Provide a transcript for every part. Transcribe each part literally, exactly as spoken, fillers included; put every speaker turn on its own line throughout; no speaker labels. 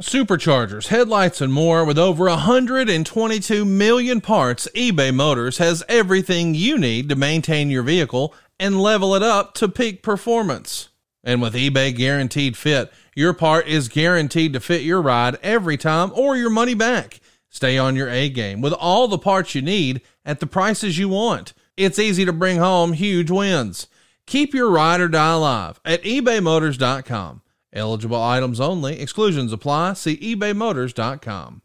Superchargers, headlights, and more. With over one hundred twenty-two million parts, eBay Motors has everything you need to maintain your vehicle and level it up to peak performance. And with eBay Guaranteed Fit, your part is guaranteed to fit your ride every time or your money back. Stay on your A game with all the parts you need at the prices you want. It's easy to bring home huge wins. Keep your ride or die alive at ebay motors dot com. Eligible items only. Exclusions apply. See ebay motors dot com.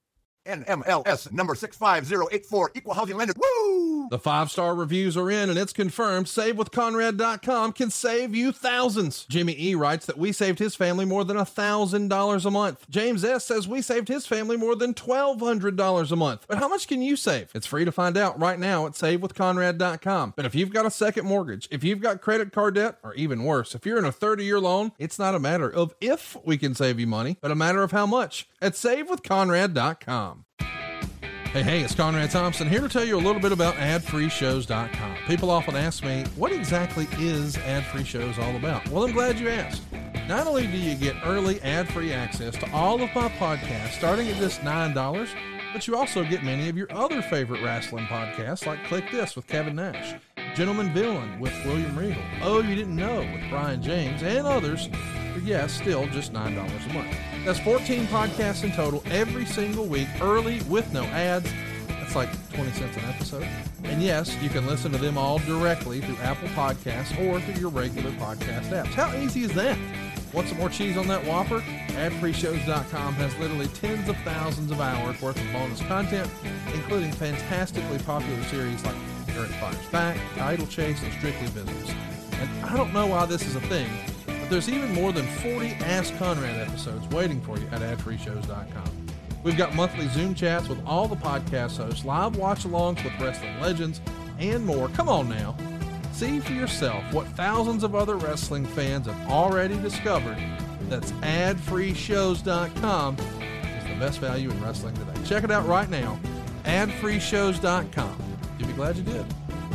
N M L S number six five zero eight four, equal housing lender. Woo!
The five-star reviews are in, and it's confirmed save with conrad dot com can save you thousands. Jimmy E. writes that we saved his family more than one thousand dollars a month. James S. says we saved his family more than twelve hundred dollars a month. But how much can you save? It's free to find out right now at save with conrad dot com. But if you've got a second mortgage, if you've got credit card debt, or even worse, if you're in a thirty-year loan, it's not a matter of if we can save you money, but a matter of how much at save with conrad dot com. Hey, hey, it's Conrad Thompson here to tell you a little bit about ad free shows dot com. People often ask me, what exactly is Ad Free Shows all about? Well, I'm glad you asked. Not only do you get early ad-free access to all of my podcasts starting at just nine dollars, but you also get many of your other favorite wrestling podcasts like Click This with Kevin Nash, Gentleman Villain with William Regal, Oh You Didn't Know with Brian James, and others for, yes, still just nine dollars a month. That's fourteen podcasts in total every single week, early with no ads. That's like twenty cents an episode. And yes, you can listen to them all directly through Apple Podcasts or through your regular podcast apps. How easy is that? Want some more cheese on that Whopper? ad free shows dot com has literally tens of thousands of hours worth of bonus content, including fantastically popular series like Eric Fires Back, Idle Chase, and Strictly Business. And I don't know why this is a thing, but there's even more than forty Ask Conrad episodes waiting for you at ad free shows dot com. We've got monthly Zoom chats with all the podcast hosts, live watch-alongs with wrestling legends, and more. Come on now. See for yourself what thousands of other wrestling fans have already discovered. That's ad free shows dot com is the best value in wrestling today. Check it out right now. ad free shows dot com. You'll be glad you did.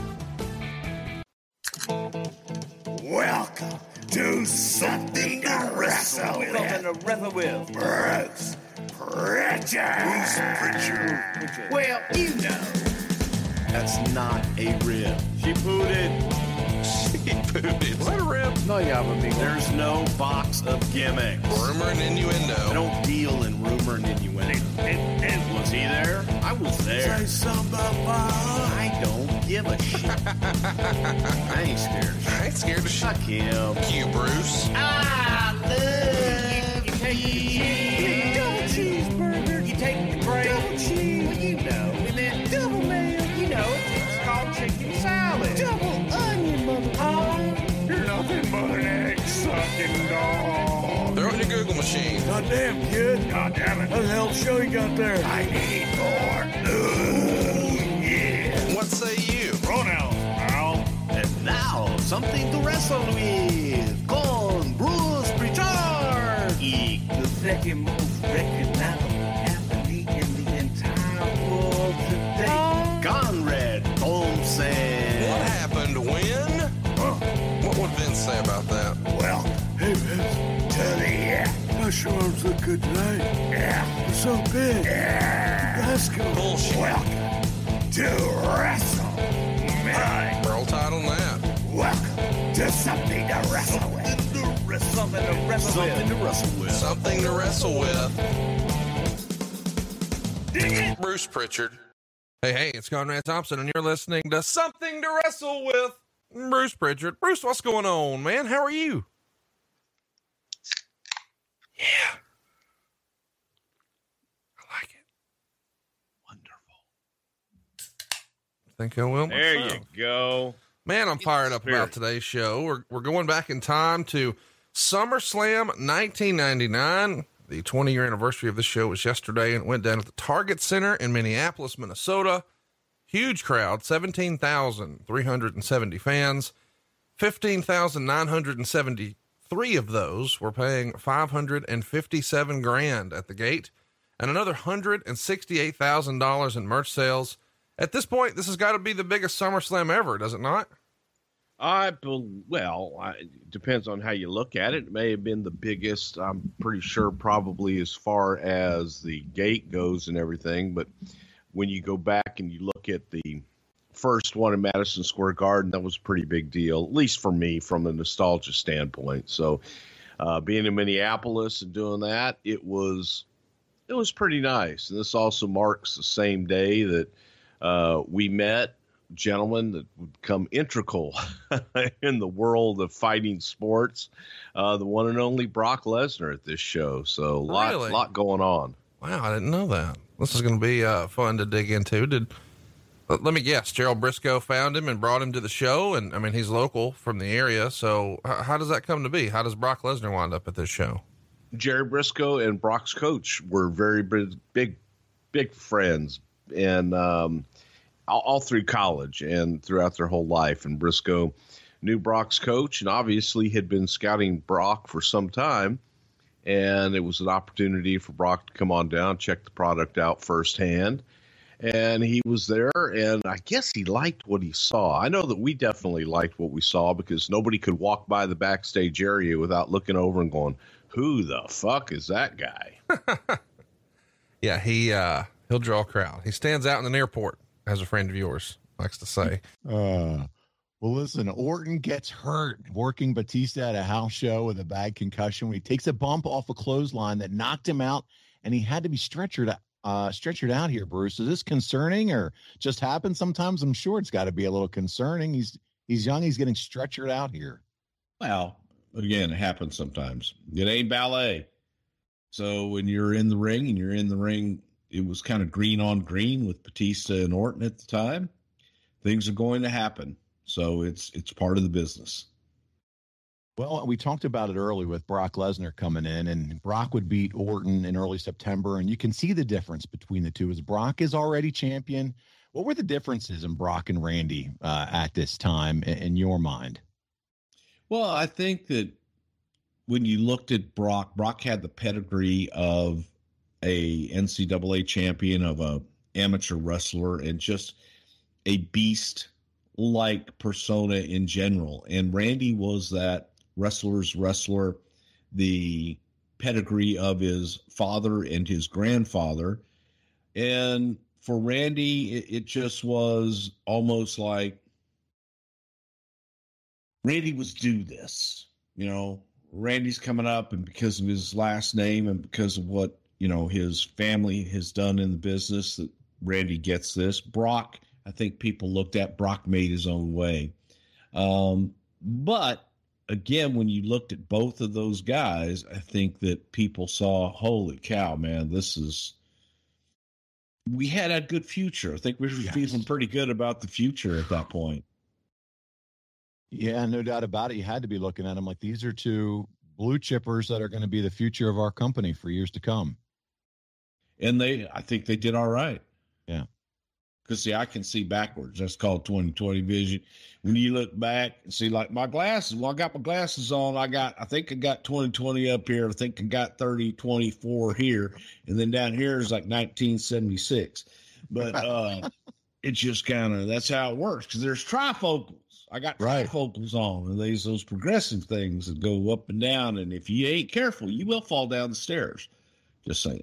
Welcome to Something to Wrestle With.
Something to Wrestle With.
Bruce Pritchard. Bruce Pritchard. Well, you know.
That's not a rib.
She pooted.
She pooted.
What a rib?
No, yeah, I mean, there's no box of gimmicks.
Rumor and innuendo.
I don't deal in rumor and innuendo. And, and was he there? I was there.
Say something about
I don't give a shit. I ain't scared of shit.
I ain't scared of shit.
Fuck him.
Fuck you, Bruce.
I love you. Take the double cheeseburger. You take the bread. Double cheese. Well, you know. And then double mayo. You know, it's called chicken salad. Double onion, mother. Oh, you're nothing but an egg-sucking dog.
Throw it in your Google machine.
Goddamn, kid. God damn it. What the hell show you got there? I need more. Ooh, yeah.
What say you?
Pronouns, pal.
And now, something to wrestle with. Con Bruce Pritchard.
The second most recognizable athlete in the entire world today.
Conrad Thompson.
What happened when?
Huh?
What would Vince say about that?
Well, hey Vince, to the yeah. My shorts look good tonight. Yeah. They're so big. Yeah. Let's go.
Bullshit.
Welcome to Wrestle. Man.
Roll tide on that.
Welcome to Something to Wrestle With.
Something to Wrestle
Something
With.
to wrestle with.
Something to wrestle with. Bruce Pritchard.
Hey, hey, it's Conrad Thompson, and you're listening to Something to Wrestle With Bruce Pritchard. Bruce, what's going on, man? How are you? Yeah. I like it. Wonderful. Think I will
There you
myself.
go.
Man, I'm fired up
Spirit.
about today's show. We're, we're going back in time to SummerSlam nineteen ninety-nine. The twenty-year anniversary of this show was yesterday, and it went down at the Target Center in Minneapolis, Minnesota. Huge crowd, seventeen thousand three hundred seventy fans. fifteen thousand nine hundred seventy-three of those were paying five hundred fifty-seven grand at the gate, and another one hundred sixty-eight thousand dollars in merch sales. At this point, this has got to be the biggest SummerSlam ever, does it not?
I bel well, I, it depends on how you look at it. It may have been the biggest. I'm pretty sure, probably as far as the gate goes and everything. But when you go back and you look at the first one in Madison Square Garden, that was a pretty big deal, at least for me, from a nostalgia standpoint. So, uh, being in Minneapolis and doing that, it was it was pretty nice. And this also marks the same day that uh, we met gentlemen that would become integral in the world of fighting sports, uh, the one and only Brock Lesnar at this show. So a lot,
Really?
lot going on.
Wow, I didn't know that. This is going to be uh, fun to dig into. Did uh, let me guess, Gerald Briscoe found him and brought him to the show, and I mean he's local from the area. So h- how does that come to be? How does Brock Lesnar wind up at this show?
Jerry Briscoe and Brock's coach were very big, big, big friends, and um, all, all through college and throughout their whole life. And Briscoe knew Brock's coach, and obviously had been scouting Brock for some time. And it was an opportunity for Brock to come on down, check the product out firsthand. And he was there, and I guess he liked what he saw. I know that we definitely liked what we saw, because nobody could walk by the backstage area without looking over and going, who the fuck is that guy?
Yeah, he uh, he'll draw a crowd. He stands out in an airport, as a friend of yours likes to say.
Uh, well, listen, Orton gets hurt working Batista at a house show with a bad concussion. When he takes a bump off a clothesline that knocked him out, and he had to be stretchered, uh, stretchered out here, Bruce. Is this concerning or just happens sometimes? I'm sure it's got to be a little concerning. He's, he's young. He's getting stretchered out here.
Well, again, it happens sometimes. It ain't ballet. So when you're in the ring and you're in the ring, it was kind of green on green with Batista and Orton at the time. Things are going to happen. So it's it's part of the business.
Well, we talked about it early with Brock Lesnar coming in, and Brock would beat Orton in early September, and you can see the difference between the two as Brock is already champion. What were the differences in Brock and Randy uh, at this time in, in your mind?
Well, I think that when you looked at Brock, Brock had the pedigree of a N C double A champion, of a amateur wrestler, and just a beast like persona in general. And Randy was that wrestler's wrestler, the pedigree of his father and his grandfather. And for Randy, it, it just was almost like Randy was due this, you know, Randy's coming up, and because of his last name and because of what, you know, his family has done in the business, that Randy gets this. Brock, I think people looked at Brock made his own way. Um, but again, when you looked at both of those guys, I think that people saw, holy cow, man, this is, we had a good future. I think we were yes. feeling pretty good about the future at that point.
Yeah, no doubt about it. You had to be looking at them like these are two blue chippers that are going to be the future of our company for years to come.
And they, I think they did all right.
Yeah.
Because, see, I can see backwards. That's called twenty twenty vision. When you look back and see, like, my glasses, well, I got my glasses on. I got, I think I got twenty twenty up here. I think I got thirty twenty-four here. And then down here is like nineteen seventy-six. But uh, it's just kind of, that's how it works. Because there's trifocals. I got
right.
trifocals on. And there's those progressive things that go up and down. And if you ain't careful, you will fall down the stairs. Just saying.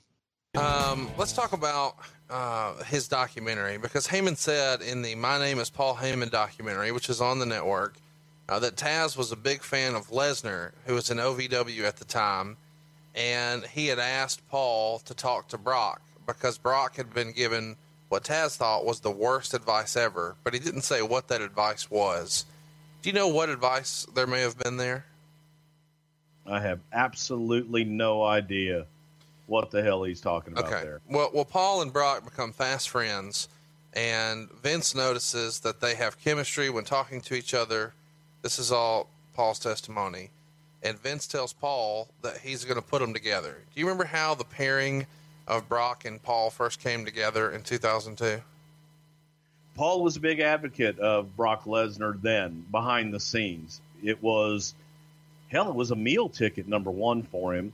Um, let's talk about uh, his documentary, because Heyman said in the My Name is Paul Heyman documentary, which is on the network, uh, that Taz was a big fan of Lesnar, who was in O V W at the time, and he had asked Paul to talk to Brock because Brock had been given what Taz thought was the worst advice ever, but he didn't say what that advice was. Do you know what advice there may have been there?
I have absolutely no idea what the hell he's talking about
okay.
there.
Well, well, Paul and Brock become fast friends, and Vince notices that they have chemistry when talking to each other. This is all Paul's testimony. And Vince tells Paul that he's going to put them together. Do you remember how the pairing of Brock and Paul first came together in two thousand two?
Paul was a big advocate of Brock Lesnar then, behind the scenes. It was, hell, it was a meal ticket, number one, for him.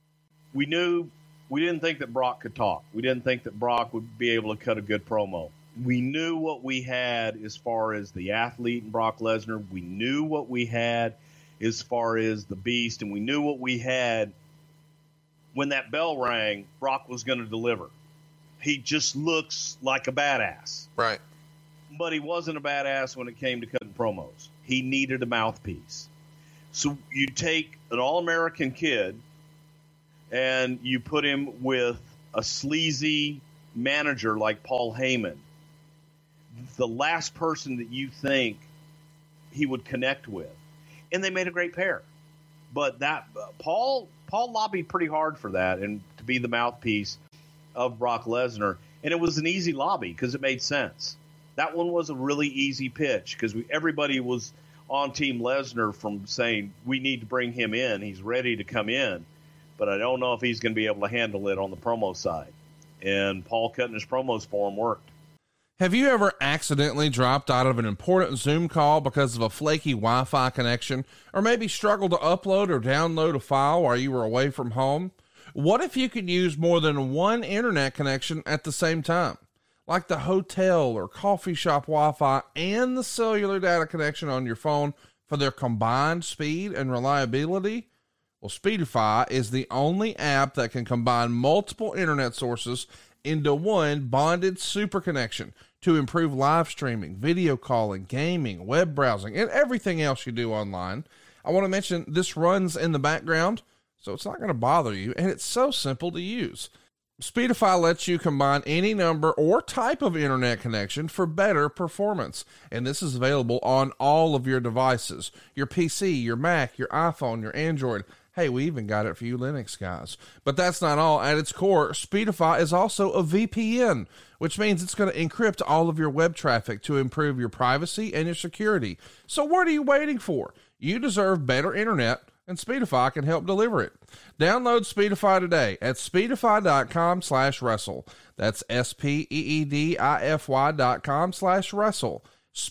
We knew, we didn't think that Brock could talk. We didn't think that Brock would be able to cut a good promo. we knew what we had as far as the athlete in Brock Lesnar. We knew what we had as far as the beast, and we knew what we had when that bell rang. Brock was going to deliver. He just looks like a badass.
Right.
But he wasn't a badass when it came to cutting promos. He needed a mouthpiece. So you take an all-American kid and you put him with a sleazy manager like Paul Heyman. The last person that you think he would connect with. And they made a great pair. But that uh, Paul Paul lobbied pretty hard for that and to be the mouthpiece of Brock Lesnar. And it was an easy lobby because it made sense. That one was a really easy pitch because everybody was on Team Lesnar from saying, we need to bring him in. He's ready to come in. But I don't know if he's going to be able to handle it on the promo side. And Paul cutting his promos for him worked.
Have you ever accidentally dropped out of an important Zoom call because of a flaky Wi-Fi connection, or maybe struggled to upload or download a file while you were away from home? What if you could use more than one internet connection at the same time? Like the hotel or coffee shop Wi-Fi and the cellular data connection on your phone for their combined speed and reliability? Well, Speedify is the only app that can combine multiple internet sources into one bonded super connection to improve live streaming, video calling, gaming, web browsing, and everything else you do online. I want to mention this runs in the background, so it's not going to bother you, and it's so simple to use. Speedify lets you combine any number or type of internet connection for better performance, and this is available on all of your devices, your P C, your Mac, your iPhone, your Android. Hey, we even got it for you Linux guys. But that's not all. At its core, Speedify is also a V P N, which means it's going to encrypt all of your web traffic to improve your privacy and your security. So what are you waiting for? You deserve better internet, and Speedify can help deliver it. Download Speedify today at speedify.com slash wrestle. That's S-P-E-E-D-I-F-Y dot com slash wrestle.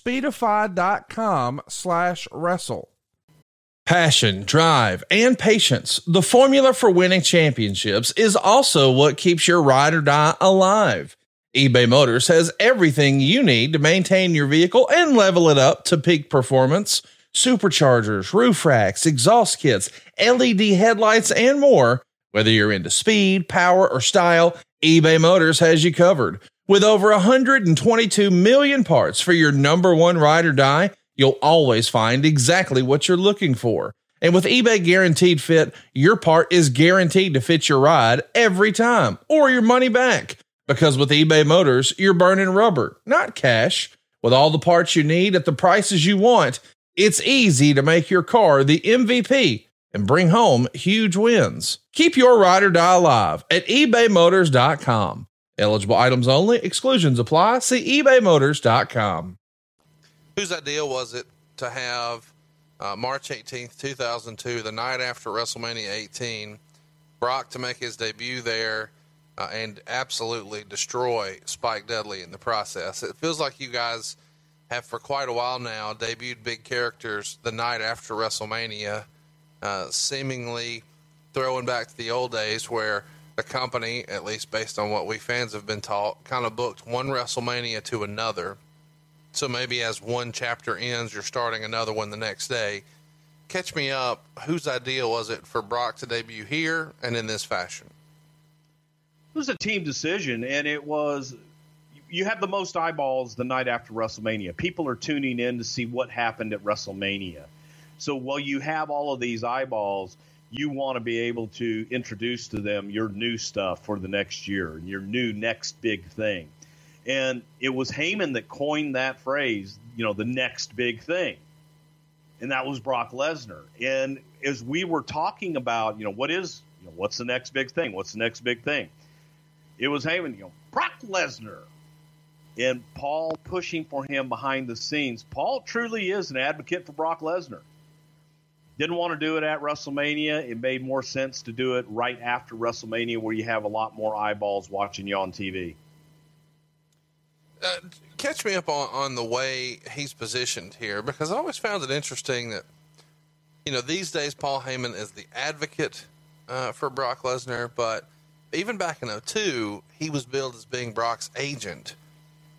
Speedify.com slash wrestle. Passion, drive, and patience, the formula for winning championships, is also what keeps your ride or die alive. eBay Motors has everything you need to maintain your vehicle and level it up to peak performance. Superchargers, roof racks, exhaust kits, L E D headlights, and more. Whether you're into speed, power, or style, eBay Motors has you covered. With over one hundred twenty-two million parts for your number one ride or die, you'll always find exactly what you're looking for. And with eBay Guaranteed Fit, your part is guaranteed to fit your ride every time, or your money back. Because with eBay Motors, you're burning rubber, not cash. With all the parts you need at the prices you want, it's easy to make your car the M V P and bring home huge wins. Keep your ride or die alive at ebay motors dot com. Eligible items only. Exclusions apply. See ebay motors dot com.
Whose idea was it to have uh, March eighteenth, two thousand two, the night after WrestleMania eighteen, Brock to make his debut there uh, and absolutely destroy Spike Dudley in the process? It feels like you guys have for quite a while now debuted big characters the night after WrestleMania, uh, seemingly throwing back to the old days where the company, at least based on what we fans have been taught, kind of booked one WrestleMania to another. So maybe as one chapter ends, you're starting another one the next day. Catch me up. Whose idea was it for Brock to debut here and in this fashion?
It was a team decision, and it was, you have the most eyeballs the night after WrestleMania. People are tuning in to see what happened at WrestleMania. So while you have all of these eyeballs, you want to be able to introduce to them your new stuff for the next year and your new next big thing. And it was Heyman that coined that phrase, you know, the next big thing. And that was Brock Lesnar. And as we were talking about, you know, what is, you know, what's the next big thing? What's the next big thing? It was Heyman, you know, Brock Lesnar. And Paul pushing for him behind the scenes. Paul truly is an advocate for Brock Lesnar. Didn't want to do it at WrestleMania. It made more sense to do it right after WrestleMania where you have a lot more eyeballs watching you on T V.
Uh, catch me up on, on the way he's positioned here, because I always found it interesting that, you know, these days Paul Heyman is the advocate uh, for Brock Lesnar, but even back in oh two, he was billed as being Brock's agent.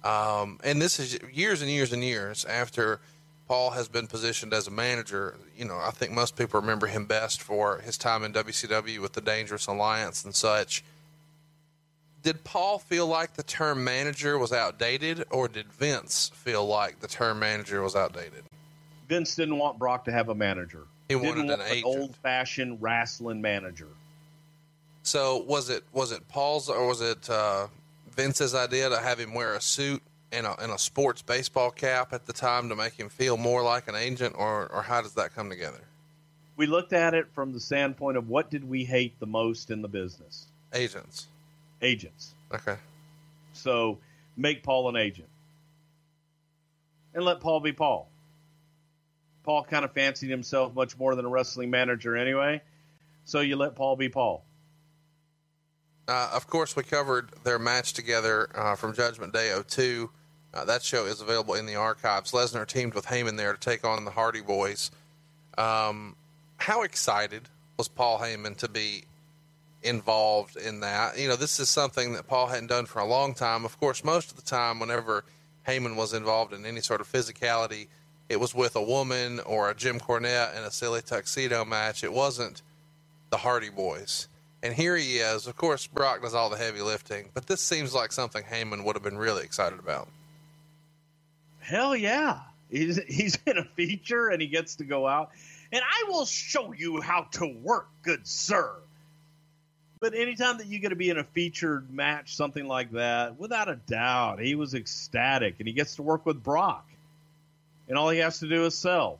Um, and this is years and years and years after Paul has been positioned as a manager. You know, I think most people remember him best for his time in W C W with the Dangerous Alliance and such. Did Paul feel like the term manager was outdated, or did Vince feel like the term manager was outdated?
Vince didn't want Brock to have a manager.
He
didn't
wanted
want
an
an
agent.
old-fashioned wrestling manager.
So was it was it Paul's or was it uh, Vince's idea to have him wear a suit and a, and a sports baseball cap at the time to make him feel more like an agent, or, or how does that come together?
We looked at it from the standpoint of what did we hate the most in the business?
Agents.
Agents.
Okay.
So make Paul an agent. And let Paul be Paul. Paul kind of fancied himself much more than a wrestling manager anyway. So you let Paul be Paul.
Uh, of course, we covered their match together uh, from Judgment Day oh two. Uh, that show is available in the archives. Lesnar teamed with Heyman there to take on the Hardy Boys. Um, how excited was Paul Heyman to be involved in that? You know, this is something that Paul hadn't done for a long time. Of course, most of the time, whenever Heyman was involved in any sort of physicality, it was with a woman or a Jim Cornette in a silly tuxedo match. It wasn't the Hardy Boys. And here he is. Of course, Brock does all the heavy lifting, but this seems like something Heyman would have been really excited about.
Hell yeah. He's, he's in a feature and he gets to go out. And I will show you how to work, good sir. But anytime that you get to be in a featured match, something like that, without a doubt, he was ecstatic. And he gets to work with Brock. And all he has to do is sell.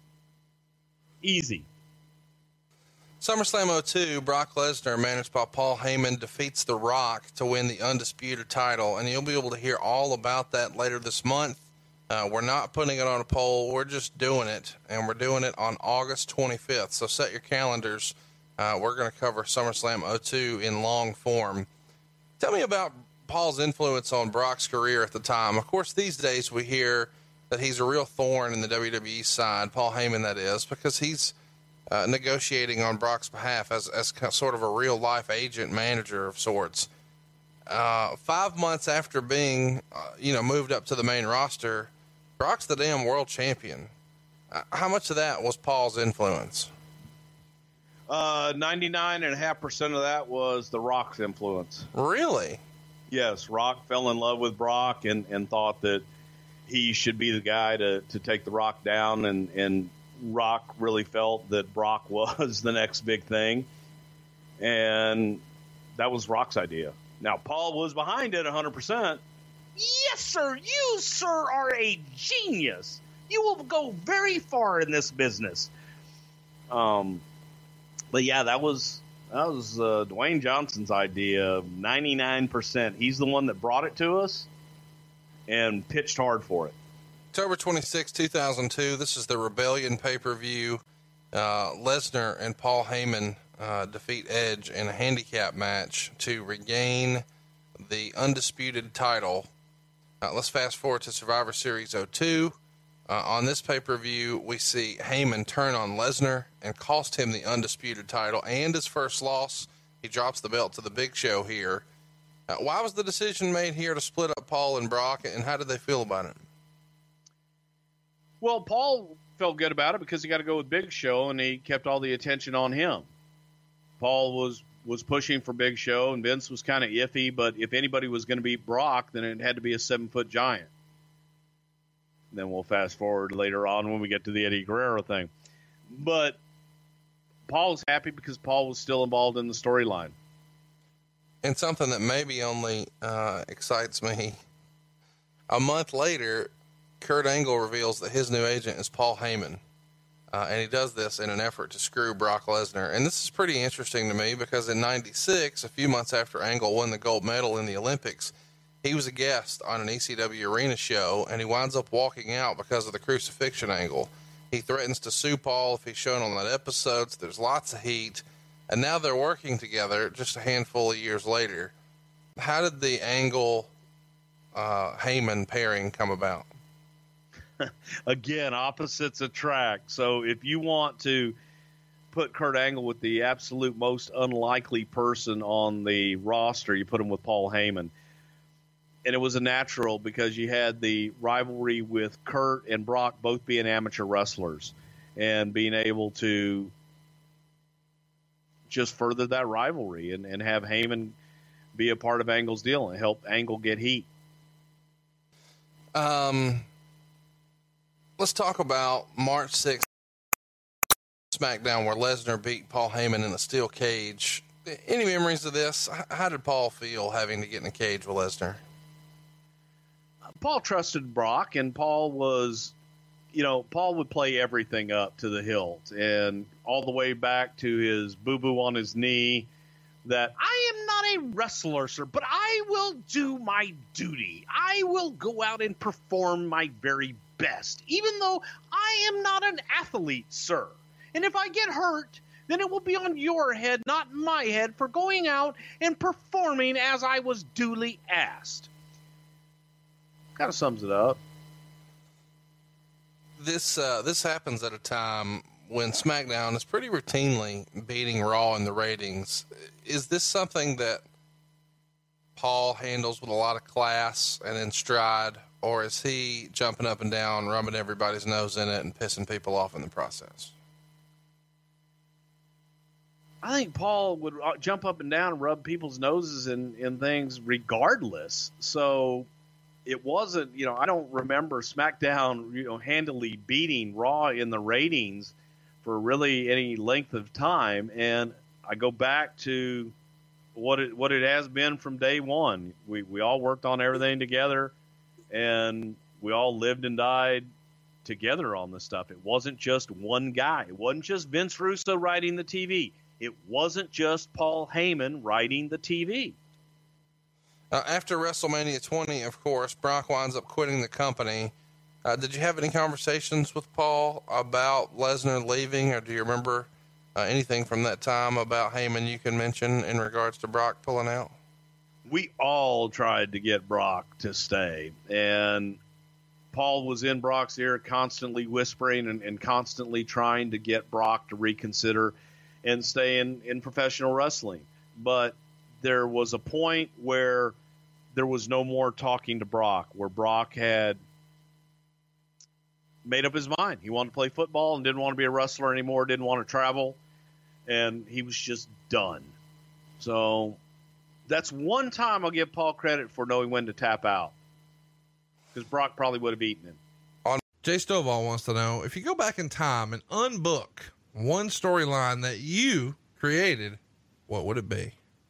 Easy.
SummerSlam oh two, Brock Lesnar, managed by Paul Heyman, defeats The Rock to win the Undisputed title. And you'll be able to hear all about that later this month. Uh, we're not putting it on a poll. We're just doing it. And we're doing it on August twenty-fifth. So set your calendars. Uh, we're going to cover SummerSlam oh two in long form. Tell me about Paul's influence on Brock's career at the time. Of course, these days we hear that he's a real thorn in the W W E side, Paul Heyman that is, because he's uh, negotiating on Brock's behalf as, as sort of a real-life agent manager of sorts. Uh, five months after being, uh, you know, moved up to the main roster, Brock's the damn world champion. Uh, how much of that was Paul's influence?
Uh, ninety-nine point five percent of that was The Rock's influence.
Really?
Yes, Rock fell in love with Brock and, and thought that he should be the guy to, to take The Rock down, and, and Rock really felt that Brock was the next big thing, and that was Rock's idea. Now, Paul was behind it one hundred percent. Yes, sir, you, sir, are a genius. You will go very far in this business. Um, but yeah, that was that was uh, Dwayne Johnson's idea. ninety-nine percent. He's the one that brought it to us and pitched hard for it.
October twenty-sixth, two thousand two. This is the Rebellion pay-per-view. Uh, Lesnar and Paul Heyman uh, defeat Edge in a handicap match to regain the undisputed title. Uh, let's fast forward to Survivor Series oh two. Uh, on this pay-per-view, we see Heyman turn on Lesnar and cost him the undisputed title and his first loss. He drops the belt to the Big Show here. Uh, why was the decision made here to split up Paul and Brock, and how did they feel about it?
Well, Paul felt good about it because he got to go with Big Show, and he kept all the attention on him. Paul was, was pushing for Big Show, and Vince was kind of iffy, but if anybody was going to beat Brock, then it had to be a seven-foot giant. Then we'll fast forward later on when we get to the Eddie Guerrero thing. But Paul was happy because Paul was still involved in the storyline.
And something that maybe only uh, excites me, a month later, Kurt Angle reveals that his new agent is Paul Heyman. Uh, and he does this in an effort to screw Brock Lesnar. And this is pretty interesting to me because in ninety-six, a few months after Angle won the gold medal in the Olympics, he was a guest on an E C W arena show, and he winds up walking out because of the crucifixion angle. He threatens to sue Paul if he's shown on that episode. So there's lots of heat. And now they're working together just a handful of years later. How did the Angle uh, Heyman pairing come about?
Again, opposites attract. So if you want to put Kurt Angle with the absolute most unlikely person on the roster, you put him with Paul Heyman. and it was a natural because you had the rivalry with Kurt and Brock both being amateur wrestlers and being able to just further that rivalry and, and have Heyman be a part of Angle's deal and help Angle get heat.
Um, let's talk about March sixth SmackDown where Lesnar beat Paul Heyman in a steel cage. Any memories of this? How did Paul feel having to get in a cage with Lesnar?
Paul trusted Brock, and Paul was, you know, Paul would play everything up to the hilt, and all the way back to his boo-boo on his knee, that I am not a wrestler, sir, but I will do my duty. I will go out and perform my very best, even though I am not an athlete, sir. And if I get hurt, then it will be on your head, not my head, for going out and performing as I was duly asked. Kind of sums it up.
This uh, this happens at a time when SmackDown is pretty routinely beating Raw in the ratings. Is this something that Paul handles with a lot of class and in stride, or is he jumping up and down, rubbing everybody's nose in it, and pissing people off in the process?
I think Paul would jump up and down and rub people's noses in, in things regardless. So it wasn't, you know, I don't remember SmackDown, you know, handily beating Raw in the ratings for really any length of time. And I go back to what it, what it has been from day one. We, we all worked on everything together, and we all lived and died together on this stuff. It wasn't just one guy. It wasn't just Vince Russo writing the T V. It wasn't just Paul Heyman writing the T V.
Uh, after WrestleMania twenty, of course, Brock winds up quitting the company. Uh, did you have any conversations with Paul about Lesnar leaving, or do you remember uh, anything from that time about Heyman you can mention in regards to Brock pulling out?
We all tried to get Brock to stay, and Paul was in Brock's ear constantly whispering and, and constantly trying to get Brock to reconsider and stay in, in professional wrestling. But there was a point where there was no more talking to Brock, where Brock had made up his mind. He wanted to play football and didn't want to be a wrestler anymore, didn't want to travel, and he was just done. So that's one time I'll give Paul credit for knowing when to tap out, because Brock probably would have eaten him.
On Jay Stovall wants to know, if you go back in time and unbook one storyline that you created, what would it be?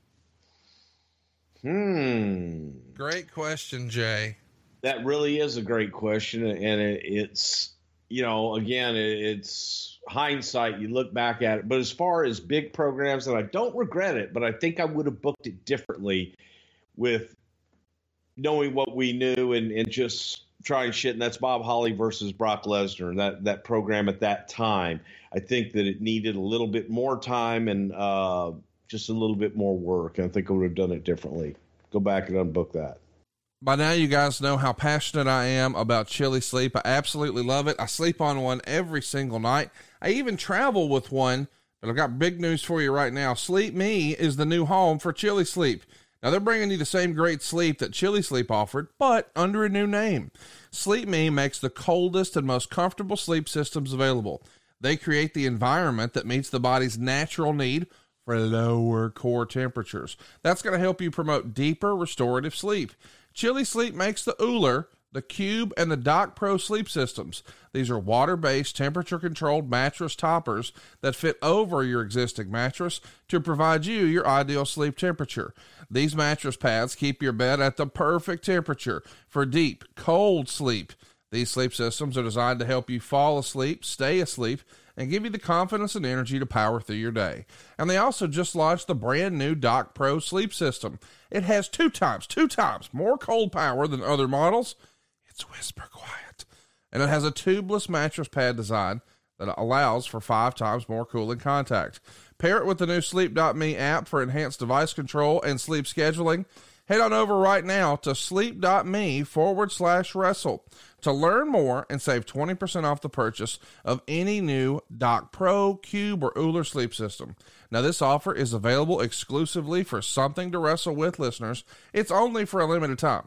Hmm.
Great question, Jay.
That really is a great question. And it, it's, you know, again, it, it's hindsight. You look back at it. But as far as big programs, and I don't regret it, but I think I would have booked it differently with knowing what we knew and, and just trying shit. And that's Bob Holly versus Brock Lesnar, that, that program at that time. I think that it needed a little bit more time and uh, just a little bit more work. And I think I would have done it differently. Go back and unbook that.
By now, you guys know how passionate I am about Chili Sleep. I absolutely love it. I sleep on one every single night. I even travel with one, but I've got big news for you right now. Sleep Me is the new home for Chili Sleep. Now, they're bringing you the same great sleep that Chili Sleep offered, but under a new name. Sleep Me makes the coldest and most comfortable sleep systems available. They create the environment that meets the body's natural need for lower core temperatures. That's going to help you promote deeper restorative sleep. Chili Sleep makes the Uller, the Cube, and the Doc Pro sleep systems. These are water-based, temperature-controlled mattress toppers that fit over your existing mattress to provide you your ideal sleep temperature. These mattress pads keep your bed at the perfect temperature for deep, cold sleep. These sleep systems are designed to help you fall asleep, stay asleep, and give you the confidence and energy to power through your day. And they also just launched the brand new Doc Pro sleep system. It has two times, two times more cold power than other models. It's whisper quiet. And it has a tubeless mattress pad design that allows for five times more cooling contact. Pair it with the new Sleep dot me app for enhanced device control and sleep scheduling. Head on over right now to sleep.me forward slash wrestle to learn more and save twenty percent off the purchase of any new Doc Pro, Cube, or Uller sleep system. Now, this offer is available exclusively for Something to Wrestle With listeners. It's only for a limited time.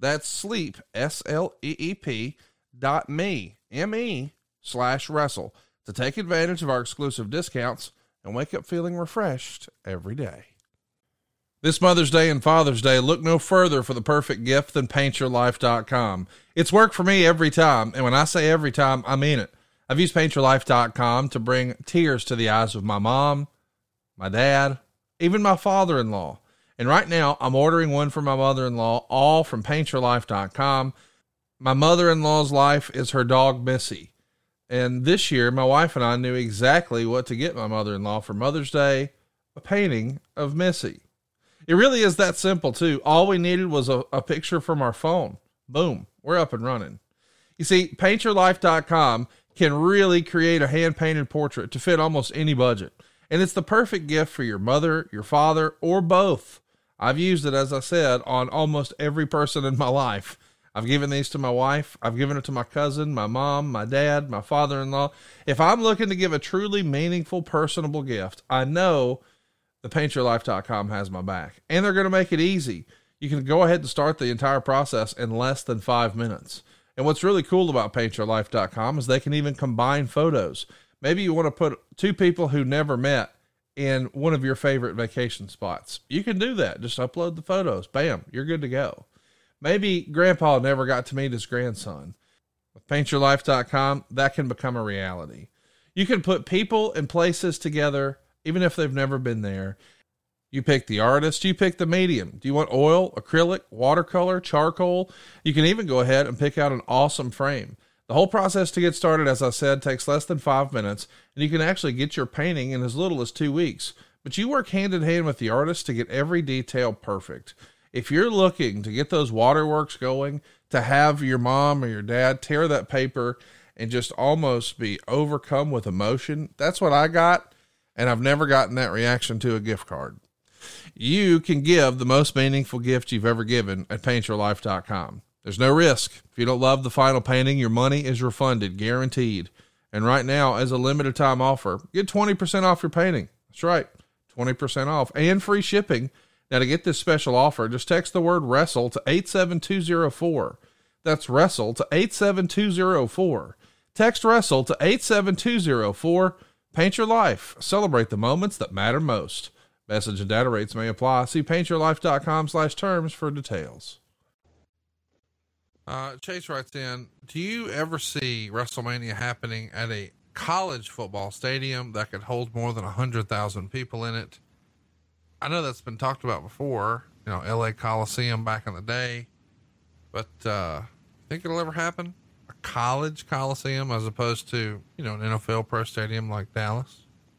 That's sleep, S L E E P, dot me, M-E, slash wrestle, to take advantage of our exclusive discounts and wake up feeling refreshed every day. This Mother's Day and Father's Day, look no further for the perfect gift than paint your life dot com. It's worked for me every time, and when I say every time, I mean it. I've used paint your life dot com to bring tears to the eyes of my mom, my dad, even my father-in-law. And right now, I'm ordering one for my mother-in-law, all from paint your life dot com. My mother-in-law's life is her dog, Missy. And this year, my wife and I knew exactly what to get my mother-in-law for Mother's Day, a painting of Missy. It really is that simple, too. All we needed was a, a picture from our phone. Boom, we're up and running. You see, paint your life dot com can really create a hand-painted portrait to fit almost any budget. And it's the perfect gift for your mother, your father, or both. I've used it, as I said, on almost every person in my life. I've given these to my wife. I've given it to my cousin, my mom, my dad, my father-in-law. If I'm looking to give a truly meaningful, personable gift, I know the paint your life dot com has my back. And they're going to make it easy. You can go ahead and start the entire process in less than five minutes. And what's really cool about paint your life dot com is they can even combine photos. Maybe you want to put two people who never met in one of your favorite vacation spots. You can do that. Just upload the photos. Bam, you're good to go. Maybe grandpa never got to meet his grandson. With paint your life dot com, that can become a reality. You can put people and places together, even if they've never been there. You pick the artist, you pick the medium. Do you want oil, acrylic, watercolor, charcoal? You can even go ahead and pick out an awesome frame. The whole process to get started, as I said, takes less than five minutes, and you can actually get your painting in as little as two weeks. But you work hand in hand with the artist to get every detail perfect. If you're looking to get those waterworks going, to have your mom or your dad tear that paper and just almost be overcome with emotion, that's what I got, and I've never gotten that reaction to a gift card. You can give the most meaningful gift you've ever given at paint your life dot com. There's no risk. If you don't love the final painting, your money is refunded, guaranteed. And right now, as a limited time offer, get twenty percent off your painting. That's right, twenty percent off and free shipping. Now, to get this special offer, just text the word wrestle to eight seven two zero four. That's wrestle to eight seven two zero four. Text wrestle to eight seven two zero four. Paint your life. Celebrate the moments that matter most. Message and data rates may apply. See paint your life dot com slash terms for details. Uh, Chase writes in, do you ever see WrestleMania happening at a college football stadium that could hold more than one hundred thousand people in it? I know that's been talked about before, you know, L A Coliseum back in the day, but uh, think it'll ever happen? A college Coliseum as opposed to, you know, an N F L pro stadium like Dallas?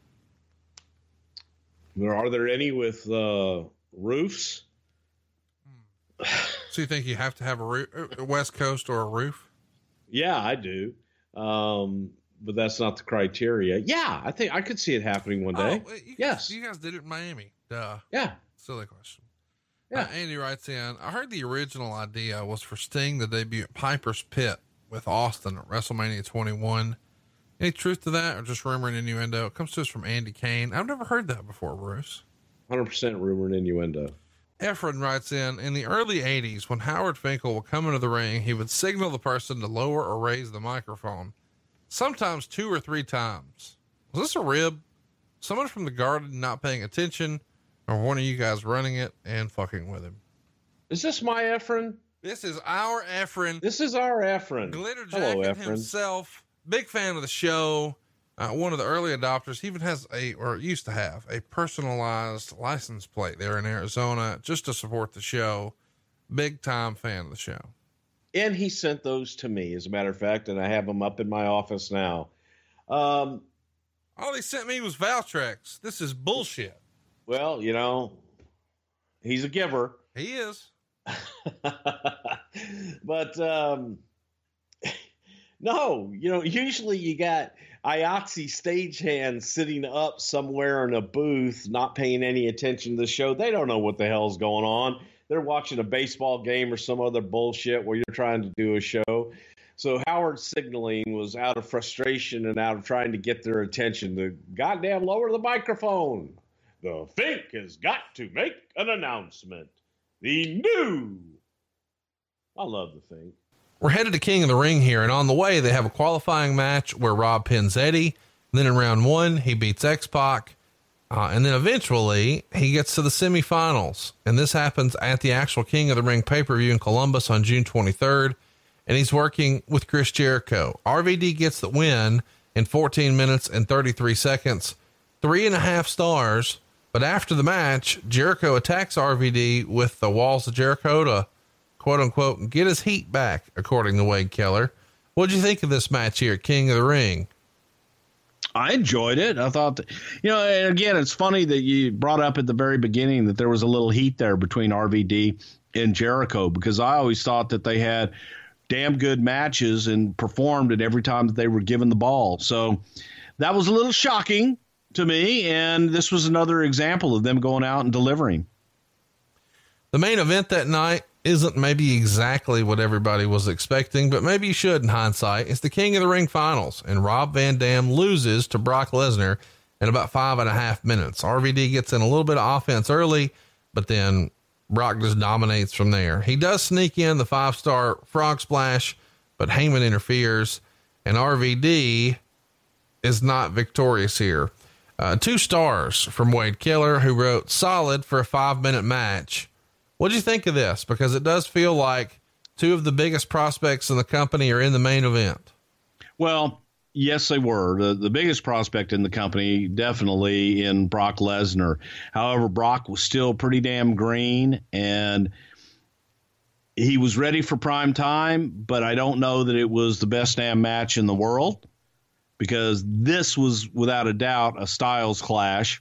There are there any with uh, roofs?
So you think you have to have a roof, a West Coast or a roof?
Yeah, I do. Um, but that's not the criteria. Yeah, I think I could see it happening one day.
Oh, you
yes.
Guys, you guys did it in Miami. Duh.
Yeah.
Silly question.
Yeah.
Uh, Andy writes in, I heard the original idea was for Sting to debut at Piper's Pit with Austin at WrestleMania twenty-one. Any truth to that or just rumor and innuendo? It comes to us from Andy Kane. I've never heard that before, Bruce.
one hundred percent rumor and innuendo.
Efren writes in, in the early eighties, when Howard Finkel would come into the ring, he would signal the person to lower or raise the microphone, sometimes two or three times. Was this a rib? Someone from the Garden not paying attention, or one of you guys running it and fucking with him?
Is this my Efren?
This is our Efren.
This is our Efren.
Glitter
Hello,
Jacket
Efren.
himself. Big fan of the show. Uh, one of the early adopters. He even has a, or used to have a personalized license plate there in Arizona just to support the show. Big time fan of the show.
And he sent those to me, as a matter of fact, and I have them up in my office now. Um,
All he sent me was Valtrex. This is bullshit.
Well, you know, he's a giver.
He is.
But, um, no, you know, usually you got Ioxi stagehands sitting up somewhere in a booth, not paying any attention to the show. They don't know what the hell's going on. They're watching a baseball game or some other bullshit where you're trying to do a show. So Howard's signaling was out of frustration and out of trying to get their attention to goddamn lower the microphone. The Fink has got to make an announcement. The new
I love the thing.
We're headed to King of the Ring here, and on the way, they have a qualifying match where Rob pins Eddie. Then in round one, he beats X-Pac. Uh, and then eventually he gets to the semifinals. And this happens at the actual King of the Ring pay-per-view in Columbus on June twenty-third. And he's working with Chris Jericho. R V D gets the win in fourteen minutes and thirty-three seconds, three and a half stars. But after the match, Jericho attacks R V D with the walls of Jericho to quote unquote, get his heat back, according to Wade Keller. What'd you think of this match here at King of the Ring?
I enjoyed it. I thought, that, you know, and again, it's funny that you brought up at the very beginning that there was a little heat there between R V D and Jericho, because I always thought that they had damn good matches and performed it every time that they were given the ball. So that was a little shocking to me. And this was another example of them going out and delivering.
The main event that night isn't maybe exactly what everybody was expecting, but maybe you should in hindsight. It's the King of the Ring finals, and Rob Van Dam loses to Brock Lesnar in about five and a half minutes. R V D gets in a little bit of offense early, but then Brock just dominates from there. He does sneak in the five star frog splash, but Heyman interferes, and R V D is not victorious here. Uh, two stars from Wade Keller, who wrote solid for a five minute match. What'd you think of this? Because it does feel like two of the biggest prospects in the company are in the main event.
Well, yes, they were. The, the biggest prospect in the company, definitely in Brock Lesnar. However, Brock was still pretty damn green, and he was ready for prime time, but I don't know that it was the best damn match in the world, because this was without a doubt a styles clash.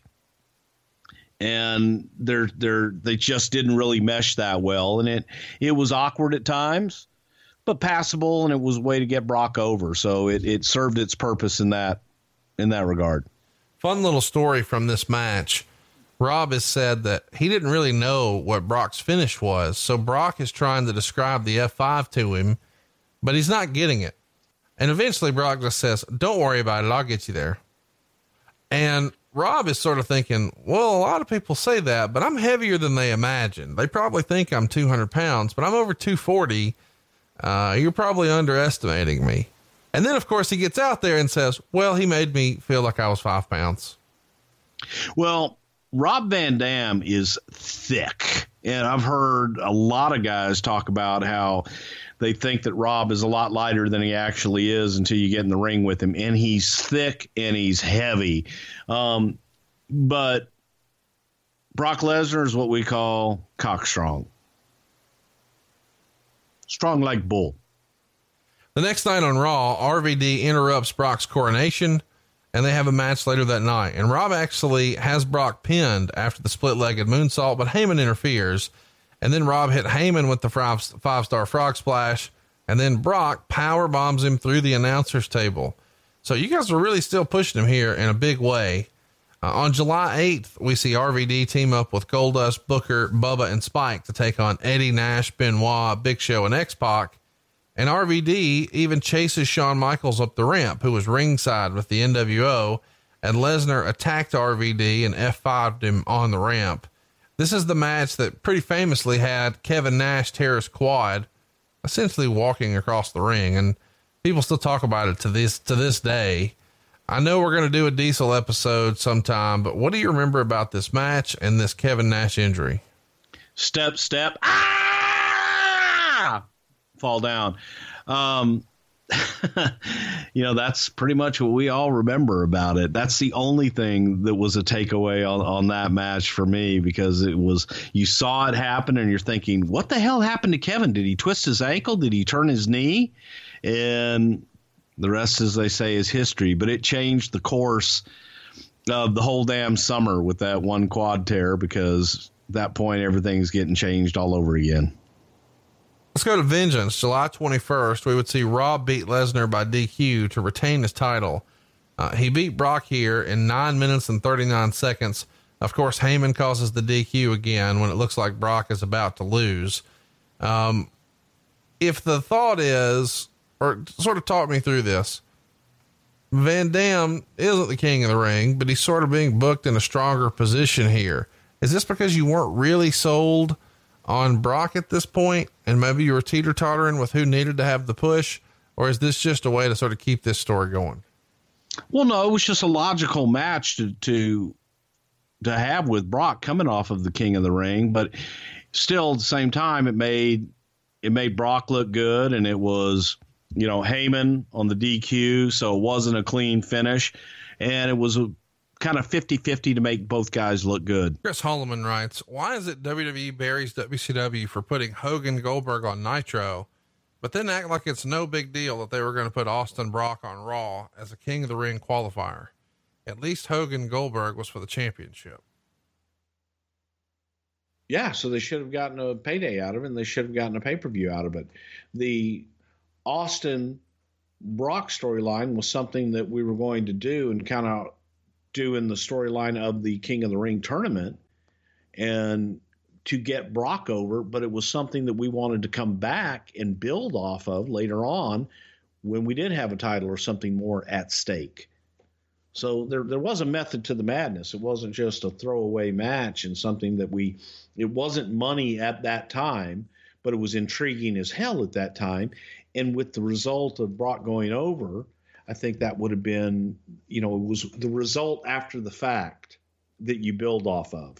And they're, they're, they just didn't really mesh that well. And it, it was awkward at times, but passable. And it was a way to get Brock over. So it, it served its purpose in that, in that regard.
Fun little story from this match. Rob has said that he didn't really know what Brock's finish was. So Brock is trying to describe the F five to him, but he's not getting it. And eventually Brock just says, don't worry about it. I'll get you there. And Rob is sort of thinking, well, a lot of people say that, but I'm heavier than they imagine. They probably think I'm two hundred pounds, but I'm over two forty. Uh, you're probably underestimating me. And then of course he gets out there and says, well, he made me feel like I was five pounds.
Well, Rob Van Dam is thick. And I've heard a lot of guys talk about how they think that Rob is a lot lighter than he actually is until you get in the ring with him. And he's thick and he's heavy. Um, but Brock Lesnar is what we call cock strong. Strong like bull.
The next night on Raw, R V D interrupts Brock's coronation, and they have a match later that night. And Rob actually has Brock pinned after the split-legged moonsault, but Heyman interferes. And then Rob hit Heyman with the five, five-star frog splash. And then Brock power bombs him through the announcer's table. So you guys are really still pushing him here in a big way. Uh, on July eighth, we see R V D team up with Goldust, Booker, Bubba, and Spike to take on Eddie, Nash, Benoit, Big Show, and X-Pac. And R V D even chases Shawn Michaels up the ramp, who was ringside with the N W O, and Lesnar attacked R V D and F fived him on the ramp. This is the match that pretty famously had Kevin Nash tear his quad, essentially walking across the ring. And people still talk about it to this, to this day. I know we're going to do a Diesel episode sometime, but what do you remember about this match and this Kevin Nash injury?
Step, step. Ah! Fall down. Um, you know, that's pretty much what we all remember about it. That's the only thing that was a takeaway on, on that match for me, because it was, you saw it happen and you're thinking, what the hell happened to Kevin? Did he twist his ankle? Did he turn his knee? And the rest, as they say, is history. But it changed the course of the whole damn summer with that one quad tear, because at that point, everything's getting changed all over again.
Let's go to Vengeance. July twenty-first, we would see Rob beat Lesnar by D Q to retain his title. Uh, he beat Brock here in nine minutes and thirty-nine seconds. Of course, Heyman causes the D Q again when it looks like Brock is about to lose. Um, if the thought is, or sort of talk me through this, Van Dam isn't the king of the ring, but he's sort of being booked in a stronger position here. Is this because you weren't really sold
on Brock at this point, and maybe you were teeter tottering with who needed to have the push, or is this just a way to sort of keep this story going?
Well, no, it was just a logical match to, to, to have with Brock coming off of the King of the Ring, but still at the same time, it made, it made Brock look good, and it was, you know, Heyman on the D Q. So it wasn't a clean finish, and it was a kind of fifty-fifty to make both guys look good.
Chris Holloman writes, why is it W W E buries W C W for putting Hogan Goldberg on Nitro, but then act like it's no big deal that they were going to put Austin Brock on Raw as a King of the Ring qualifier? At least Hogan Goldberg was for the championship.
Yeah. So they should have gotten a payday out of it, and they should have gotten a pay-per-view out of it. The Austin Brock storyline was something that we were going to do and kind of do in the storyline of the King of the Ring tournament and to get Brock over, but it was something that we wanted to come back and build off of later on when we did have a title or something more at stake. So there, there was a method to the madness. It wasn't just a throwaway match and something that we, it wasn't money at that time, but it was intriguing as hell at that time. And with the result of Brock going over, I think that would have been, you know, it was the result after the fact that you build off of.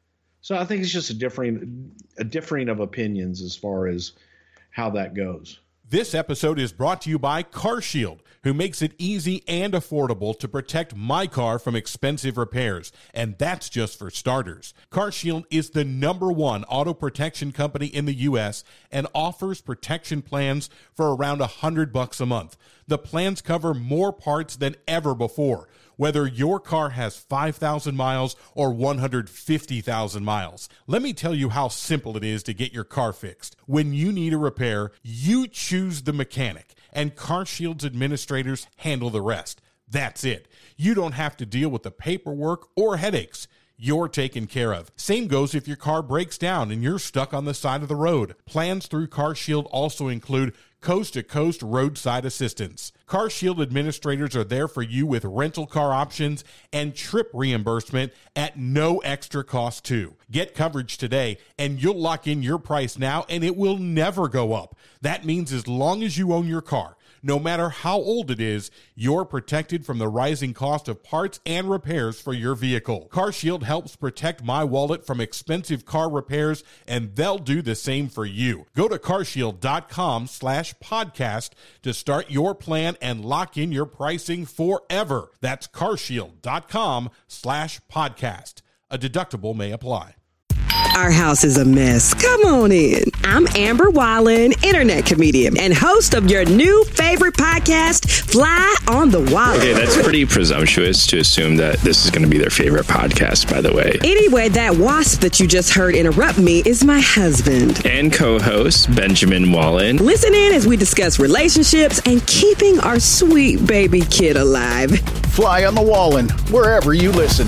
So I think it's just a differing, a differing of opinions as far as how that goes.
This episode is brought to you by CarShield, who makes it easy and affordable to protect my car from expensive repairs. And that's just for starters. CarShield is the number one auto protection company in the U S and offers protection plans for around a hundred bucks a month. The plans cover more parts than ever before, whether your car has five thousand miles or one hundred fifty thousand miles. Let me tell you how simple it is to get your car fixed. When you need a repair, you choose the mechanic, and CarShield's administrators handle the rest. That's it. You don't have to deal with the paperwork or headaches. You're taken care of. Same goes if your car breaks down and you're stuck on the side of the road. Plans through CarShield also include coast-to-coast roadside assistance. CarShield administrators are there for you with rental car options and trip reimbursement at no extra cost too. Get coverage today and you'll lock in your price now and it will never go up. That means as long as you own your car, no matter how old it is, you're protected from the rising cost of parts and repairs for your vehicle. CarShield helps protect my wallet from expensive car repairs, and they'll do the same for you. Go to carshield.com slash podcast to start your plan and lock in your pricing forever. That's carshield.com slash podcast. A deductible may apply.
Our house is a mess. Come on in. I'm Amber Wallen, internet comedian and host of your new favorite podcast, Fly on the Wall.
Okay, that's pretty presumptuous to assume that this is going to be their favorite podcast, by the way.
Anyway, that wasp that you just heard interrupt me is my husband.
And co-host, Benjamin Wallen.
Listen in as we discuss relationships and keeping our sweet baby kid alive.
Fly on the Wallen, wherever you listen.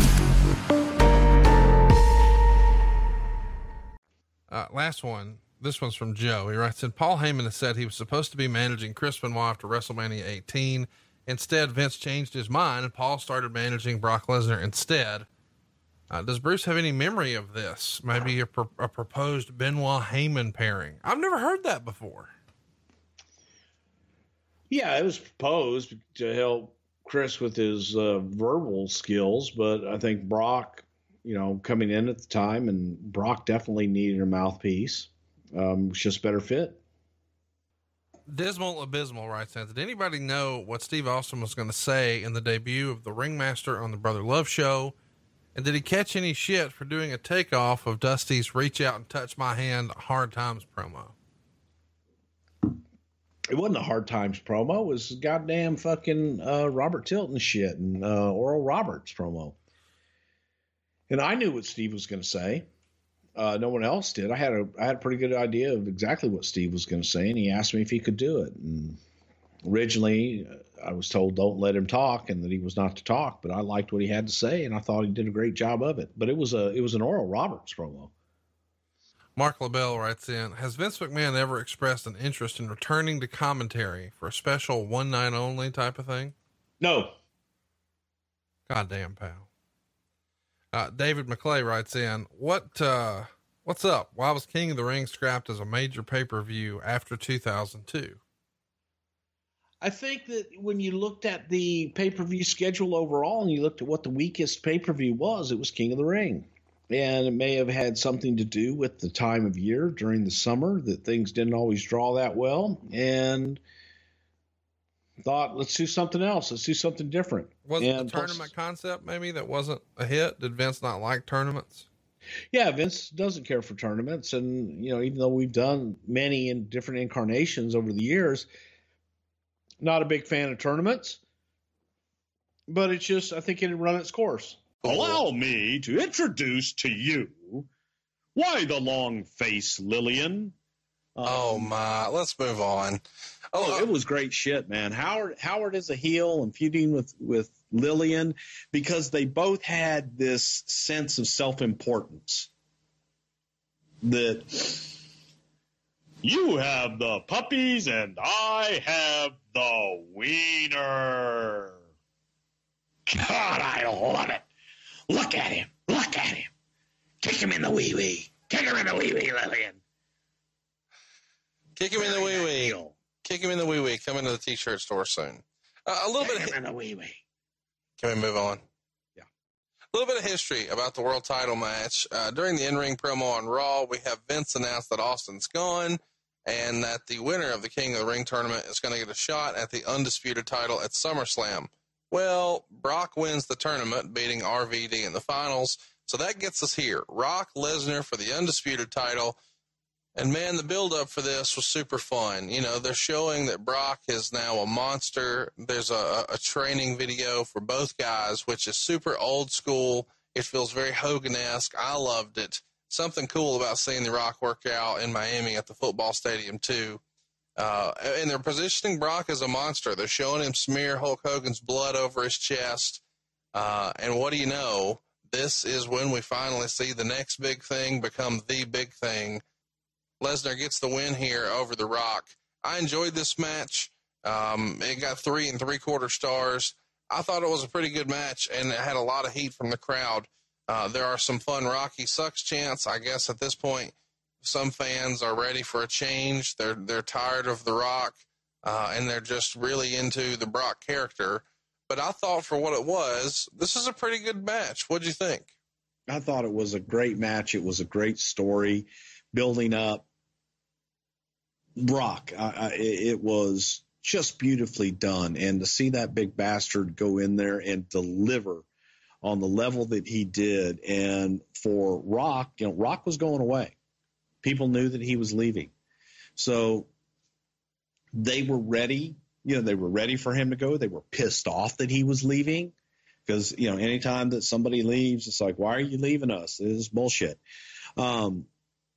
Uh, last one. This one's from Joe. He writes in, Paul Heyman has said he was supposed to be managing Chris Benoit after WrestleMania eighteen. Instead, Vince changed his mind and Paul started managing Brock Lesnar instead. Uh, does Bruce have any memory of this? Maybe a, pro- a proposed Benoit Heyman pairing? I've never heard that before.
Yeah, it was proposed to help Chris with his uh, verbal skills, but I think Brock, you know, coming in at the time, and Brock definitely needed a mouthpiece. Um, it's just better fit.
Dismal Abysmal writes in, did anybody know what Steve Austin was going to say in the debut of the Ringmaster on the Brother Love show? And did he catch any shit for doing a takeoff of Dusty's Reach Out and Touch My Hand Hard Times promo?
It wasn't a Hard Times promo. It was goddamn fucking uh, Robert Tilton shit and uh, Oral Roberts promo. And I knew what Steve was going to say. Uh, no one else did. I had a I had a pretty good idea of exactly what Steve was going to say, and he asked me if he could do it. And originally, I was told don't let him talk, and that he was not to talk. But I liked what he had to say, and I thought he did a great job of it. But it was a it was an Oral Roberts promo.
Mark LaBelle writes in, has Vince McMahon ever expressed an interest in returning to commentary for a special one night only type of thing?
No.
Goddamn, pal. Uh, David McClay writes in, what, uh,
What's up? Why was King of the Ring scrapped as a major pay-per-view after two thousand two?
I think that when you looked at the pay-per-view schedule overall and you looked at what the weakest pay-per-view was, it was King of the Ring. And it may have had something to do with the time of year during the summer that things didn't always draw that well. And thought, let's do something else. Let's do something different.
Was it
and
the tournament plus, concept maybe that wasn't a hit? Did Vince not like tournaments?
Yeah, Vince doesn't care for tournaments. And, you know, even though we've done many in different incarnations over the years, not a big fan of tournaments. But it's just, I think it had run its course.
Allow me to introduce to you, why the long face, Lillian?
Um, oh my, let's move on.
Oh, it was great shit, man. Howard Howard is a heel and feuding with, with Lillian because they both had this sense of self-importance. That
you have the puppies and I have the wiener. God, I love it. Look at him. Look at him. Kick him in the wee-wee. Kick him in the wee-wee, Lillian.
Kick him in the wee-wee. Kick him in the wee-wee. Coming to the T-shirt store soon. Uh, a little
Kick
bit
him in the wee-wee.
Can we move on?
Yeah.
A little bit of history about the world title match. Uh, during the in-ring promo on Raw, we have Vince announce that Austin's gone and that the winner of the King of the Ring tournament is going to get a shot at the undisputed title at SummerSlam. Well, Brock wins the tournament, beating R V D in the finals. So that gets us here. Rock Lesnar for the undisputed title. And man, the build-up for this was super fun. You know, they're showing that Brock is now a monster. There's a, a training video for both guys, which is super old school. It feels very Hogan-esque. I loved it. Something cool about seeing The Rock work out in Miami at the football stadium, too. Uh, and they're positioning Brock as a monster. They're showing him smear Hulk Hogan's blood over his chest. Uh, and what do you know? This is when we finally see the next big thing become the big thing. Lesnar gets the win here over The Rock. I enjoyed this match. Um, it got three and three quarter stars. I thought it was a pretty good match, and it had a lot of heat from the crowd. Uh, there are some fun Rocky sucks chants. I guess at this point, some fans are ready for a change. They're they're tired of The Rock, uh, and they're just really into the Brock character. But I thought for what it was, this is a pretty good match. What'd you think?
I thought it was a great match. It was a great story building up Brock. I, I, it was just beautifully done. And to see that big bastard go in there and deliver on the level that he did. And for Rock, you know, Rock was going away. People knew that he was leaving. So they were ready. You know, they were ready for him to go. They were pissed off that he was leaving because, you know, anytime that somebody leaves, it's like, why are you leaving us? This is bullshit. Um,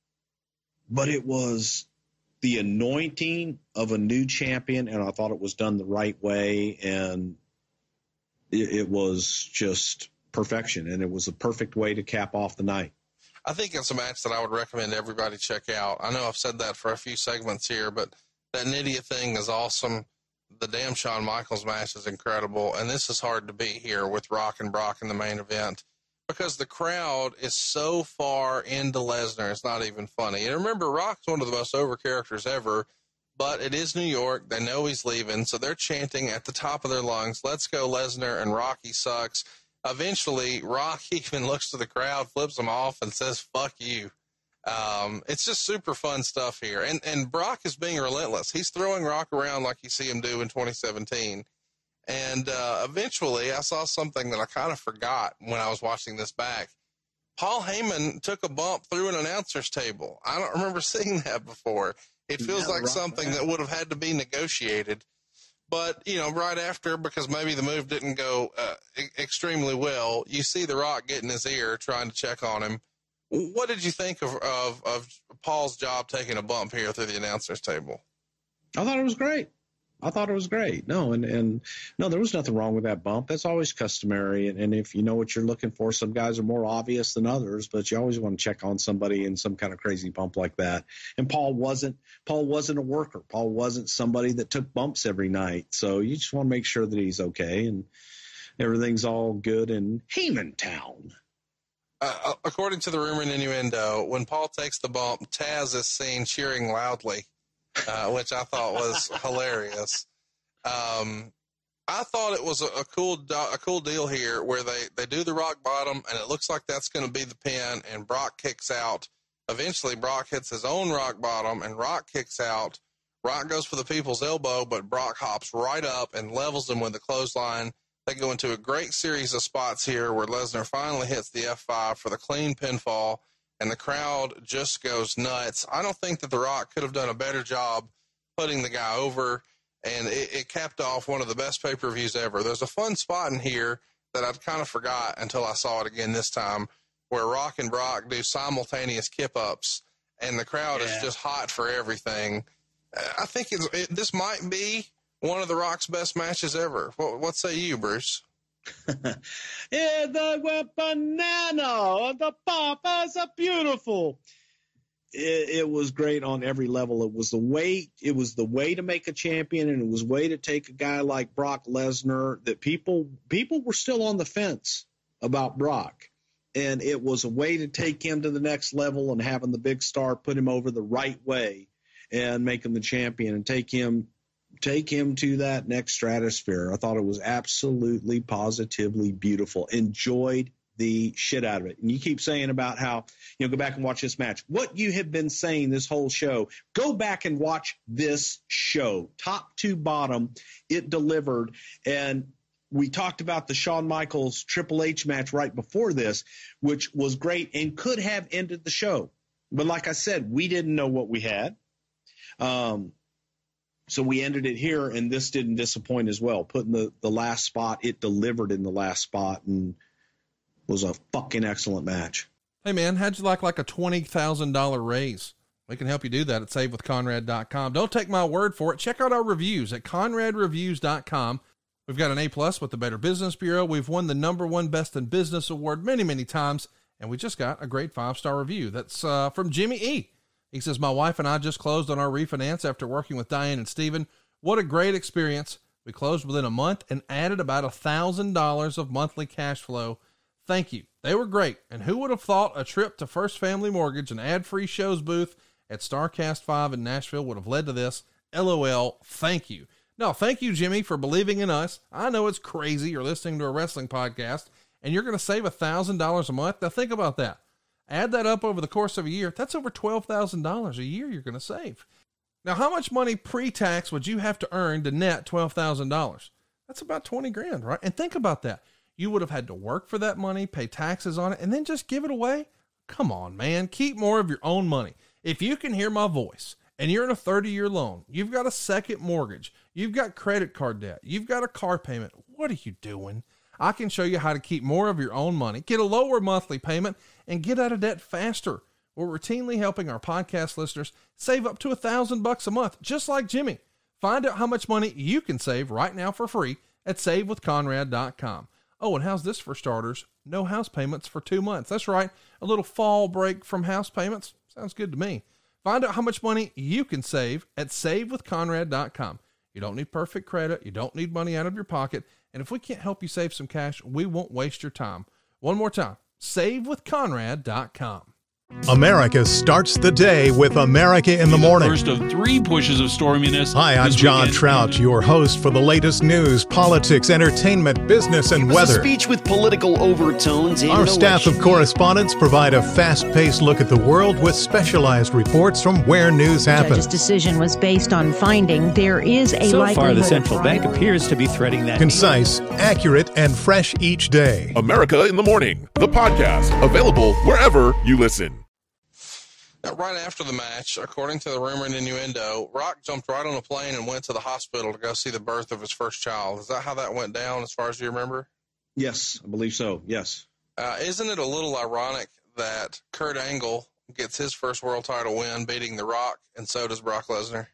but it was the anointing of a new champion, and I thought it was done the right way, and it, it was just perfection, and it was a perfect way to cap off the night.
I think it's a match that I would recommend everybody check out. I know I've said that for a few segments here, but that Nydia thing is awesome. The damn Shawn Michaels match is incredible, and this is hard to beat here with Rock and Brock in the main event because the crowd is so far into Lesnar, it's not even funny. And remember, Rock's one of the most over characters ever, but it is New York. They know he's leaving, so they're chanting at the top of their lungs, let's go Lesnar, and Rocky sucks. Eventually, Rock even looks to the crowd, flips him off, and says, fuck you. Um, it's just super fun stuff here. And and Brock is being relentless. He's throwing Rock around like you see him do in twenty seventeen. And uh, eventually, I saw something that I kind of forgot when I was watching this back. Paul Heyman took a bump through an announcer's table. I don't remember seeing that before. It feels yeah, like Rock, something that would have had to be negotiated. But, you know, right after, because maybe the move didn't go uh, e- extremely well, you see The Rock get in his ear trying to check on him. What did you think of, of, of Paul's job taking a bump here through the announcer's table?
I thought it was great. I thought it was great. No, and, and no, there was nothing wrong with that bump. That's always customary. And, and if you know what you're looking for, some guys are more obvious than others, but you always want to check on somebody in some kind of crazy bump like that. And Paul wasn't, Paul wasn't a worker. Paul wasn't somebody that took bumps every night. So you just want to make sure that he's okay and everything's all good in Heyman Town.
Uh, according to the rumor and innuendo, when Paul takes the bump, Taz is seen cheering loudly, uh, which I thought was hilarious. Um, I thought it was a, a cool, do- a cool deal here where they, they do the rock bottom, and it looks like that's going to be the pin, and Brock kicks out. Eventually, Brock hits his own rock bottom, and Rock kicks out. Rock goes for the people's elbow, but Brock hops right up and levels him with the clothesline. They go into a great series of spots here where Lesnar finally hits the F five for the clean pinfall, and the crowd just goes nuts. I don't think that The Rock could have done a better job putting the guy over, and it, it capped off one of the best pay-per-views ever. There's a fun spot in here that I'd kind of forgot until I saw it again this time, where Rock and Brock do simultaneous kip-ups, and the crowd yeah. is just hot for everything. I think it's, it, this might be one of The Rock's best matches ever. What, what say you, Bruce?
Yeah, the banana, the papas are beautiful. It, it was great on every level. It was the way it was the way to make a champion, and it was way to take a guy like Brock Lesnar that people people were still on the fence about Brock, and it was a way to take him to the next level and having the big star put him over the right way and make him the champion and take him take him to that next stratosphere. I thought it was absolutely positively beautiful. Enjoyed the shit out of it. And you keep saying about how, you know, go back and watch this match. What you have been saying this whole show, go back and watch this show. Top to bottom, it delivered. And we talked about the Shawn Michaels Triple H match right before this, which was great and could have ended the show. But like I said, we didn't know what we had. Um, so we ended it here, and this didn't disappoint as well. Put in the, the last spot, it delivered in the last spot, and was a fucking excellent match.
Hey, man, how'd you like like a twenty thousand dollars raise? We can help you do that at save with conrad dot com. Don't take my word for it. Check out our reviews at conrad reviews dot com. We've got an A-plus with the Better Business Bureau. We've won the number one Best in Business award many, many times, and we just got a great five-star review. That's uh, from Jimmy E. He says, my wife and I just closed on our refinance after working with Diane and Steven. What a great experience. We closed within a month and added about one thousand dollars of monthly cash flow. Thank you. They were great. And who would have thought a trip to First Family Mortgage, an ad-free shows booth at StarCast five in Nashville would have led to this? LOL. Thank you. No, thank you, Jimmy, for believing in us. I know it's crazy. You're listening to a wrestling podcast and you're going to save one thousand dollars a month. Now think about that. Add that up over the course of a year. That's over twelve thousand dollars a year you're going to save. Now, how much money pre-tax would you have to earn to net twelve thousand dollars? That's about twenty grand, right? And think about that. You would have had to work for that money, pay taxes on it, and then just give it away? Come on, man. Keep more of your own money. If you can hear my voice and you're in a thirty-year loan, you've got a second mortgage, you've got credit card debt, you've got a car payment, what are you doing? I can show you how to keep more of your own money, get a lower monthly payment, and get out of debt faster. We're routinely helping our podcast listeners save up to a thousand bucks a month, just like Jimmy. Find out how much money you can save right now for free at save with conrad dot com. Oh, and how's this for starters? No house payments for two months. That's right. A little fall break from house payments. Sounds good to me. Find out how much money you can save at save with conrad dot com. You don't need perfect credit. You don't need money out of your pocket. And if we can't help you save some cash, we won't waste your time. One more time, save with conrad dot com.
America starts the day with America in the Morning.
First of three pushes of storminess.
Hi, I'm John
weekend.
Trout, your host for the latest news, politics, entertainment, business, and
it was
weather.
A speech with political overtones.
Our staff of correspondents provide a fast-paced look at the world with specialized reports from where news happens.
The judge's decision was based on finding there is a
so
likelihood.
So far, the central bank appears to be threading that.
Concise, accurate, and fresh each day.
America in the Morning, the podcast, available wherever you listen.
Now, right after the match, according to the rumor and innuendo, Rock jumped right on a plane and went to the hospital to go see the birth of his first child. Is that how that went down as far as you remember?
Yes, I believe so. Yes.
Uh, isn't it a little ironic that Kurt Angle gets his first world title win beating The Rock, and so does Brock Lesnar?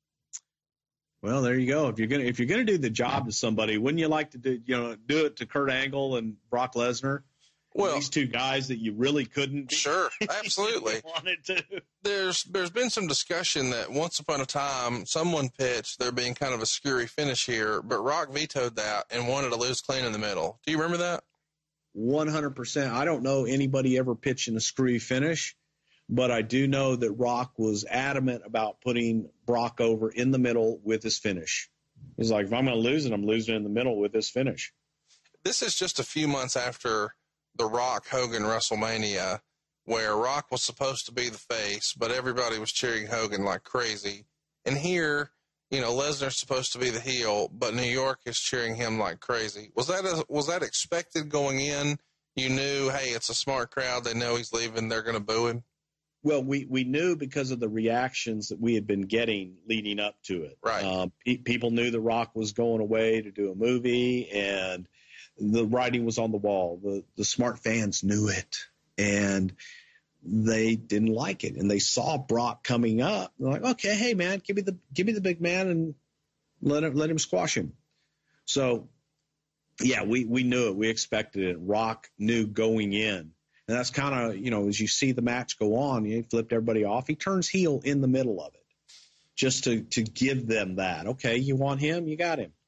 Well, there you go. If you're gonna if you're gonna do the job to somebody, wouldn't you like to do you know do it to Kurt Angle and Brock Lesnar? Well, these two guys that you really couldn't.
Sure, absolutely.
wanted to.
There's there's been some discussion that once upon a time someone pitched there being kind of a screwy finish here, but Rock vetoed that and wanted to lose clean in the middle. Do you remember that?
one hundred percent. I don't know anybody ever pitching a screwy finish, but I do know that Rock was adamant about putting Brock over in the middle with his finish. He's like, if I'm going to lose it, I'm losing in the middle with this finish.
This is just a few months after the Rock Hogan WrestleMania, where Rock was supposed to be the face, but everybody was cheering Hogan like crazy. And here, you know, Lesnar's supposed to be the heel, but New York is cheering him like crazy. Was that a, was that expected going in? You knew, hey, it's a smart crowd. They know he's leaving. They're going to boo him.
Well, we, we knew because of the reactions that we had been getting leading up to it.
Right.
Uh, pe- people knew The Rock was going away to do a movie, and the writing was on the wall. The the smart fans knew it, and they didn't like it. And they saw Brock coming up. They're like, okay, hey man, give me the give me the big man and let him let him squash him. So, yeah, we we knew it. We expected it. Rock knew going in. And that's kind of, you know, as you see the match go on, he flipped everybody off. He turns heel in the middle of it just to, to give them that. Okay, you want him? You got him.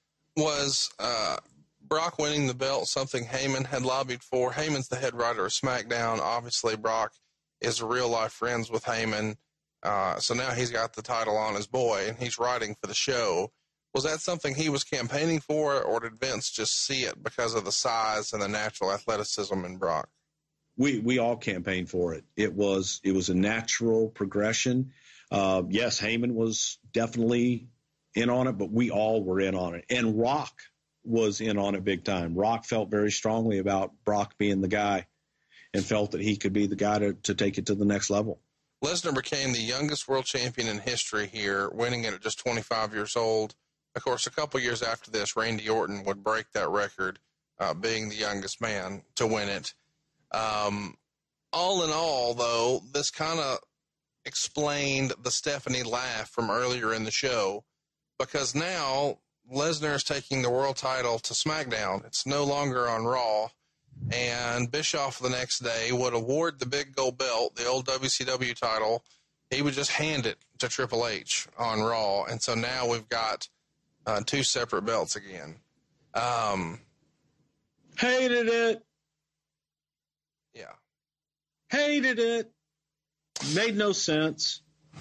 Was uh, Brock winning the belt something Heyman had lobbied for? Heyman's the head writer of SmackDown. Obviously, Brock is real-life friends with Heyman. Uh, so now he's got the title on his boy, and he's writing for the show. Was that something he was campaigning for, or did Vince just see it because of the size and the natural athleticism in Brock?
We we all campaigned for it. It was it was a natural progression. Uh, yes, Heyman was definitely in on it, but we all were in on it. And Rock was in on it big time. Rock felt very strongly about Brock being the guy and felt that he could be the guy to, to take it to the next level.
Lesnar became the youngest world champion in history here, winning it at just twenty-five years old. Of course, a couple years after this, Randy Orton would break that record, uh, being the youngest man to win it. Um, all in all, though, this kind of explained the Stephanie laugh from earlier in the show, because now Lesnar is taking the world title to SmackDown. It's no longer on Raw, and Bischoff the next day would award the big gold belt, the old W C W title. He would just hand it to Triple H on Raw, and so now we've got uh, two separate belts again. Um,
Hated it.
Yeah.
Hated it. Made no sense.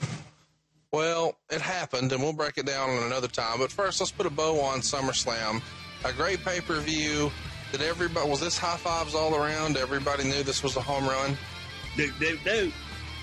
Well, it happened, and we'll break it down on another time. But first, let's put a bow on SummerSlam. A great pay-per-view. Did everybody, was this high fives all around? Everybody knew this was a home run?
Do, do, do.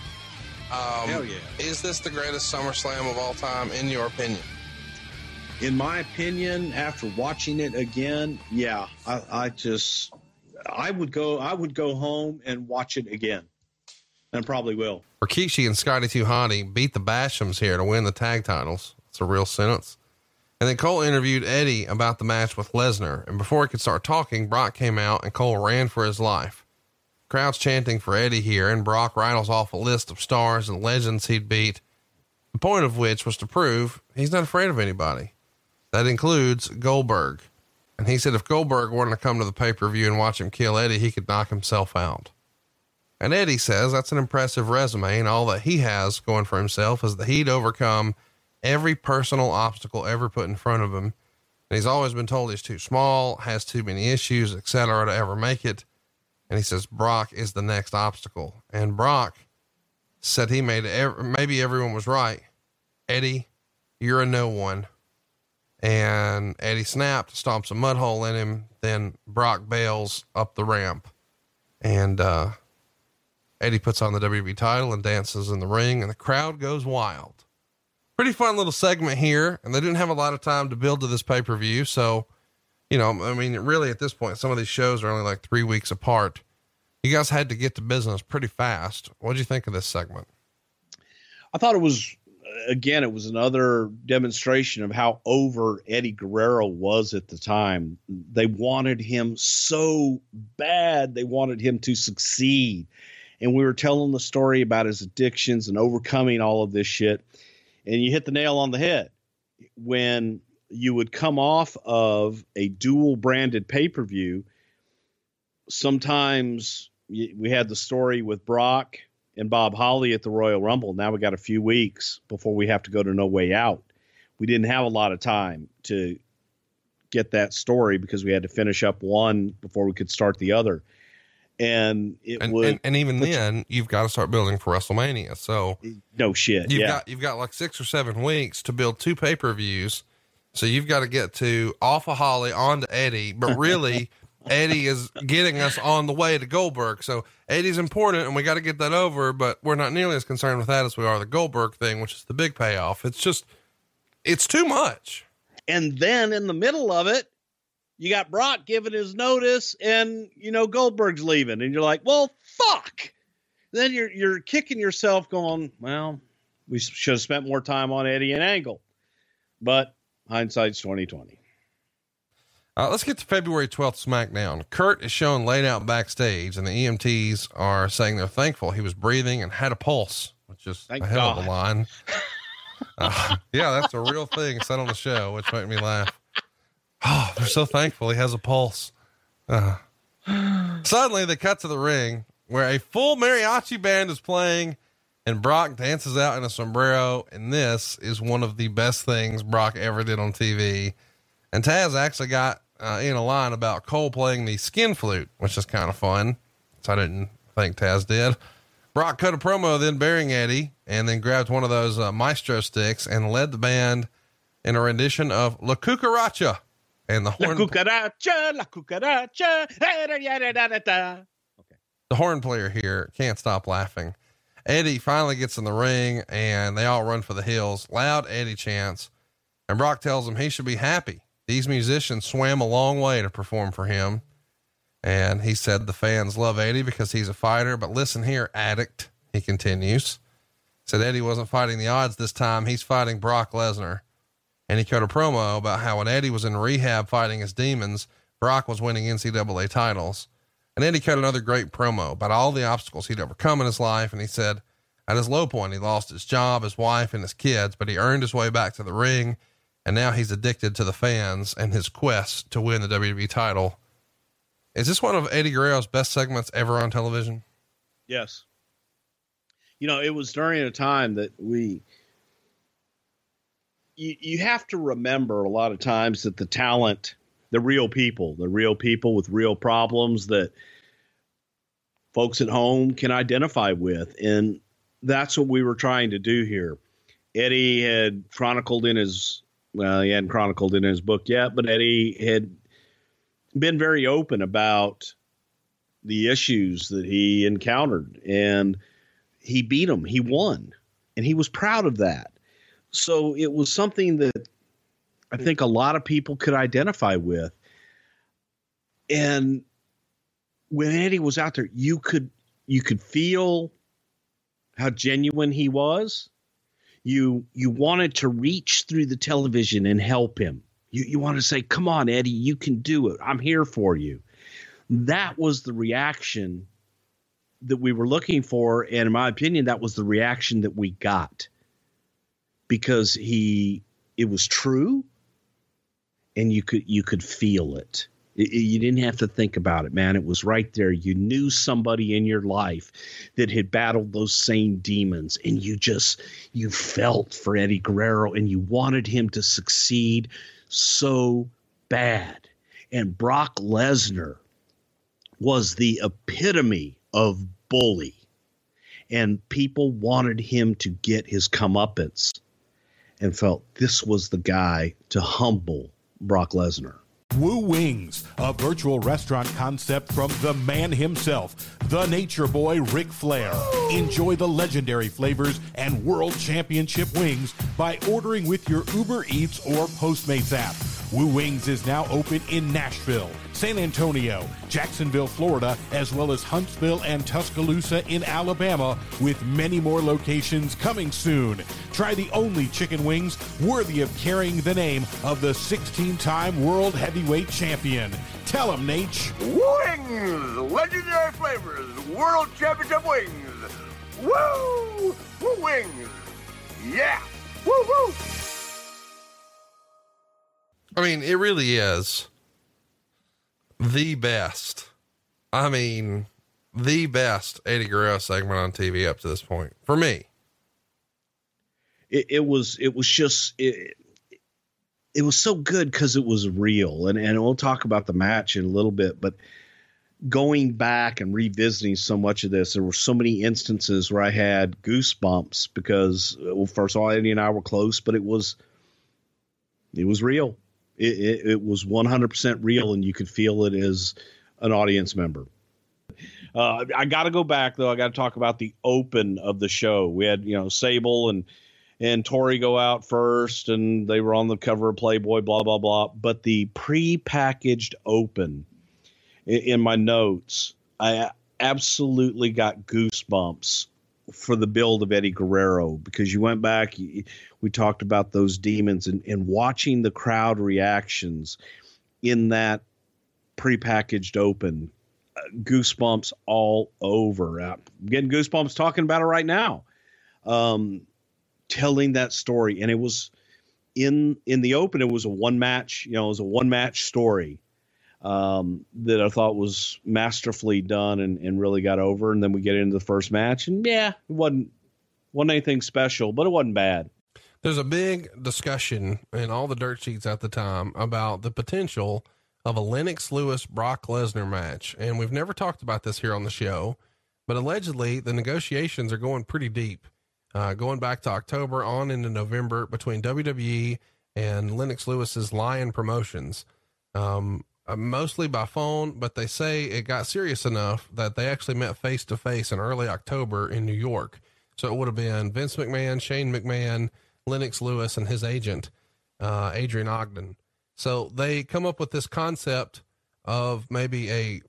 Um,
Hell yeah.
Is this the greatest SummerSlam of all time, in your opinion?
In my opinion, after watching it again, yeah, I, I just... I would go. I would go home and watch it again, and probably will.
Rikishi and Scotty two Hotty beat the Bashams here to win the tag titles. It's a real sentence. And then Cole interviewed Eddie about the match with Lesnar, and before he could start talking, Brock came out and Cole ran for his life. Crowd's chanting for Eddie here, and Brock rattles off a list of stars and legends he'd beat. The point of which was to prove he's not afraid of anybody. That includes Goldberg. And he said if Goldberg wanted to come to the pay-per-view and watch him kill Eddie, he could knock himself out. And Eddie says that's an impressive resume, and all that he has going for himself is that he'd overcome every personal obstacle ever put in front of him. And he's always been told he's too small, has too many issues, et cetera, to ever make it. And he says Brock is the next obstacle. And Brock said he made every, maybe everyone was right. Eddie, you're a no one. And Eddie snapped, stomps a mud hole in him. Then Brock bails up the ramp, and, uh, Eddie puts on the W W E title and dances in the ring, and the crowd goes wild. Pretty fun little segment here. And they didn't have a lot of time to build to this pay-per-view. So, you know, I mean, really at this point, some of these shows are only like three weeks apart. You guys had to get to business pretty fast. What'd you think of this segment?
I thought it was, again, it was another demonstration of how over Eddie Guerrero was at the time. They wanted him so bad. They wanted him to succeed. And we were telling the story about his addictions and overcoming all of this shit. And you hit the nail on the head. When you would come off of a dual branded pay-per-view, sometimes we had the story with Brock and Bob Holly at the Royal Rumble. Now we got a few weeks before we have to go to No Way Out. We didn't have a lot of time to
get that story because we had to finish up one before we could start the other. And it
and,
would,
and, and even then you've got to start building for WrestleMania. So
no shit.
You've
yeah.
got, you've got like six or seven weeks to build two pay-per-views. So you've got to get to off of Holly onto Eddie, but really Eddie is getting us on the way to Goldberg. So Eddie's important and we got to get that over, but we're not nearly as concerned with that as we are the Goldberg thing, which is the big payoff. It's just, it's too much.
And then in the middle of it, you got Brock giving his notice and, you know, Goldberg's leaving and you're like, well, fuck. Then you're, you're kicking yourself going, well, we should have spent more time on Eddie and Angle, but hindsight's twenty twenty.
Uh, let's get to February twelfth SmackDown. Kurt is shown laid out backstage and the E M Ts are saying they're thankful he was breathing and had a pulse, which is
Thank
a hell
God.
of a line. Uh, yeah, that's a real thing said on the show, which made me laugh. Oh, they're so thankful he has a pulse. Uh, suddenly they cut to the ring where a full mariachi band is playing and Brock dances out in a sombrero. And this is one of the best things Brock ever did on T V. And Taz actually got uh, in a line about Cole playing the skin flute, which is kind of fun. So I didn't think Taz did. Brock cut a promo, then burying Eddie, and then grabbed one of those uh, maestro sticks and led the band in a rendition of La Cucaracha. And the horn,
La cucaracha, la cucaracha, da, da, da, da, da, da.
the horn player here can't stop laughing. Eddie finally gets in the ring and they all run for the hills. Loud Eddie chants, and Brock tells him he should be happy. These musicians swam a long way to perform for him. And he said the fans love Eddie because he's a fighter, but listen here, addict, he continues. Said Eddie wasn't fighting the odds this time. He's fighting Brock Lesnar. And he cut a promo about how when Eddie was in rehab fighting his demons, Brock was winning N C double A titles. And Eddie cut another great promo about all the obstacles he'd overcome in his life. And he said at his low point, he lost his job, his wife, and his kids, but he earned his way back to the ring. And now he's addicted to the fans and his quest to win the W W E title. Is this one of Eddie Guerrero's best segments ever on television?
Yes. You know, it was during a time that we, you, you have to remember a lot of times that the talent, the real people, the real people with real problems that folks at home can identify with. And that's what we were trying to do here. Eddie had chronicled in his, well, he hadn't chronicled in his book yet, but Eddie had been very open about the issues that he encountered, and he beat them. He won, and he was proud of that. So it was something that I think a lot of people could identify with. And when Eddie was out there, you could, you could feel how genuine he was. You, you wanted to reach through the television and help him. You, you want to say, come on, Eddie, you can do it. I'm here for you. That was the reaction that we were looking for. And in my opinion, that was the reaction that we got, because he, it was true and you could, you could feel it. It, you didn't have to think about it, man. It was right there. You knew somebody in your life that had battled those same demons, and you just, you felt for Eddie Guerrero and you wanted him to succeed so bad. And Brock Lesnar was the epitome of bully, and people wanted him to get his comeuppance and felt this was the guy to humble Brock Lesnar.
Woo Wings, a virtual restaurant concept from the man himself, the Nature Boy Ric Flair. Enjoy the legendary flavors and world championship wings by ordering with your Uber Eats or Postmates app. Woo Wings is now open in Nashville, San Antonio, Jacksonville, Florida, as well as Huntsville and Tuscaloosa in Alabama, with many more locations coming soon. Try the only chicken wings worthy of carrying the name of the sixteen-time world heavyweight champion. Tell him, Nate.
Wings! Legendary flavors! World Championship wings! Woo! Woo wings! Yeah! Woo woo!
I mean, it really is the best. I mean, the best Eddie Guerrero segment on T V up to this point for me.
It, it was, it was just, it, it was so good because it was real. And, and we'll talk about the match in a little bit, but going back and revisiting so much of this, there were so many instances where I had goosebumps because, well, first of all, Eddie and I were close, but it was, it was real. It, it, it was one hundred percent real, and you could feel it as an audience member. Uh, I got to go back though. I got to talk about the open of the show. We had, you know, Sable and, and Tori go out first, and they were on the cover of Playboy, blah, blah, blah. But the pre-packaged open in, in my notes, I absolutely got goosebumps for the build of Eddie Guerrero, because you went back, we talked about those demons, and, and watching the crowd reactions in that prepackaged open, uh, goosebumps all over. I'm getting goosebumps talking about it right now. Um, telling that story. And it was in, in the open, it was a one match, you know, it was a one match story. Um, that I thought was masterfully done and, and really got over. And then we get into the first match, and yeah, it wasn't, wasn't anything special, but it wasn't bad.
There's a big discussion in all the dirt sheets at the time about the potential of a Lennox Lewis Brock Lesnar match. And we've never talked about this here on the show, but allegedly the negotiations are going pretty deep, uh, going back to October on into November between W W E and Lennox Lewis's Lion Promotions. Um, Uh, mostly by phone, but they say it got serious enough that they actually met face to face in early October in New York. So it would have been Vince McMahon, Shane McMahon, Lennox Lewis, and his agent, uh, Adrian Ogden. So they come up with this concept of maybe a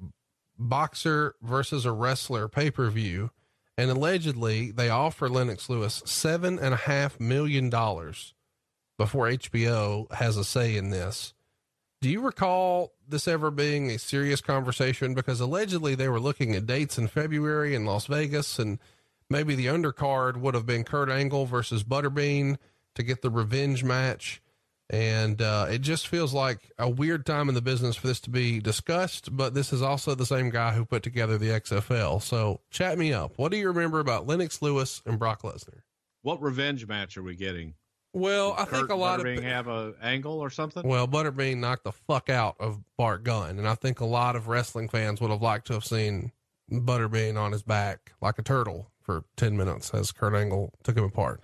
boxer versus a wrestler pay-per-view. And allegedly they offer Lennox Lewis seven and a half million dollars before H B O has a say in this. Do you recall this ever being a serious conversation? Because allegedly they were looking at dates in February in Las Vegas, and maybe the undercard would have been Kurt Angle versus Butterbean to get the revenge match. And, uh, it just feels like a weird time in the business for this to be discussed, but this is also the same guy who put together the X F L. So chat me up. What do you remember about Lennox Lewis and Brock Lesnar?
What revenge match are we getting?
Well, I
Kurt
think a lot
Butterbean
of
have a angle or something.
Well, Butterbean knocked the fuck out of Bart Gunn, and I think a lot of wrestling fans would have liked to have seen Butterbean on his back like a turtle for ten minutes as Kurt Angle took him apart.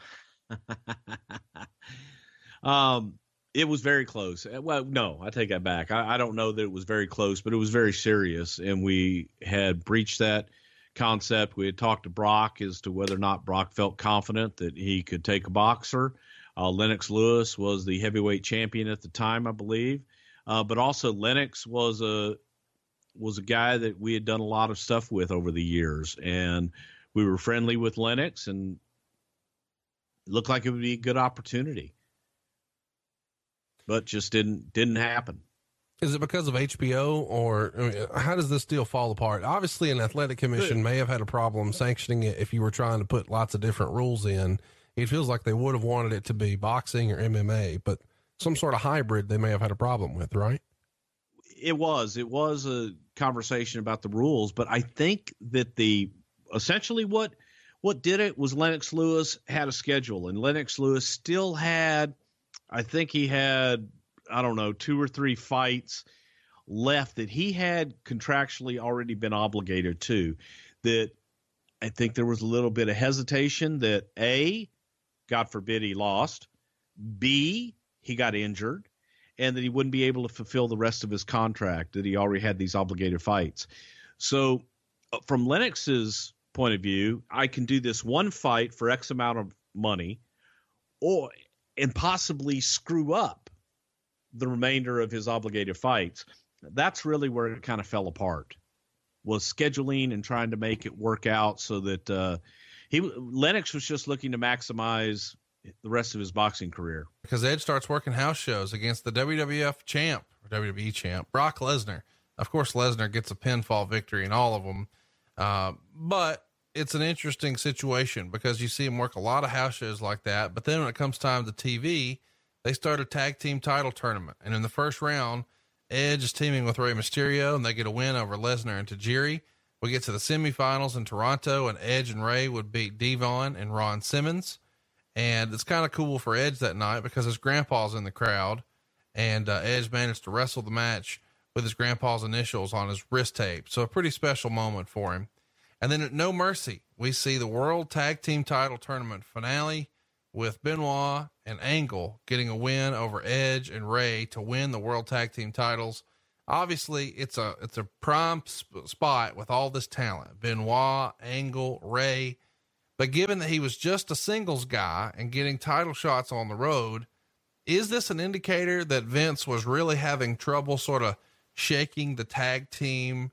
um, it was very close. Well, no, I take that back. I, I don't know that it was very close, but it was very serious, and we had breached that concept. We had talked to Brock as to whether or not Brock felt confident that he could take a boxer. Uh, Lennox Lewis was the heavyweight champion at the time, I believe. Uh, but also Lennox was a, was a guy that we had done a lot of stuff with over the years, and we were friendly with Lennox, and it looked like it would be a good opportunity, but just didn't, didn't happen.
Is it because of H B O, or I mean, how does this deal fall apart? Obviously an athletic commission may have had a problem sanctioning it if you were trying to put lots of different rules in. It feels like they would have wanted it to be boxing or M M A, but some sort of hybrid they may have had a problem with, right?
It was, it was a conversation about the rules, but I think that the, essentially what, what did it was Lennox Lewis had a schedule, and Lennox Lewis still had, I think he had, I don't know, two or three fights left that he had contractually already been obligated to, that I think there was a little bit of hesitation that A, God forbid he lost, B, he got injured, and that he wouldn't be able to fulfill the rest of his contract, that he already had these obligated fights. So uh, from Lennox's point of view, I can do this one fight for X amount of money, or and possibly screw up the remainder of his obligated fights. That's really where it kind of fell apart, was scheduling and trying to make it work out so that uh, he Lennox was just looking to maximize the rest of his boxing career.
Because Edge starts working house shows against the W W F champ, or W W E champ, Brock Lesnar. Of course, Lesnar gets a pinfall victory in all of them. Uh, but it's an interesting situation because you see him work a lot of house shows like that. But then when it comes time to T V, they start a tag team title tournament. And in the first round, Edge is teaming with Rey Mysterio, and they get a win over Lesnar and Tajiri. We get to the semifinals in Toronto, and Edge and Rey would beat Devon and Ron Simmons. And it's kind of cool for Edge that night because his grandpa's in the crowd. and uh, Edge managed to wrestle the match with his grandpa's initials on his wrist tape. So a pretty special moment for him. And then at No Mercy, we see the World Tag Team Title Tournament finale with Benoit and Angle getting a win over Edge and Ray to win the World Tag Team titles. Obviously, it's a it's a prime sp- spot with all this talent: Benoit, Angle, Ray. But given that he was just a singles guy and getting title shots on the road, is this an indicator that Vince was really having trouble sort of shaking the tag team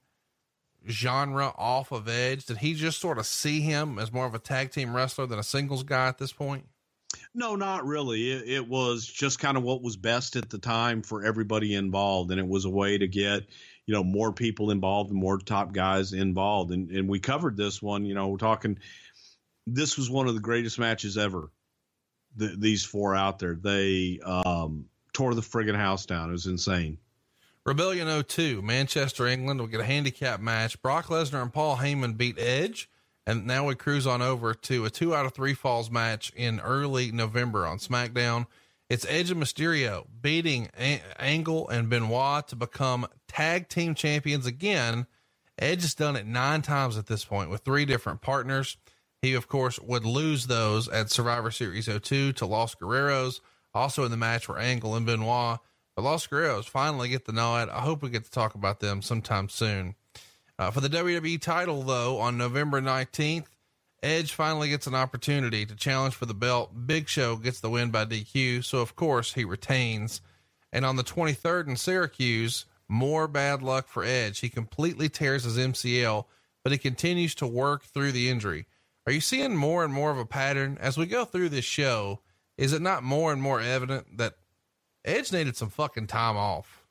genre off of Edge? Did he just sort of see him as more of a tag team wrestler than a singles guy at this point?
No, not really. It, it was just kind of what was best at the time for everybody involved. And it was a way to get, you know, more people involved and more top guys involved. And, and we covered this one, you know, we're talking, this was one of the greatest matches ever. The, these four out there, they um, tore the friggin' house down. It was insane.
Rebellion oh two, Manchester, England will get a handicap match. Brock Lesnar and Paul Heyman beat Edge. And now we cruise on over to a two out of three falls match in early November on SmackDown. It's Edge and Mysterio beating a- Angle and Benoit to become tag team champions again. Edge has done it nine times at this point with three different partners. He, of course, would lose those at Survivor Series oh two to Los Guerreros. Also in the match were Angle and Benoit. The Los Guerreros finally get the nod. I hope we get to talk about them sometime soon. Uh, for the W W E title, though, on November nineteenth, Edge finally gets an opportunity to challenge for the belt. Big Show gets the win by D Q, so of course he retains. And on the twenty-third in Syracuse, more bad luck for Edge. He completely tears his M C L, but he continues to work through the injury. Are you seeing more and more of a pattern as we go through this show? Is it not more and more evident that Edge needed some fucking time off?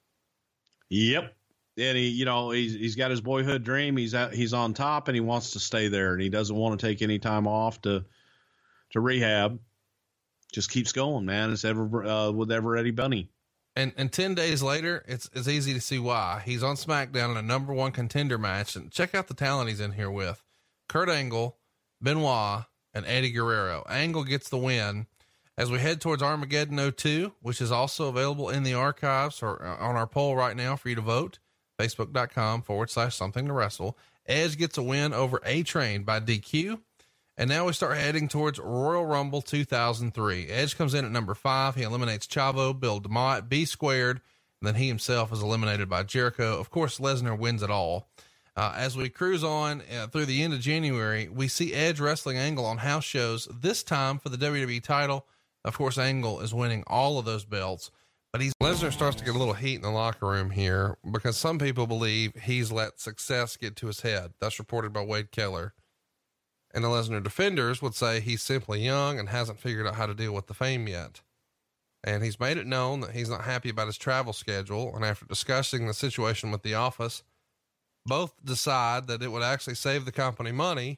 Yep. And he, you know, he's, he's got his boyhood dream. He's out, he's on top and he wants to stay there and he doesn't want to take any time off to, to rehab. Just keeps going, man. It's ever, uh, with ever Eddie Bunny.
And, and ten days later, it's, it's easy to see why. He's on SmackDown in a number one contender match, and check out the talent he's in here with: Kurt Angle, Benoit, and Eddie Guerrero. Angle gets the win. As we head towards Armageddon oh two, which is also available in the archives or on our poll right now for you to vote, facebook.com forward slash something to wrestle. Edge gets a win over A-Train by D Q. And now we start heading towards Royal Rumble two thousand three. Edge comes in at number five. He eliminates Chavo, Bill DeMott, B Squared, and then he himself is eliminated by Jericho. Of course, Lesnar wins it all. Uh, as we cruise on uh, through the end of January, we see Edge wrestling Angle on house shows, this time for the W W E title. Of course, Angle is winning all of those belts, but he's Lesnar starts to get a little heat in the locker room here because some people believe he's let success get to his head. That's reported by Wade Keller. And the Lesnar defenders would say he's simply young and hasn't figured out how to deal with the fame yet. And he's made it known that he's not happy about his travel schedule. And after discussing the situation with the office, both decide that it would actually save the company money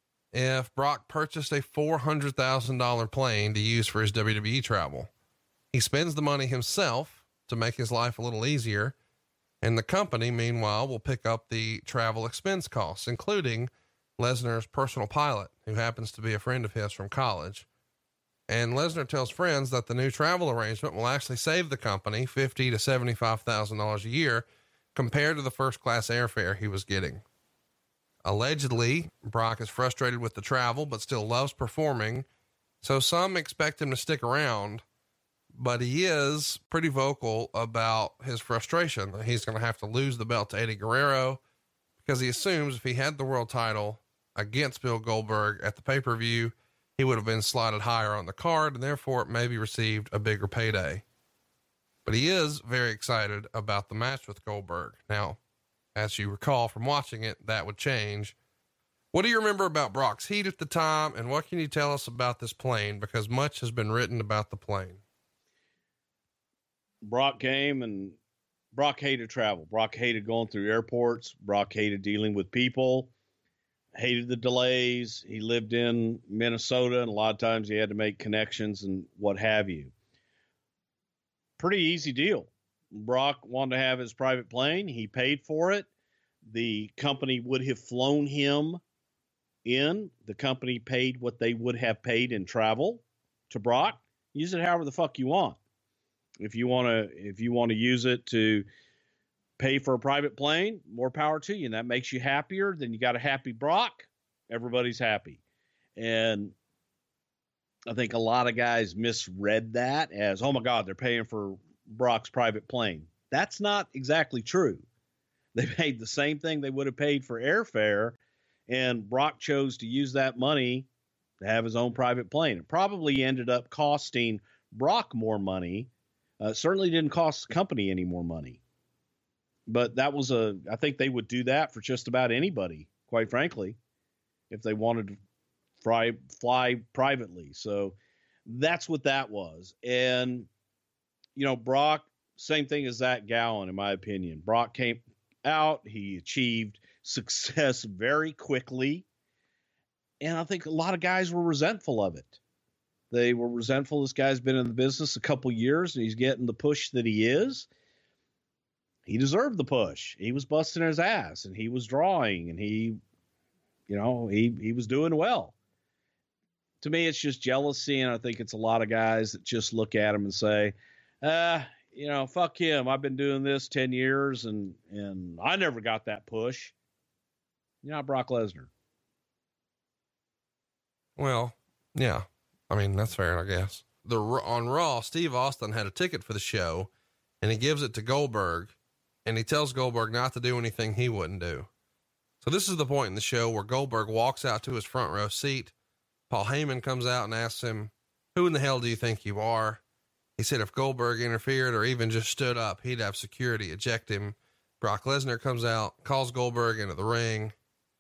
if Brock purchased a four hundred thousand dollars plane to use for his W W E travel. He spends the money himself to make his life a little easier. And the company, meanwhile, will pick up the travel expense costs, including Lesnar's personal pilot, who happens to be a friend of his from college. And Lesnar tells friends that the new travel arrangement will actually save the company fifty thousand to seventy-five thousand dollars a year compared to the first class airfare he was getting. Allegedly, Brock is frustrated with the travel, but still loves performing. So some expect him to stick around, but he is pretty vocal about his frustration that he's going to have to lose the belt to Eddie Guerrero because he assumes if he had the world title against Bill Goldberg at the pay-per-view, he would have been slotted higher on the card and therefore maybe received a bigger payday. But he is very excited about the match with Goldberg. Now, as you recall from watching it, that would change. What do you remember about Brock's heat at the time, and what can you tell us about this plane? Because much has been written about the plane.
Brock came and Brock hated travel. Brock hated going through airports. Brock hated dealing with people, hated the delays. He lived in Minnesota, and a lot of times he had to make connections and what have you. Pretty easy deal. Brock wanted to have his private plane. He paid for it. The company would have flown him in. The company paid what they would have paid in travel to Brock. Use it however the fuck you want.
If you want to, if you want to use it to pay for a private plane, more power to you. And that makes you happier. Then you got a happy Brock. Everybody's happy. And I think a lot of guys misread that as, oh my God, they're paying for Brock's private plane. That's not exactly true. They paid the same thing they would have paid for airfare, and Brock chose to use that money to have his own private plane. It probably ended up costing Brock more money. Uh, certainly didn't cost the company any more money. But that was a, I think they would do that for just about anybody, quite frankly, if they wanted to fly, fly privately. So that's what that was. And, you know, Brock, same thing as Zach Gallen, in my opinion. Brock came out, he achieved success very quickly. And I think a lot of guys were resentful of it. They were resentful. This guy's been in the business a couple years and he's getting the push that he is. He deserved the push. He was busting his ass and he was drawing and he, you know, he, he was doing well. To me, it's just jealousy. And I think it's a lot of guys that just look at him and say, uh, you know, fuck him. I've been doing this ten years and, and I never got that push. You're not Brock Lesnar.
Well, yeah. I mean, that's fair, I guess. The on Raw, Steve Austin had a ticket for the show and he gives it to Goldberg and he tells Goldberg not to do anything he wouldn't do. So this is the point in the show where Goldberg walks out to his front row seat. Paul Heyman comes out and asks him, who in the hell do you think you are? He said if Goldberg interfered or even just stood up, he'd have security eject him. Brock Lesnar comes out, calls Goldberg into the ring,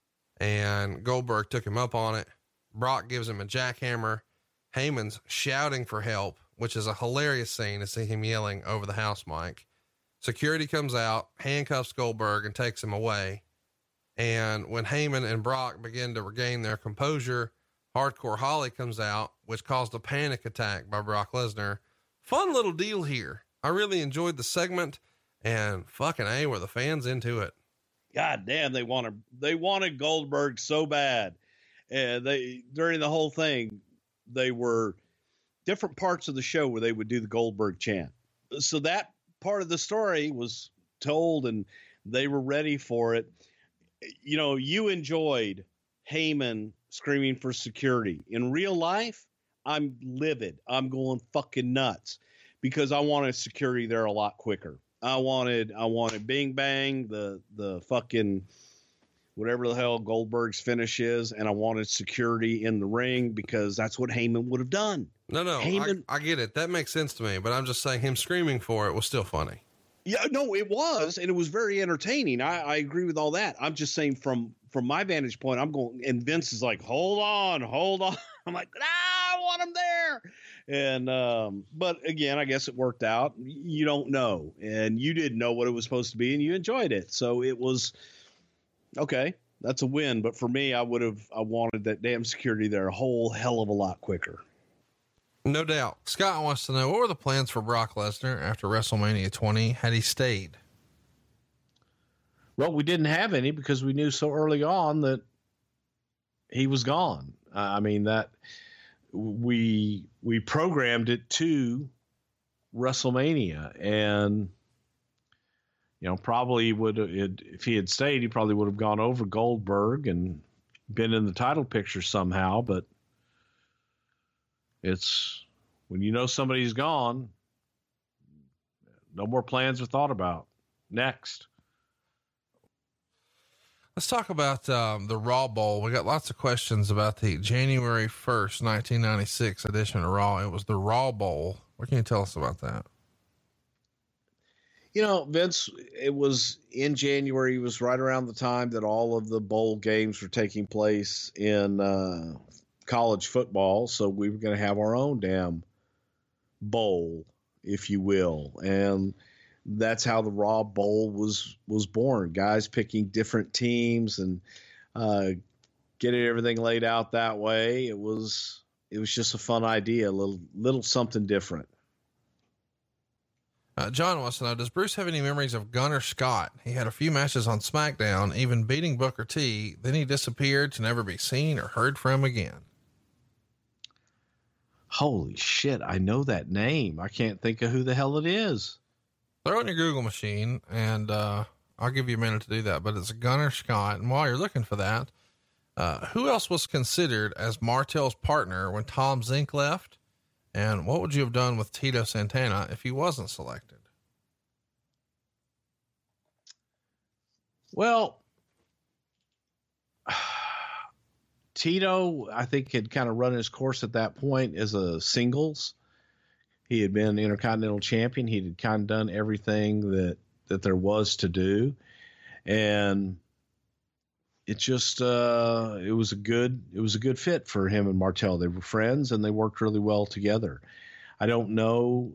and Goldberg took him up on it. Brock gives him a jackhammer. Heyman's shouting for help, which is a hilarious scene to see him yelling over the house mic. Security comes out, handcuffs Goldberg and takes him away. And when Heyman and Brock begin to regain their composure, Hardcore Holly comes out, which caused a panic attack by Brock Lesnar. Fun little deal here. I really enjoyed the segment and fucking A, were the fans into it.
God damn, they wanted, they wanted Goldberg so bad. And they, during the whole thing, they were different parts of the show where they would do the Goldberg chant. So that part of the story was told and they were ready for it. You know, you enjoyed Heyman screaming for security. In real life, I'm livid. I'm going fucking nuts because I wanted security there a lot quicker. I wanted, I wanted Bing Bang, the, the fucking, whatever the hell Goldberg's finish is. And I wanted security in the ring because that's what Heyman would have done.
No, no, Heyman, I, I get it. That makes sense to me, but I'm just saying him screaming for it was still funny.
Yeah, no, it was. And it was very entertaining. I, I agree with all that. I'm just saying from, from my vantage point, I'm going, and Vince is like, hold on, hold on. I'm like, ah, I want him there. And, um, but again, I guess it worked out. You don't know. And you didn't know what it was supposed to be and you enjoyed it. So it was, okay, that's a win. But for me, I would have, I wanted that damn security there a whole hell of a lot quicker.
No doubt. Scott wants to know, what were the plans for Brock Lesnar after WrestleMania twenty? Had he stayed?
Well, we didn't have any because we knew so early on that he was gone. Uh, I mean, that we, we programmed it to WrestleMania and, you know, probably would, it, if he had stayed, he probably would have gone over Goldberg and been in the title picture somehow, but it's when you know somebody's gone, no more plans are thought about. Next.
Let's talk about um, the Raw Bowl. We got lots of questions about the January first, nineteen ninety-six edition of Raw. It was the Raw Bowl. What can you tell us about that?
You know, Vince, it was in January. It was right around the time that all of the bowl games were taking place in uh, college football. So we were going to have our own damn bowl, if you will. And that's how the Raw Bowl was, was born. Guys picking different teams and uh, getting everything laid out that way. It was, it was just a fun idea, a little, little something different.
Uh, John wants to know, does Bruce have any memories of Gunner Scott? He had a few matches on SmackDown, even beating Booker T. Then he disappeared to never be seen or heard from again.
Holy shit. I know that name. I can't think of who the hell it is.
Throw in your Google machine and, uh, I'll give you a minute to do that, but it's Gunnar Scott. And while you're looking for that, uh, who else was considered as Martell's partner when Tom Zink left? And what would you have done with Tito Santana if he wasn't selected?
Well, Tito, I think, had kind of run his course at that point as a singles. He had been Intercontinental Champion. He had kind of done everything that, that there was to do. And it just, uh, it was a good, it was a good fit for him and Martell. They were friends and they worked really well together. I don't know.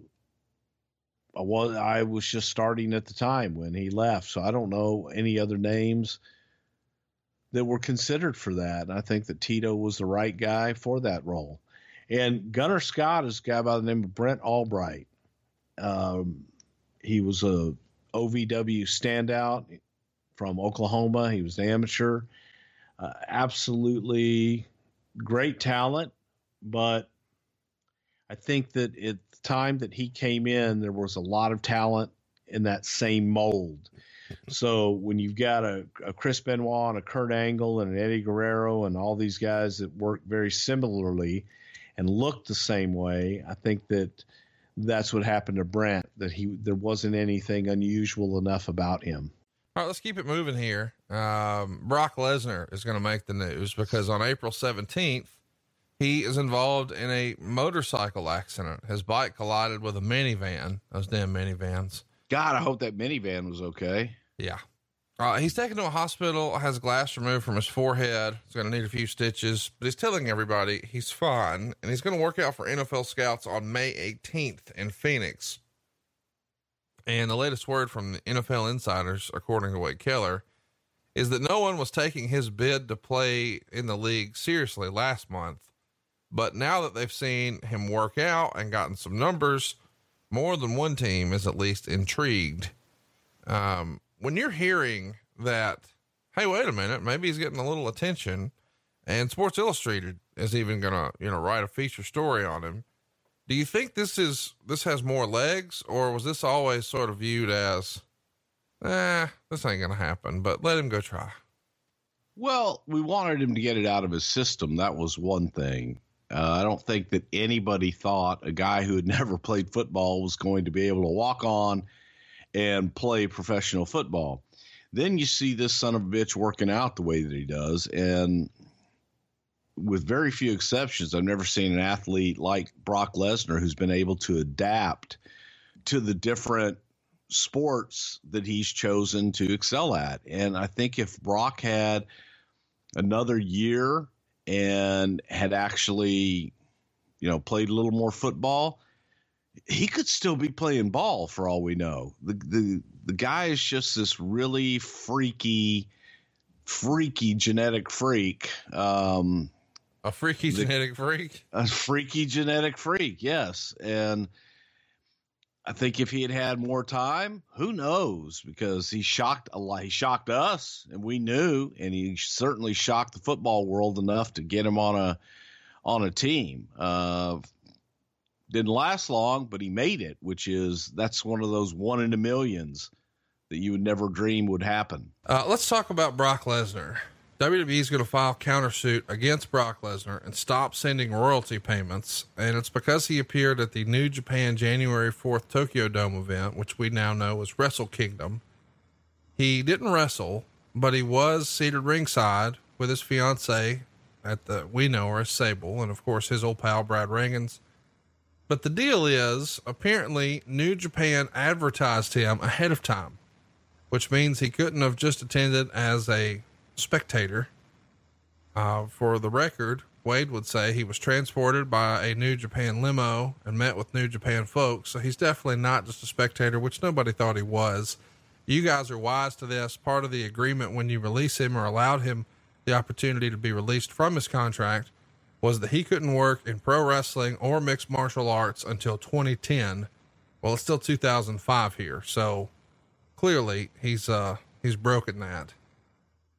I was, I was just starting at the time when he left. So I don't know any other names that were considered for that. And I think that Tito was the right guy for that role. And Gunnar Scott is a guy by the name of Brent Albright. Um, he was a O V W standout from Oklahoma. He was an amateur, uh, absolutely great talent. But I think that at the time that he came in, there was a lot of talent in that same mold. So when you've got a, a Chris Benoit and a Kurt Angle and an Eddie Guerrero and all these guys that work very similarly and look the same way, I think that that's what happened to Brent, that he, there wasn't anything unusual enough about him.
All right, let's keep it moving here. Um, Brock Lesnar is going to make the news because on April seventeenth, he is involved in a motorcycle accident. His bike collided with a minivan, those damn minivans.
God, I hope that minivan was okay.
Yeah. Uh, he's taken to a hospital, has glass removed from his forehead. He's going to need a few stitches, but he's telling everybody he's fine. And he's going to work out for N F L scouts on May eighteenth in Phoenix. And the latest word from the N F L insiders, according to Wade Keller, is that no one was taking his bid to play in the league seriously last month. But now that they've seen him work out and gotten some numbers, more than one team is at least intrigued. Um, when you're hearing that, hey, wait a minute, maybe he's getting a little attention and Sports Illustrated is even going to, you know, write a feature story on him. Do you think this is, this has more legs, or was this always sort of viewed as, eh, this ain't going to happen, but let him go try?
Well, we wanted him to get it out of his system. That was one thing. Uh, I don't think that anybody thought a guy who had never played football was going to be able to walk on and play professional football. Then you see this son of a bitch working out the way that he does. And with very few exceptions, I've never seen an athlete like Brock Lesnar who's been able to adapt to the different sports that he's chosen to excel at. And I think if Brock had another year and had actually, you know, played a little more football, he could still be playing ball for all we know. The, the, the guy is just this really freaky, freaky genetic freak. Um,
a freaky the, genetic freak,
a freaky genetic freak. Yes. And I think if he had had more time, who knows, because he shocked a lot. He shocked us and we knew, and he certainly shocked the football world enough to get him on a, on a team. Uh, didn't last long, but he made it, which is, that's one of those one in a millions that you would never dream would happen.
Uh, let's talk about Brock Lesnar. W W E is going to file countersuit against Brock Lesnar and stop sending royalty payments. And it's because he appeared at the New Japan January fourth Tokyo Dome event, which we now know as Wrestle Kingdom. He didn't wrestle, but he was seated ringside with his fiance at the, we know her as Sable, and of course his old pal, Brad Rheingans. But the deal is, apparently New Japan advertised him ahead of time, which means he couldn't have just attended as a spectator. Uh, for the record, Wade would say he was transported by a New Japan limo and met with New Japan folks. So he's definitely not just a spectator, which nobody thought he was. You guys are wise to this. Part of the agreement when you release him or allowed him the opportunity to be released from his contract was that he couldn't work in pro wrestling or mixed martial arts until twenty ten. Well, it's still two thousand five here. So clearly he's, uh, he's broken that.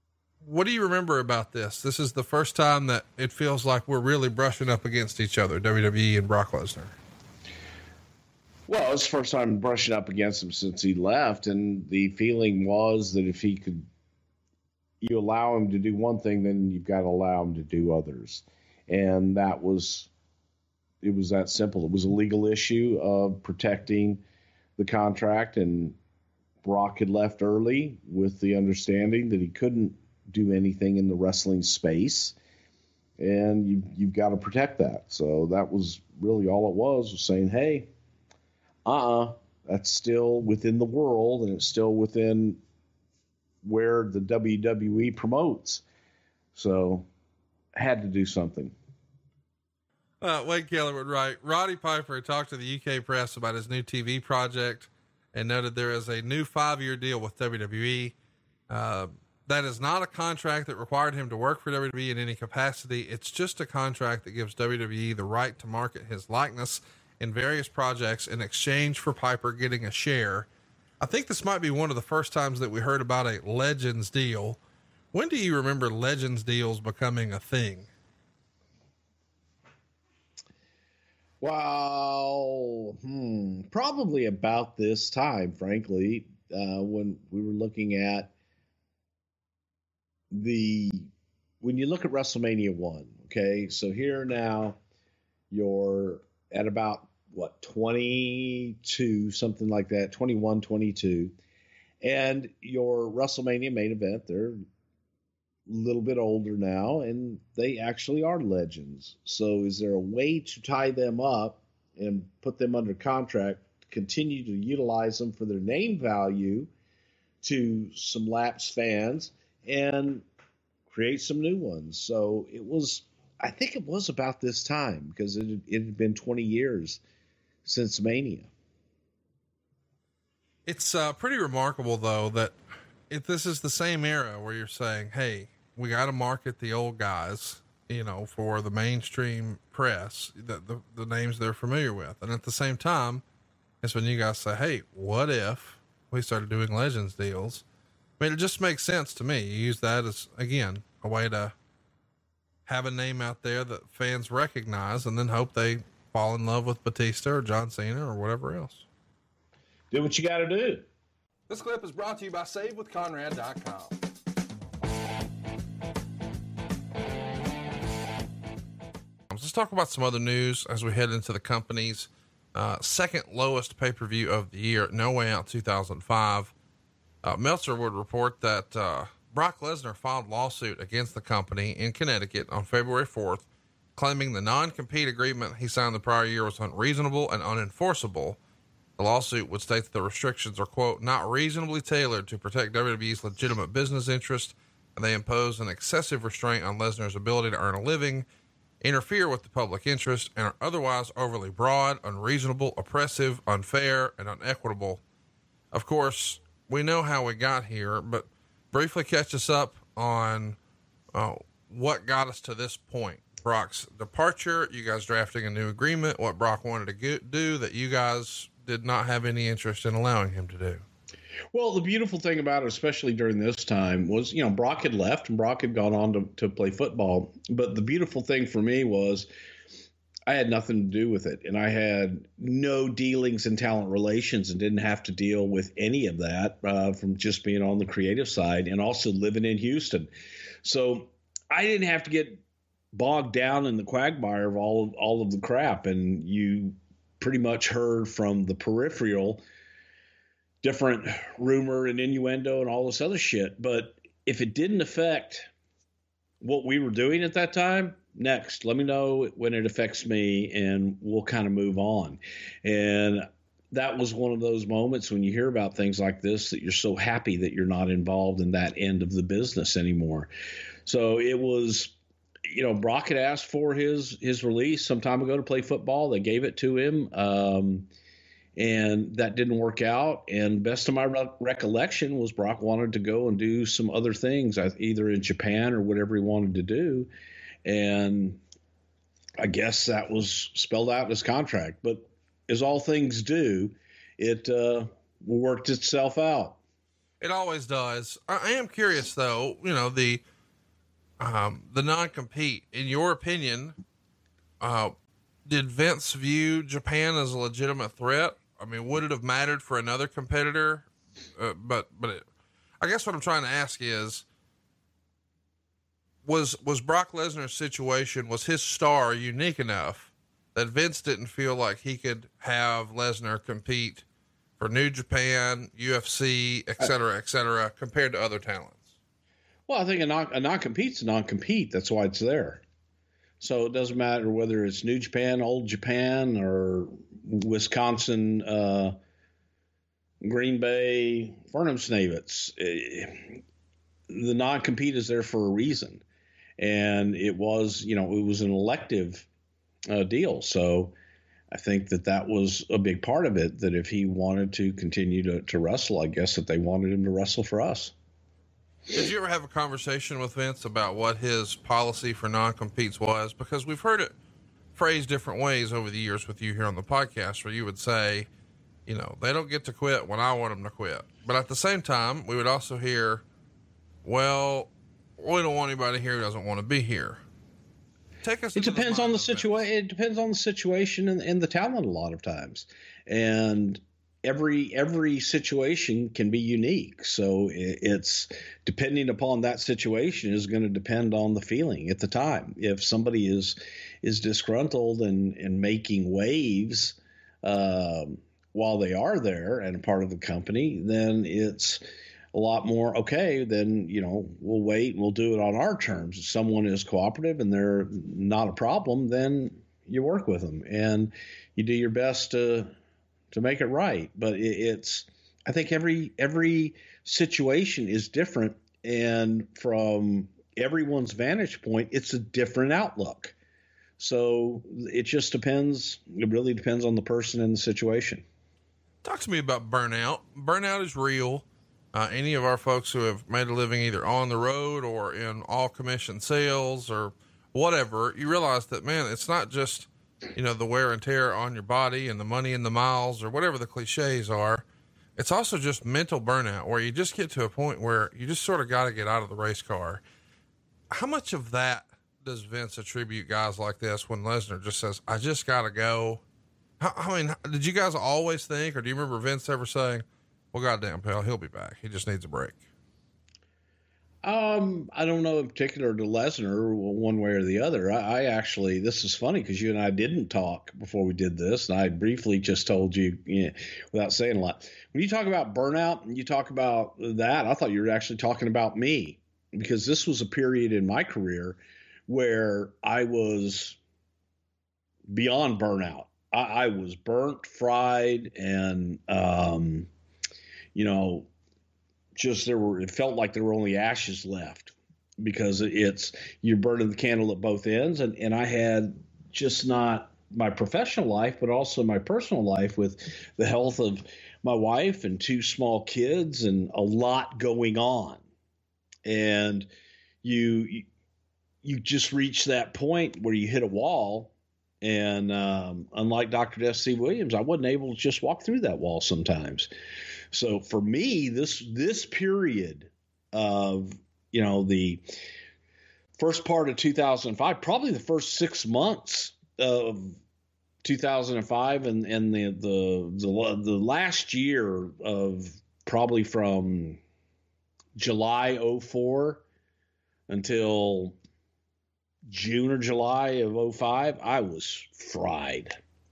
what do you remember about this? This is the first time that it feels like we're really brushing up against each other, W W E and Brock Lesnar.
Well, it's the first time brushing up against him since he left, and the feeling was that if he could, you allow him to do one thing, then you've got to allow him to do others. And that was, it was that simple. It was a legal issue of protecting the contract, and Brock had left early with the understanding that he couldn't do anything in the wrestling space, and you, you've got to protect that. So that was really all it was, was saying, hey, uh-uh, that's still within the world, and it's still within where the W W E promotes. So had to do something.
Uh, Wade Keller would write, Roddy Piper talked to the U K press about his new T V project and noted there is a new five-year deal with W W E. Uh, that is not a contract that required him to work for W W E in any capacity. It's just a contract that gives W W E the right to market his likeness in various projects in exchange for Piper getting a share. I think this might be one of the first times that we heard about a Legends deal. When do you remember Legends deals becoming a thing?
Well, hmm, probably about this time, frankly, uh, when we were looking at the, when you look at WrestleMania one, okay, so here now you're at about what, twenty-two, something like that, twenty-one, twenty-two, and your WrestleMania main event, they're a little bit older now, and they actually are legends. So is there a way to tie them up and put them under contract, continue to utilize them for their name value to some lapsed fans and create some new ones? So it was, I think it was about this time, because it, it had been twenty years since Mania.
It's uh, pretty remarkable, though, that if this is the same era where you're saying, hey, we got to market the old guys, you know, for the mainstream press, the, the, the names they're familiar with. And at the same time, it's when you guys say, hey, what if we started doing Legends deals? I mean, it just makes sense to me. You use that as, again, a way to have a name out there that fans recognize and then hope they fall in love with Batista or John Cena or whatever else.
Do what you got to do.
This clip is brought to you by save with conrad dot com.
Let's talk about some other news as we head into the company's uh, second lowest pay-per-view of the year, No Way Out two thousand five. Uh, Meltzer would report that uh, Brock Lesnar filed lawsuit against the company in Connecticut on February fourth, claiming the non-compete agreement he signed the prior year was unreasonable and unenforceable. The lawsuit would state that the restrictions are, quote, not reasonably tailored to protect W W E's legitimate business interests, and they impose an excessive restraint on Lesnar's ability to earn a living, interfere with the public interest, and are otherwise overly broad, unreasonable, oppressive, unfair, and unequitable. Of course, we know how we got here, but briefly catch us up on uh, what got us to this point. Brock's departure, you guys drafting a new agreement, what Brock wanted to go- do that you guys did not have any interest in allowing him to do.
Well, the beautiful thing about it, especially during this time, was, you know, Brock had left and Brock had gone on to, to play football. But the beautiful thing for me was I had nothing to do with it. And I had no dealings in talent relations and didn't have to deal with any of that uh, from just being on the creative side and also living in Houston. So I didn't have to get bogged down in the quagmire of all of, all of the crap. And you pretty much heard from the peripheral different rumor and innuendo and all this other shit. But if it didn't affect what we were doing at that time, next, let me know when it affects me and we'll kind of move on. And that was one of those moments when you hear about things like this that you're so happy that you're not involved in that end of the business anymore. So it was, you know, Brock had asked for his, his release some time ago to play football. They gave it to him. Um, And that didn't work out. And best of my re- recollection was Brock wanted to go and do some other things, either in Japan or whatever he wanted to do. And I guess that was spelled out in his contract. But as all things do, it uh, worked itself out.
It always does. I am curious, though, you know, the Um, the non-compete, in your opinion, uh, did Vince view Japan as a legitimate threat? I mean, would it have mattered for another competitor? Uh, but, but it, I guess what I'm trying to ask is, was, was Brock Lesnar's situation, was his star unique enough that Vince didn't feel like he could have Lesnar compete for New Japan, U F C, et cetera, et cetera, compared to other talents?
Well, I think a non a non-compete's a non-compete. That's why it's there. So it doesn't matter whether it's New Japan, Old Japan, or Wisconsin, uh, Green Bay, Furnace-Navitz. The non-compete is there for a reason. And it was, you know, it was an elective uh, deal. So I think that that was a big part of it, that if he wanted to continue to, to wrestle, I guess that they wanted him to wrestle for us.
Did you ever have a conversation with Vince about what his policy for non-competes was? Because we've heard it phrased different ways over the years with you here on the podcast, where you would say, you know, they don't get to quit when I want them to quit. But at the same time, we would also hear, well, we don't want anybody here who doesn't want to be here. Take us.
It depends on the situation. It depends on the situation and, and the talent a lot of times. And every every situation can be unique, so it's depending upon that situation is going to depend on the feeling at the time. If somebody is is disgruntled and and making waves um, while they are there and a part of the company, then it's a lot more okay. Then, you know, we'll wait and we'll do it on our terms. If someone is cooperative and they're not a problem, then you work with them and you do your best to to make it right. But it, it's, I think every, every situation is different. And from everyone's vantage point, it's a different outlook. So it just depends. It really depends on the person and the situation.
Talk to me about burnout. Burnout is real. Uh, any of our folks who have made a living either on the road or in all commission sales or whatever, you realize that, man, it's not just, you know, the wear and tear on your body and the money and the miles or whatever the cliches are. It's also just mental burnout, where you just get to a point where you just sort of got to get out of the race car. How much of that does Vince attribute guys like this when Lesnar just says, I just got to go? How, I mean, did you guys always think, or do you remember Vince ever saying, well, goddamn, pal, he'll be back. He just needs a break?
Um, I don't know in particular to Lesnar one way or the other. I, I actually, this is funny because you and I didn't talk before we did this, and I briefly just told you, you know, without saying a lot. When you talk about burnout and you talk about that, I thought you were actually talking about me, because this was a period in my career where I was beyond burnout. I, I was burnt, fried, and, um, you know, just there were, it felt like there were only ashes left, because it's, you're burning the candle at both ends. And, and I had just not my professional life, but also my personal life with the health of my wife and two small kids and a lot going on. And you, you just reach that point where you hit a wall. And um, unlike Doctor F C Williams, I wasn't able to just walk through that wall sometimes. So for me, this this period of, you know, the first part of two thousand five, probably the first six months of two thousand five, and and the the the, the last year of probably from July oh four until June or July of oh five, I was fried.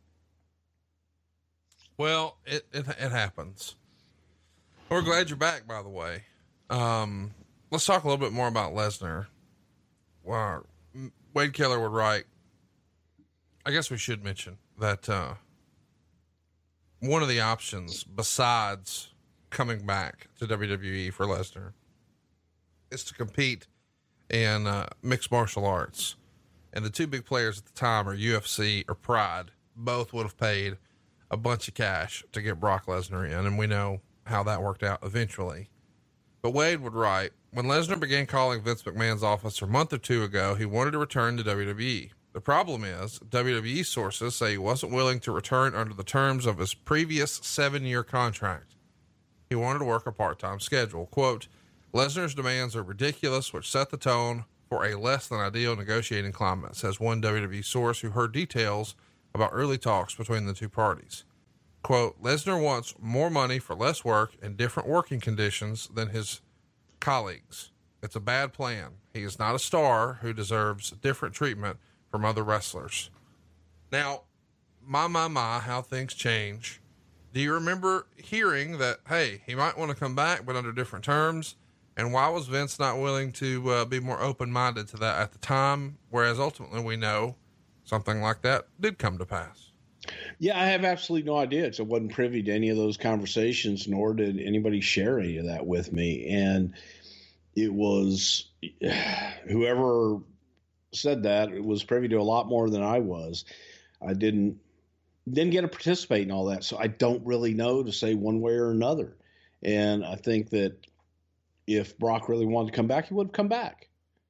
Well, it, it, it happens. We're glad you're back, by the way. Um, let's talk a little bit more about Lesnar. Well, Wade Keller would write, I guess we should mention that, uh, one of the options besides coming back to W W E for Lesnar is to compete in uh, mixed martial arts. And the two big players at the time are U F C or Pride. Both would have paid a bunch of cash to get Brock Lesnar in, and we know how that worked out eventually. But Wade would write, when Lesnar began calling Vince McMahon's office a month or two ago, he wanted to return to W W E. The problem is, W W E sources say he wasn't willing to return under the terms of his previous seven-year contract. He wanted to work a part-time schedule. Quote, Lesnar's demands are ridiculous, which set the tone for a less than ideal negotiating climate, says one W W E source who heard details about early talks between the two parties. Quote, Lesnar wants more money for less work and different working conditions than his colleagues. It's a bad plan. He is not a star who deserves different treatment from other wrestlers. Now, my, my, my, how things change. Do you remember hearing that, hey, he might want to come back, but under different terms? And why was Vince not willing to uh, be more open-minded to that at the time? Whereas ultimately we know something like that did come to pass.
Yeah, I have absolutely no idea. So I wasn't privy to any of those conversations, nor did anybody share any of that with me. And it was whoever said that, it was privy to a lot more than I was. I didn't didn't get to participate in all that, so I don't really know to say one way or another. And I think that if Brock really wanted to come back, he would have come back.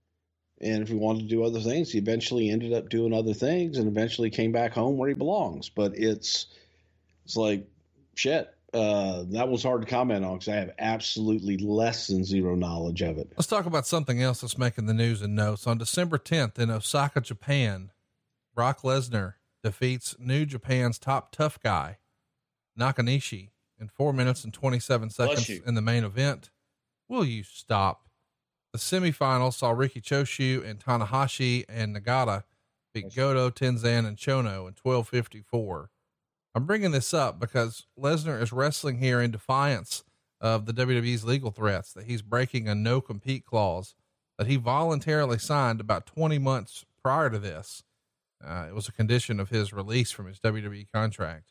And if he wanted to do other things, he eventually ended up doing other things and eventually came back home where he belongs. But it's it's like, shit, uh, that was hard to comment on because I have absolutely less than zero knowledge of it.
Let's talk about something else that's making the news and notes. On December tenth in Osaka, Japan, Brock Lesnar defeats New Japan's top tough guy, Nakanishi, in four minutes and twenty-seven seconds in the main event. Will you stop? The semifinals saw Riki Choshu and Tanahashi and Nagata beat Goto, Tenzan, and Chono in twelve fifty-four. I'm bringing this up because Lesnar is wrestling here in defiance of the W W E's legal threats that he's breaking a no compete clause that he voluntarily signed about twenty months prior to this. Uh, it was a condition of his release from his W W E contract.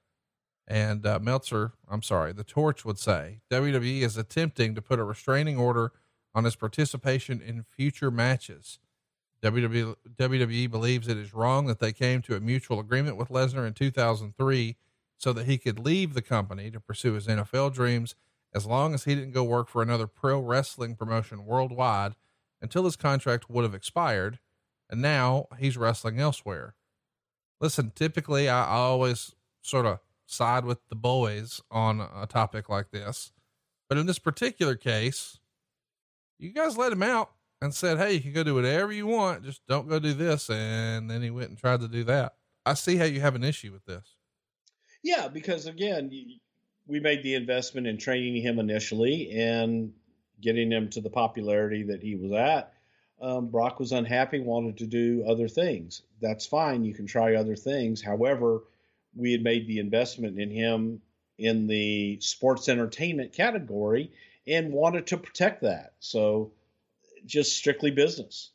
And uh, Meltzer, I'm sorry, the Torch would say W W E is attempting to put a restraining order on his participation in future matches. W W E believes it is wrong that they came to a mutual agreement with Lesnar in two thousand three so that he could leave the company to pursue his N F L dreams as long as he didn't go work for another pro wrestling promotion worldwide until his contract would have expired. And now he's wrestling elsewhere. Listen, typically I, I always sort of side with the boys on a topic like this, but in this particular case, you guys let him out and said, hey, you can go do whatever you want. Just don't go do this. And then he went and tried to do that. I see how you have an issue with this.
Yeah, because again, we made the investment in training him initially and getting him to the popularity that he was at. Um, Brock was unhappy, wanted to do other things. That's fine. You can try other things. However, we had made the investment in him in the sports entertainment category and wanted to protect that. So just strictly business.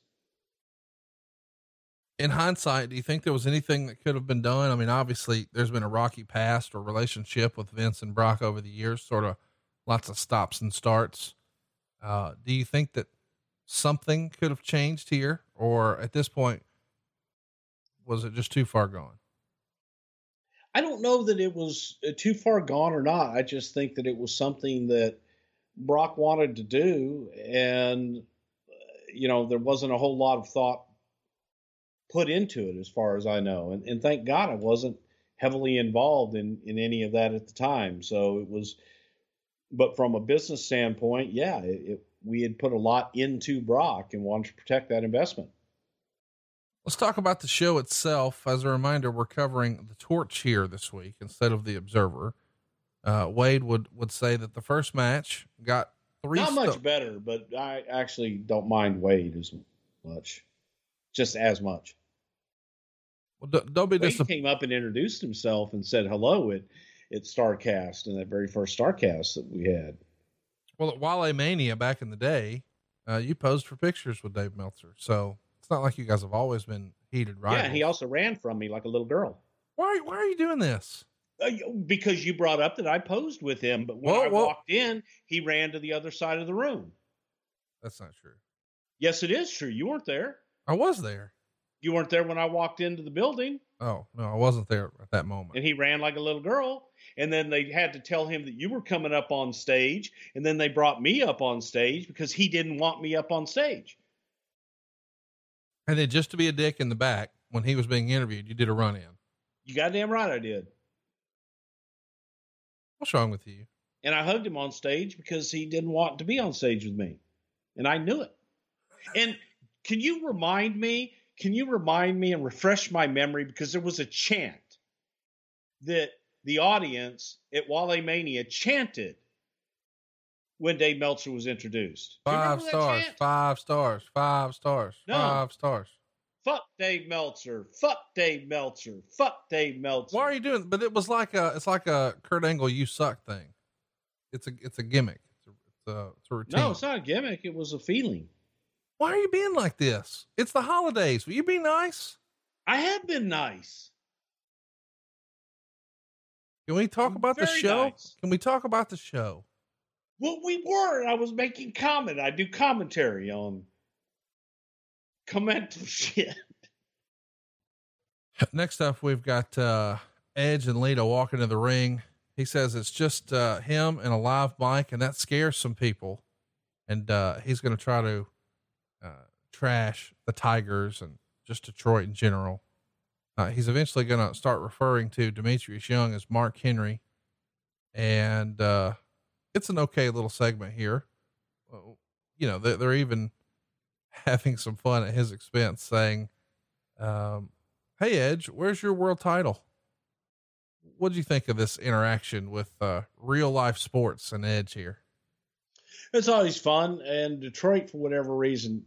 In hindsight, do you think there was anything that could have been done? I mean, obviously there's been a rocky past or relationship with Vince and Brock over the years, sort of lots of stops and starts. Uh, do you think that something could have changed here, or at this point, was it just too far gone?
I don't know that it was too far gone or not. I just think that it was something that Brock wanted to do. And, you know, there wasn't a whole lot of thought put into it as far as I know. And, and thank God I wasn't heavily involved in, in any of that at the time. So it was, but from a business standpoint, yeah, it, it, we had put a lot into Brock and wanted to protect that investment.
Let's talk about the show itself. As a reminder, we're covering the Torch here this week instead of the Observer. Uh, Wade would, would say that the first match got three.
Not
sto-
much better, but I actually don't mind Wade as much, just as much.
Well, don't, don't be
Wade
disappointed.
Came up and introduced himself and said hello at, at StarCast, in that very first StarCast that we had.
Well, at Wale Mania back in the day, uh, you posed for pictures with Dave Meltzer. So it's not like you guys have always been heated rivals.
Yeah, he also ran from me like a little girl.
Why, why are you doing this?
Uh, because you brought up that I posed with him, but when
Whoa,
I
whoa.
walked in, he ran to the other side of the room.
That's not true.
Yes, it is true. You weren't there.
I was there.
You weren't there when I walked into the building.
Oh, no, I wasn't there at that moment.
And he ran like a little girl. And then they had to tell him that you were coming up on stage. And then they brought me up on stage because he didn't want me up on stage.
And then just to be a dick in the back when he was being interviewed, you did a run in.
You goddamn right I did.
What's wrong with you?
And I hugged him on stage because he didn't want to be on stage with me. And I knew it. And
Can you remind me? Can you remind me and refresh my memory? Because there was a chant that the audience at Wale Mania chanted when Dave Meltzer was introduced.
Five stars, five stars, five stars,
No.
five stars.
Fuck Dave Meltzer. Fuck Dave Meltzer. Fuck Dave Meltzer.
Why are you doing? But it was like a, it's like a Kurt Angle, you suck thing. It's a, it's a gimmick. It's a, it's a, it's a routine.
No, it's not a gimmick. It was a feeling.
Why are you being like this? It's the holidays. Will you be nice?
I have been nice.
Can we talk about the
very
show?
nice.
Can we talk about the show?
Well, we were. I was making comment. I do commentary on commental shit.
Next up, we've got uh, Edge and Lita walking to the ring. He says it's just uh, him and a live mic, and that scares some people. And uh, he's going to try to uh, trash the Tigers and just Detroit in general. Uh, he's eventually going to start referring to Demetrius Young as Mark Henry. And uh, it's an okay little segment here. Well, you know, they're, they're even having some fun at his expense, saying, um, "Hey Edge, where's your world title?" What do you think of this interaction with uh, real life sports and Edge here?
It's always fun. And Detroit, for whatever reason,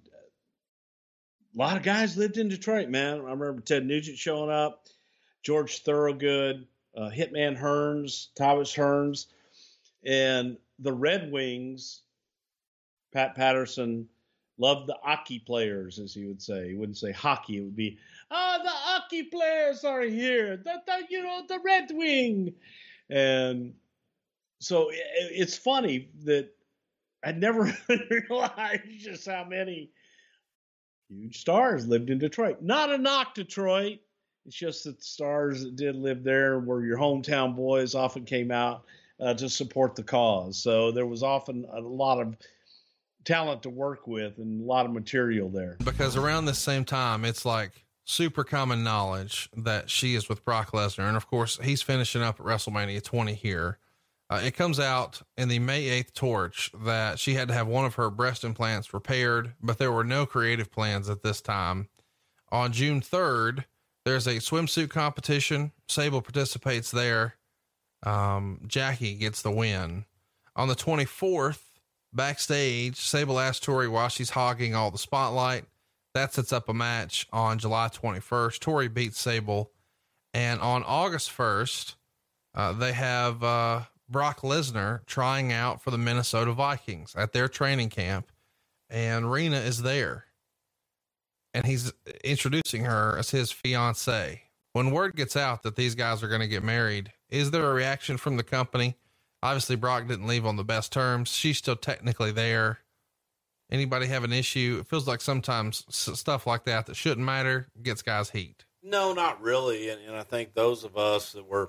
a lot of guys lived in Detroit, man. I remember Ted Nugent showing up, George Thorogood, uh, Hitman Hearns, Thomas Hearns, and the Red Wings. Pat Patterson loved the hockey players, as he would say. He wouldn't say hockey. It would be, oh, the hockey players are here. The, the, you know, the Red Wing. And so it, it's funny that I never realized just how many huge stars lived in Detroit. Not a knock, Detroit. It's just that the stars that did live there were your hometown boys, often came out uh, to support the cause. So there was often a lot of talent to work with and a lot of material there.
Because around this same time, it's like super common knowledge that she is with Brock Lesnar. And of course, he's finishing up at WrestleMania twenty here. Uh, it comes out in the May eighth torch that she had to have one of her breast implants repaired, but there were no creative plans at this time. On June third, there's a swimsuit competition. Sable participates there. Um, Jackie gets the win. On the twenty-fourth, backstage, Sable asks Tori why she's hogging all the spotlight. That sets up a match on July twenty-first. Tori beats Sable. And on August first, uh, they have, uh, Brock Lesnar trying out for the Minnesota Vikings at their training camp, and Rena is there, and he's introducing her as his fiance. When word gets out that these guys are going to get married, is there a reaction from the company? Obviously Brock didn't leave on the best terms. She's still technically there. Anybody have an issue? It feels like sometimes s- stuff like that, that shouldn't matter, gets guys heat.
No, not really. And, and I think those of us that were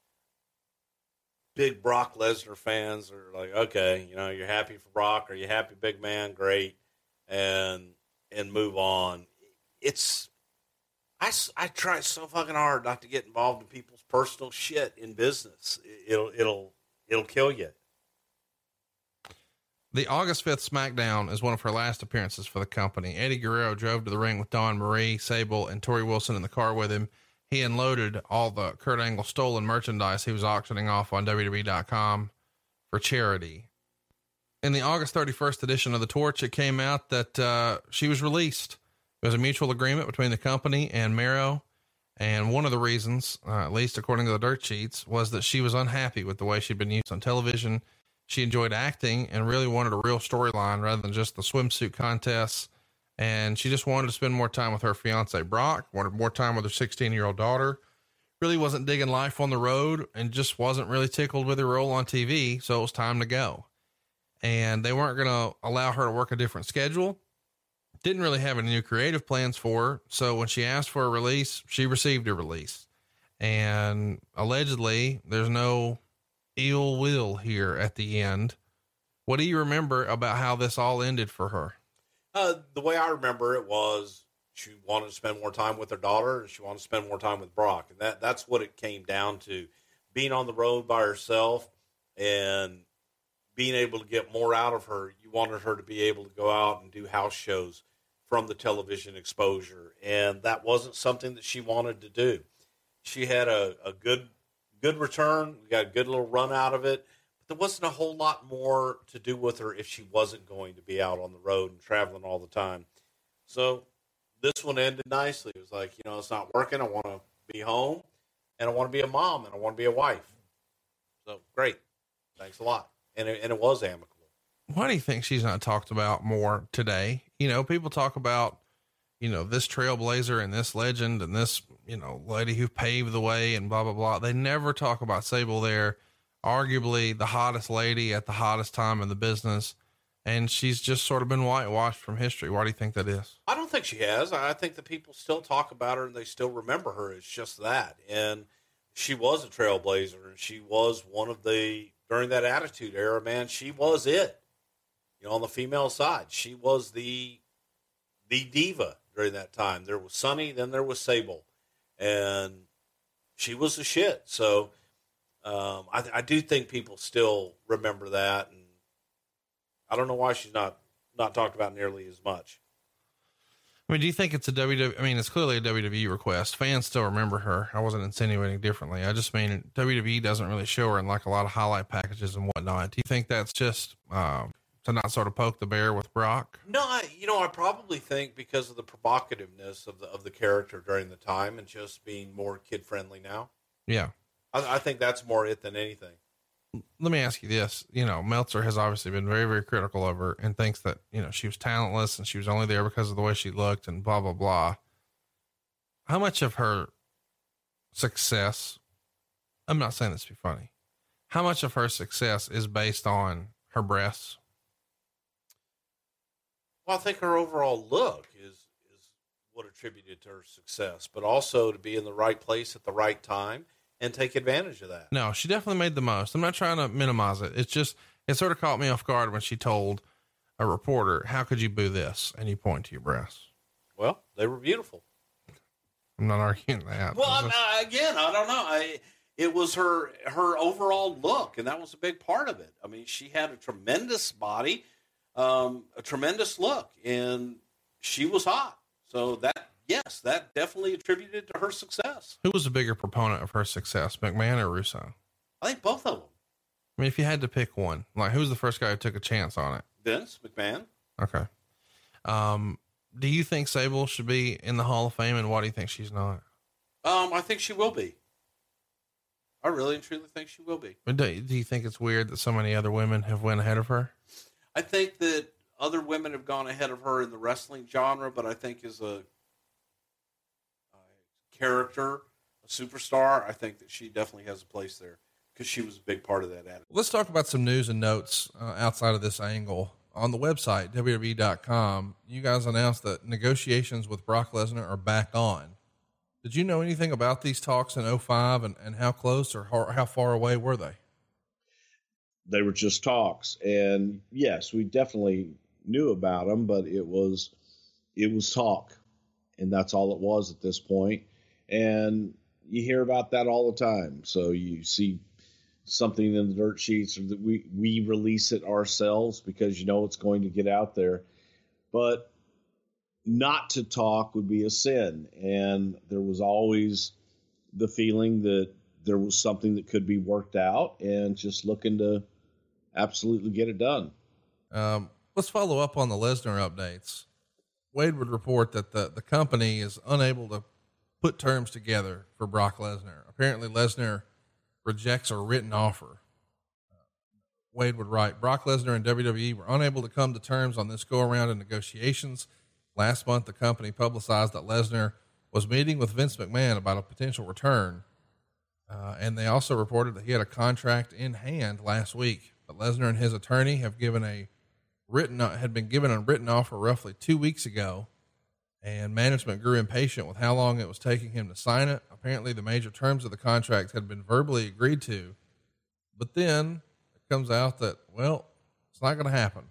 big Brock Lesnar fans are like, okay, you know, you're happy for Brock. Are you happy, big man? Great. And, and move on. It's, I, I try so fucking hard not to get involved in people's personal shit in business. It'll, it'll, it'll kill you.
The August fifth SmackDown is one of her last appearances for the company. Eddie Guerrero drove to the ring with Dawn Marie, Sable, and Tori Wilson in the car with him. He unloaded all the Kurt Angle stolen merchandise he was auctioning off on W W E dot com for charity. In the August thirty-first edition of The Torch, it came out that uh, she was released. It was a mutual agreement between the company and Mero. And one of the reasons, uh, at least according to the dirt sheets, was that she was unhappy with the way she'd been used on television. She enjoyed acting and really wanted a real storyline rather than just the swimsuit contests. And she just wanted to spend more time with her fiance, Brock, wanted more time with her sixteen year old daughter, really wasn't digging life on the road and just wasn't really tickled with her role on T V. So it was time to go. And they weren't going to allow her to work a different schedule. Didn't really have any new creative plans for her. So when she asked for a release, she received a release. And allegedly there's no ill will here at the end. What do you remember about how this all ended for her?
Uh, the way I remember it was she wanted to spend more time with her daughter and she wanted to spend more time with Brock. And that, that's what it came down to, being on the road by herself and being able to get more out of her. You wanted her to be able to go out and do house shows from the television exposure, and that wasn't something that she wanted to do. She had a, a good good return. We got a good little run out of it. But there wasn't a whole lot more to do with her if she wasn't going to be out on the road and traveling all the time. So this one ended nicely. It was like, you know, it's not working. I want to be home, and I want to be a mom, and I want to be a wife. So great. Thanks a lot. And it, and it was amicable.
Why do you think she's not talked about more today? You know, people talk about, you know, this trailblazer and this legend and this, you know, lady who paved the way and blah, blah, blah. They never talk about Sable there, arguably the hottest lady at the hottest time in the business. And she's just sort of been whitewashed from history. Why do you think that is?
I don't think she has. I think that people still talk about her and they still remember her as just that. And she was a trailblazer, and she was one of the, during that Attitude Era, man, she was it. You know, on the female side, she was the the diva during that time. There was Sunny, then there was Sable, and she was the shit. So um, I, I do think people still remember that, and I don't know why she's not not talked about nearly as much.
I mean, do you think it's a W W E? I mean, it's clearly a W W E request. Fans still remember her. I wasn't insinuating differently. I just mean W W E doesn't really show her in like a lot of highlight packages and whatnot. Do you think that's just um, to not sort of poke the bear with Brock?
No, I, you know, I probably think because of the provocativeness of the of the character during the time and just being more kid friendly now.
Yeah,
I, I think that's more it than anything.
Let me ask you this. You know, Meltzer has obviously been very, very critical of her and thinks that, you know, she was talentless and she was only there because of the way she looked and blah, blah, blah. How much of her success, I'm not saying this to be funny, how much of her success is based on her breasts?
Well, I think her overall look is, is what attributed to her success, but also to be in the right place at the right time and take advantage of that.
No, she definitely made the most. I'm not trying to minimize it. It's just, it sort of caught me off guard when she told a reporter, how could you boo this? And you point to your breasts.
Well, they were beautiful.
I'm not arguing that.
Well, I'm, uh, again, I don't know. I, it was her, her overall look, and that was a big part of it. I mean, she had a tremendous body, um, a tremendous look, and she was hot. So that, yes, that definitely attributed to her success.
Who was a bigger proponent of her success, McMahon or Russo?
I think both of them.
I mean, if you had to pick one, like who's the first guy who took a chance on it?
Vince McMahon.
Okay. Um, do you think Sable should be in the Hall of Fame, and why do you think she's not?
Um, I think she will be. I really and truly think she will be.
But do, do you think it's weird that so many other women have went ahead of her?
I think that other women have gone ahead of her in the wrestling genre, but I think as a character, a superstar, I think that she definitely has a place there because she was a big part of that attitude.
Let's talk about some news and notes uh, outside of this angle. On the website, W W E dot com, you guys announced that negotiations with Brock Lesnar are back on. Did you know anything about these talks in oh five and, and how close or how, how far away were they?
They were just talks. And yes, we definitely knew about them, but it was, it was talk, and that's all it was at this point. And you hear about that all the time. So you see something in the dirt sheets, or that we, we release it ourselves because you know it's going to get out there. But not to talk would be a sin. And there was always the feeling that there was something that could be worked out, and just looking to absolutely get it done.
Um, let's follow up on the Lesnar updates. Wade would report that the, the company is unable to put terms together for Brock Lesnar. Apparently Lesnar rejects a written offer. Uh, Wade would write, Brock Lesnar and W W E were unable to come to terms on this go around in negotiations. Last month, the company publicized that Lesnar was meeting with Vince McMahon about a potential return. Uh, and they also reported that he had a contract in hand last week, but Lesnar and his attorney have given a written, uh, had been given a written offer roughly two weeks ago. And management grew impatient with how long it was taking him to sign it. Apparently the major terms of the contract had been verbally agreed to, but then it comes out that, well, it's not going to happen.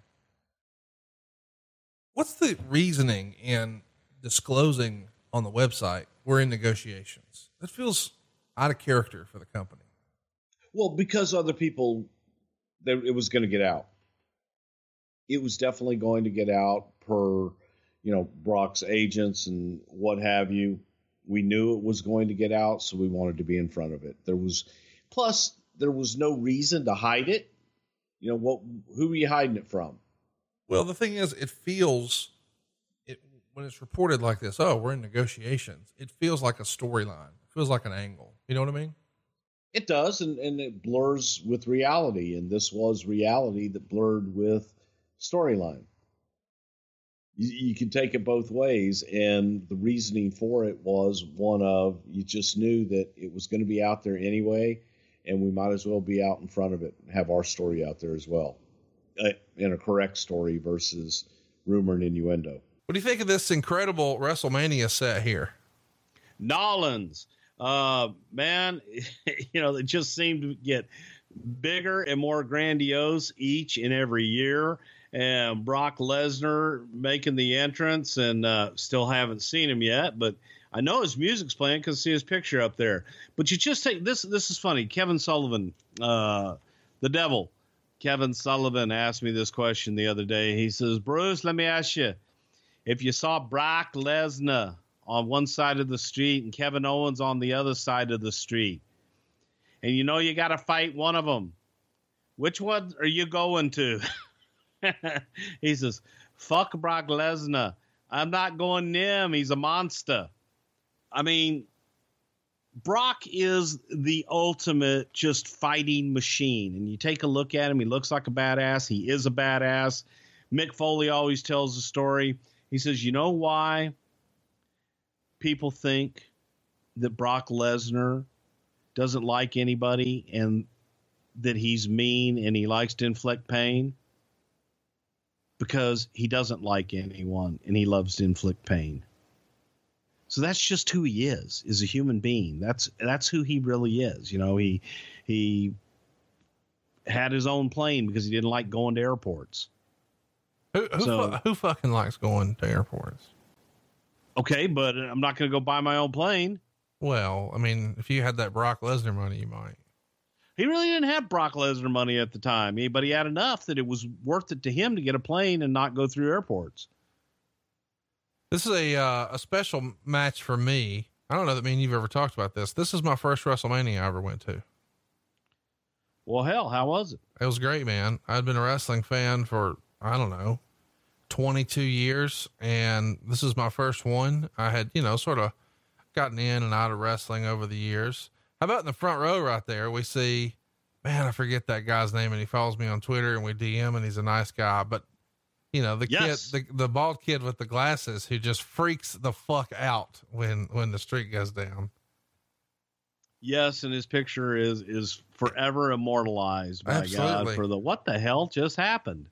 What's the reasoning in disclosing on the website we're in negotiations? That feels out of character for the company.
Well, because other people, it was going to get out. It was definitely going to get out per,
you know, Brock's agents and what have you. We knew it was going to get out, so we wanted to be in front of it. There was, plus, there was no reason to hide it. You know, what? Who are you hiding it from?
Well, the thing is, it feels, it when it's reported like this, oh, we're in negotiations, it feels like a storyline. It feels like an angle. You know what I mean?
It does, and, and it blurs with reality, and this was reality that blurred with storyline. You, you can take it both ways, and the reasoning for it was one of, you just knew that it was going to be out there anyway, and we might as well be out in front of it and have our story out there as well, uh, in a correct story versus rumor and innuendo.
What do you think of this incredible WrestleMania set here?
Nolans, uh, man, you know, they just seem to get bigger and more grandiose each and every year. And Brock Lesnar making the entrance, and uh, still haven't seen him yet, but I know his music's playing because I see his picture up there. But you just take this. This is funny. Kevin Sullivan, uh, the devil, Kevin Sullivan asked me this question the other day. He says, Bruce, let me ask you, if you saw Brock Lesnar on one side of the street and Kevin Owens on the other side of the street, and you know you got to fight one of them, which one are you going to? He says, fuck Brock Lesnar. I'm not going near him. He's a monster. I mean, Brock is the ultimate just fighting machine. And you take a look at him. He looks like a badass. He is a badass. Mick Foley always tells the story. He says, you know why people think that Brock Lesnar doesn't like anybody and that he's mean and he likes to inflict pain? Because he doesn't like anyone and he loves to inflict pain. So that's just who he is, is a human being. That's, that's who he really is. You know, he, he had his own plane because he didn't like going to airports.
Who, who,
So-
fu- who fucking likes going to airports?
Okay, but I'm not going to go buy my own plane.
Well, I mean, if you had that Brock Lesnar money, you might.
He really didn't have Brock Lesnar money at the time, he- but he had enough that it was worth it to him to get a plane and not go through airports.
This is a, uh, a special match for me. I don't know that me and you've ever talked about this. This is my first WrestleMania I ever went to.
Well, hell, how was it?
It was great, man. I'd been a wrestling fan for, I don't know, twenty-two years. And this is my first one. I had, you know, sort of gotten in and out of wrestling over the years. How about in the front row right there? We see, man, I forget that guy's name, and he follows me on Twitter and we D M, and he's a nice guy, but you know, the
Yes.
kid, the, the bald kid with the glasses who just freaks the fuck out when, when the streak goes down.
Yes, and his picture is is forever immortalized by
Absolutely.
God for the what the hell just happened.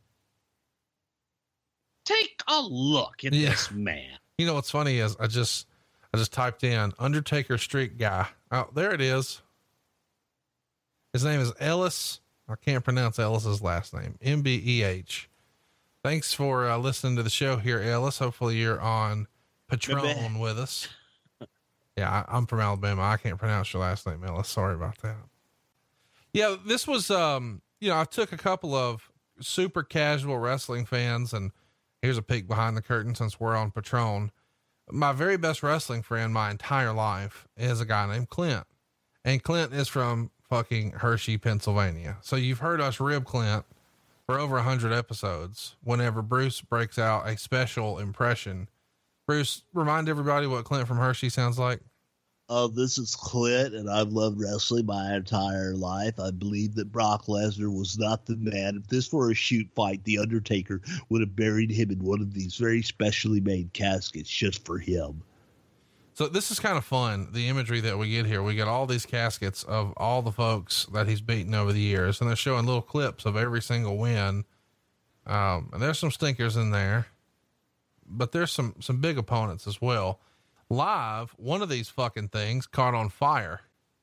Take a look at
Yeah.
this man.
You know, what's funny is I just, I just typed in Undertaker streak guy. Oh, there it is. His name is Ellis. I can't pronounce Ellis's last name. M B E H. Thanks for uh, listening to the show here, Ellis. Hopefully you're on Patron with us. Yeah, I, I'm from Alabama. I can't pronounce your last name, Ellis. Sorry about that. Yeah, this was, um, you know, I took a couple of super casual wrestling fans, and here's a peek behind the curtain since we're on Patron. My very best wrestling friend my entire life is a guy named Clint, and Clint is from fucking Hershey, Pennsylvania. So you've heard us rib Clint for over a hundred episodes. Whenever Bruce breaks out a special impression, Bruce, remind everybody what Clint from Hershey sounds like.
Uh, this is Clint, and I've loved wrestling my entire life. I believe that Brock Lesnar was not the man. If this were a shoot fight, The Undertaker would have buried him in one of these very specially made caskets just for him.
So this is kind of fun. The imagery that we get here, we get all these caskets of all the folks that he's beaten over the years, and they're showing little clips of every single win. Um, and there's some stinkers in there, but there's some, some big opponents as well. Live, one of these fucking things caught on fire.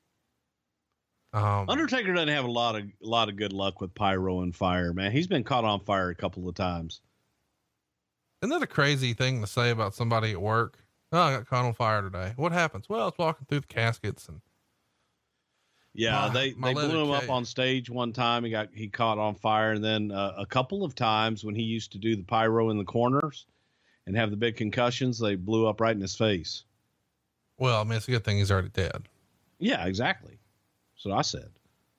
Um,
Undertaker doesn't have a lot of a lot of good luck with pyro and fire, man. He's been caught on fire a couple of times.
Isn't that a crazy thing to say about somebody at work? Oh, I got caught on fire today. What happens? Well, I was walking through the caskets and
Yeah,
My-
they,
my
they
leather
blew him
cage.
up on stage one time. He got he caught on fire, and then uh, a couple of times when he used to do the pyro in the corners, and have the big concussions, they blew up right in his face.
Well, I mean, it's a good thing he's already dead.
Yeah, exactly. That's what I said.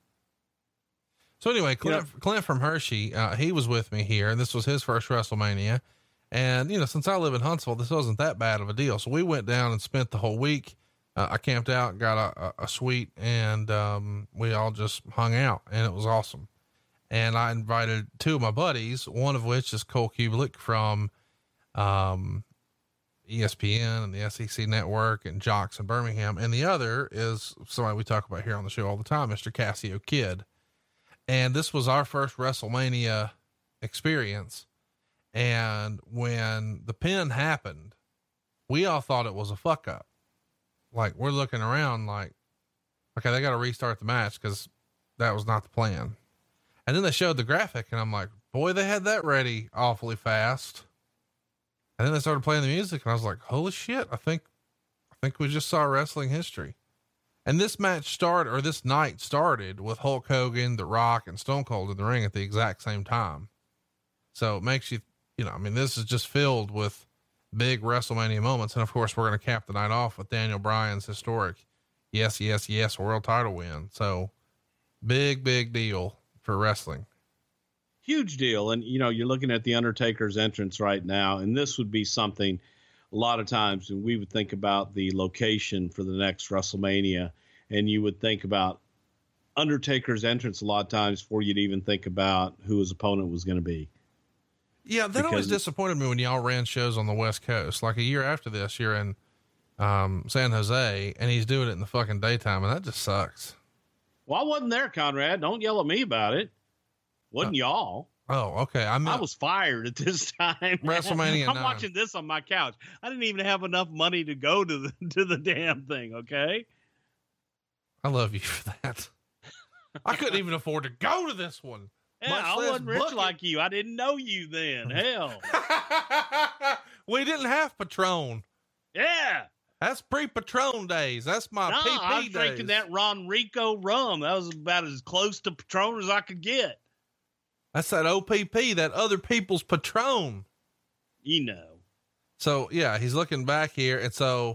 So anyway, Clint,
you know,
Clint from Hershey, uh, he was with me here, and this was his first WrestleMania. And, you know, since I live in Huntsville, this wasn't that bad of a deal. So we went down and spent the whole week. Uh, I camped out, got a, a, a suite, and um, we all just hung out, and it was awesome. And I invited two of my buddies, one of which is Cole Kubelik from um, E S P N and the S E C Network and Jocks in Birmingham. And the other is somebody we talk about here on the show all the time, Mister Cassio Kidd. And this was our first WrestleMania experience. And when the pin happened, we all thought it was a fuck up. Like, we're looking around like, okay, they got to restart the match because that was not the plan. And then they showed the graphic and I'm like, boy, they had that ready awfully fast. And then they started playing the music and I was like, holy shit. I think, I think we just saw wrestling history. And this match started, or this night started with Hulk Hogan, The Rock, and Stone Cold in the ring at the exact same time. So it makes you, you know, I mean, this is just filled with big WrestleMania moments. And of course, we're going to cap the night off with Daniel Bryan's historic yes, yes, yes world title win. So big, big deal for wrestling.
Huge deal. And, you know, you're looking at the Undertaker's entrance right now, and this would be something a lot of times we would think about the location for the next WrestleMania, and you would think about Undertaker's entrance a lot of times before you'd even think about who his opponent was going to be.
Yeah, that always disappointed me when y'all ran shows on the West Coast. Like a year after this, you're in um, San Jose, and he's doing it in the fucking daytime, and that just sucks.
Well, I wasn't there, Conrad. Don't yell at me about it. Wasn't uh, y'all?
Oh, okay. I mean,
I was fired at this time.
WrestleMania.
I'm
nine.
watching this on my couch. I didn't even have enough money to go to the to the damn thing. Okay.
I love you for that. I couldn't even afford to go to this one.
Yeah, I wasn't rich bucket. like you. I didn't know you then. Hell.
We didn't have Patron.
Yeah.
That's pre-Patron days. That's my
no,
P P
I was
days.
drinking that Ron Rico rum. That was about as close to Patron as I could get.
That's that O P P, that other people's Patron.
You know.
So yeah, he's looking back here. And so,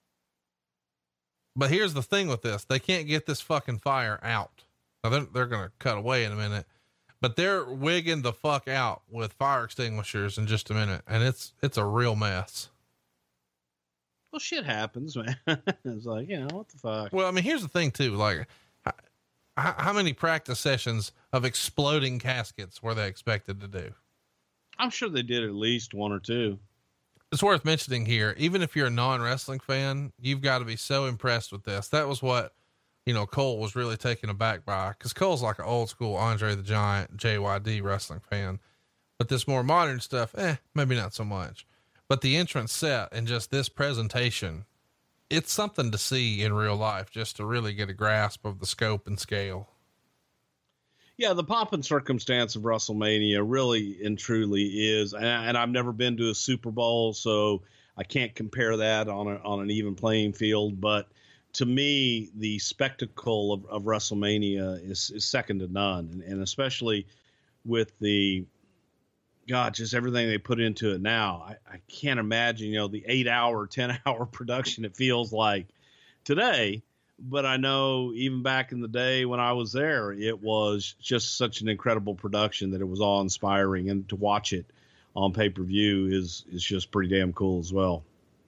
but here's the thing with this. They can't get this fucking fire out. Now they're, they're going to cut away in a minute, but they're wigging the fuck out with fire extinguishers in just a minute. And it's, it's a real mess.
Well, shit happens, man. It's like, you know, what the fuck?
Well, I mean, here's the thing too. Like, how, how many practice sessions of exploding caskets were they expected to do?
I'm sure they did at least one or two.
It's worth mentioning here, even if you're a non-wrestling fan, you've got to be so impressed with this. That was what, you know, Cole was really taken aback by, because Cole's like an old school Andre the Giant, J Y D wrestling fan. But this more modern stuff, eh, maybe not so much. But the entrance set and just this presentation, it's something to see in real life just to really get a grasp of the scope and scale.
Yeah, the pomp and circumstance of WrestleMania really and truly is, and, and I've never been to a Super Bowl, so I can't compare that on a, on an even playing field. But to me, the spectacle of, of WrestleMania is, is second to none, and, and especially with the God, just everything they put into it now. I, I can't imagine, you know, the eight hour, ten hour production it feels like today. But I know even back in the day when I was there, it was just such an incredible production that it was awe inspiring, and to watch it on pay-per-view is, is just pretty damn cool as well.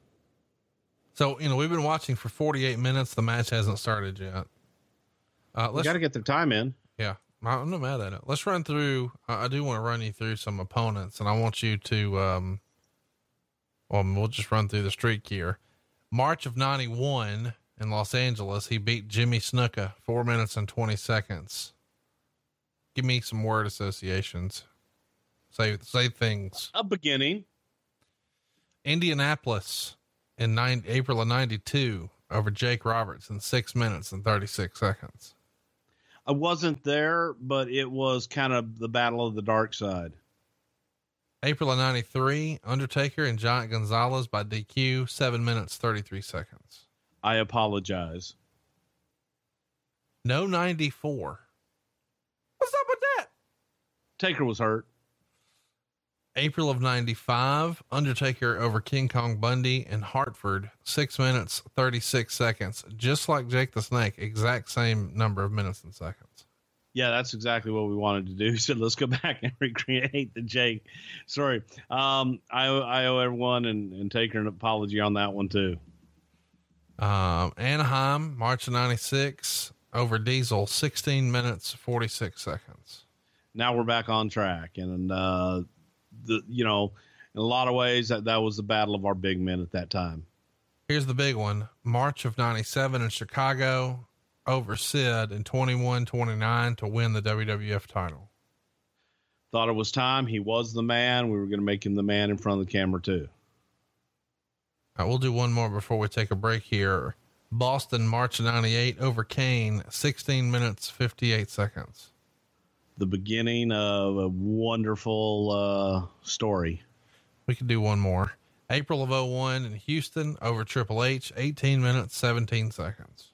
So, you know, we've been watching for forty-eight minutes. The match hasn't started yet. Uh,
let's got to get their time in.
Yeah. I'm not mad at it. Let's run through. Uh, I do want to run you through some opponents, and I want you to, um, well, we'll just run through the streak here. March of ninety-one in Los Angeles, he beat Jimmy Snuka four minutes and twenty seconds. Give me some word associations. Say, say things.
A beginning.
Indianapolis in nine, April of ninety-two over Jake Roberts in six minutes and thirty-six seconds.
I wasn't there, but it was kind of the battle of the dark side.
April of ninety-three, Undertaker and Giant Gonzalez by D Q, seven minutes, thirty-three seconds.
I apologize.
No ninety-four. What's up with that?
Taker was hurt.
April of ninety-five, Undertaker over King Kong Bundy in Hartford, six minutes, thirty-six seconds, just like Jake the Snake, exact same number of minutes and seconds.
Yeah, that's exactly what we wanted to do. So let's go back and recreate the Jake. Sorry. Um, I, I owe everyone and, and Taker an apology on that one too.
Um, Anaheim, March of ninety-six over Diesel, sixteen minutes, forty-six seconds.
Now we're back on track. And, uh, the, you know, in a lot of ways that, that was the battle of our big men at that time.
Here's the big one. March of ninety-seven in Chicago over Sid in twenty-one twenty-nine to win the W W F title.
Thought it was time. He was the man. We were going to make him the man in front of the camera too.
All right, we'll do one more before we take a break here. Boston, March of ninety-eight over Kane, sixteen minutes, fifty-eight seconds.
The beginning of a wonderful uh, story.
We could do one more. April of oh one in Houston over Triple H, eighteen minutes, seventeen seconds.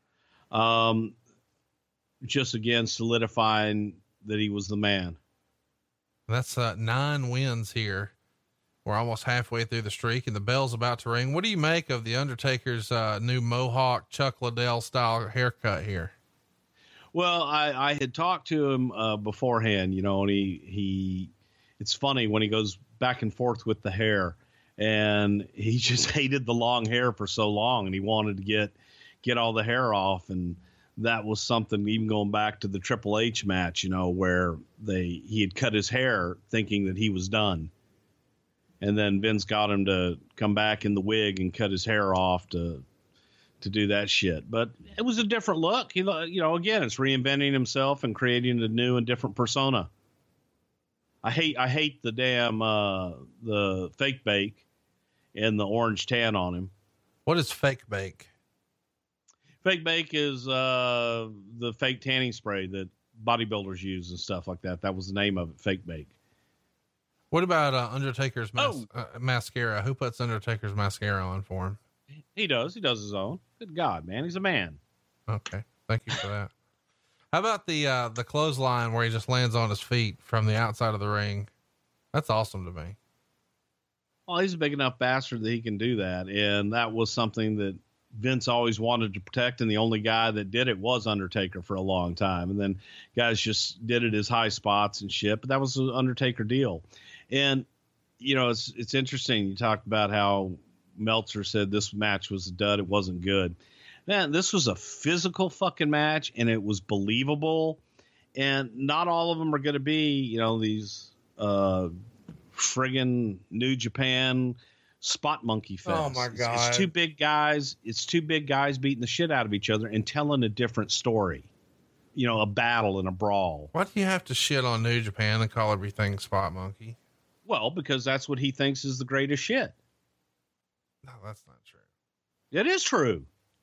Um, just again, solidifying that he was the man.
That's uh, nine wins here. We're almost halfway through the streak and the bell's about to ring. What do you make of the Undertaker's uh, new Mohawk Chuck Liddell style haircut here?
Well, I, I had talked to him uh, beforehand, you know, and he, he, it's funny when he goes back and forth with the hair, and he just hated the long hair for so long, and he wanted to get, get all the hair off. And that was something, even going back to the Triple H match, you know, where they, he had cut his hair thinking that he was done. And then Vince got him to come back in the wig and cut his hair off to, to do that shit. But it was a different look. You know, you know, again, it's reinventing himself and creating a new and different persona. I hate, I hate the damn, uh, the fake bake and the orange tan on him.
What is fake bake?
Fake bake is, uh, the fake tanning spray that bodybuilders use and stuff like that. That was the name of it. Fake bake.
What about, uh, Undertaker's mas-
Oh.
uh, mascara? Who puts Undertaker's mascara on for him?
He does. He does his own. Good God, man. He's a man.
Okay. Thank you for that. How about the, uh, the clothesline where he just lands on his feet from the outside of the ring? That's awesome to me.
Well, he's a big enough bastard that he can do that. And that was something that Vince always wanted to protect. And the only guy that did it was Undertaker for a long time. And then guys just did it as high spots and shit, but that was an Undertaker deal. And, you know, it's, it's interesting. You talked about how Meltzer said this match was a dud. It wasn't good. Man, this was a physical fucking match, and it was believable. And not all of them are going to be, you know, these uh, friggin' New Japan spot monkey fest.
Oh my God.
It's, it's two big guys. It's two big guys beating the shit out of each other and telling a different story. You know, a battle and a brawl.
Why do you have to shit on New Japan and call everything spot monkey?
Well, because that's what he thinks is the greatest shit.
No, that's not true.
It is true.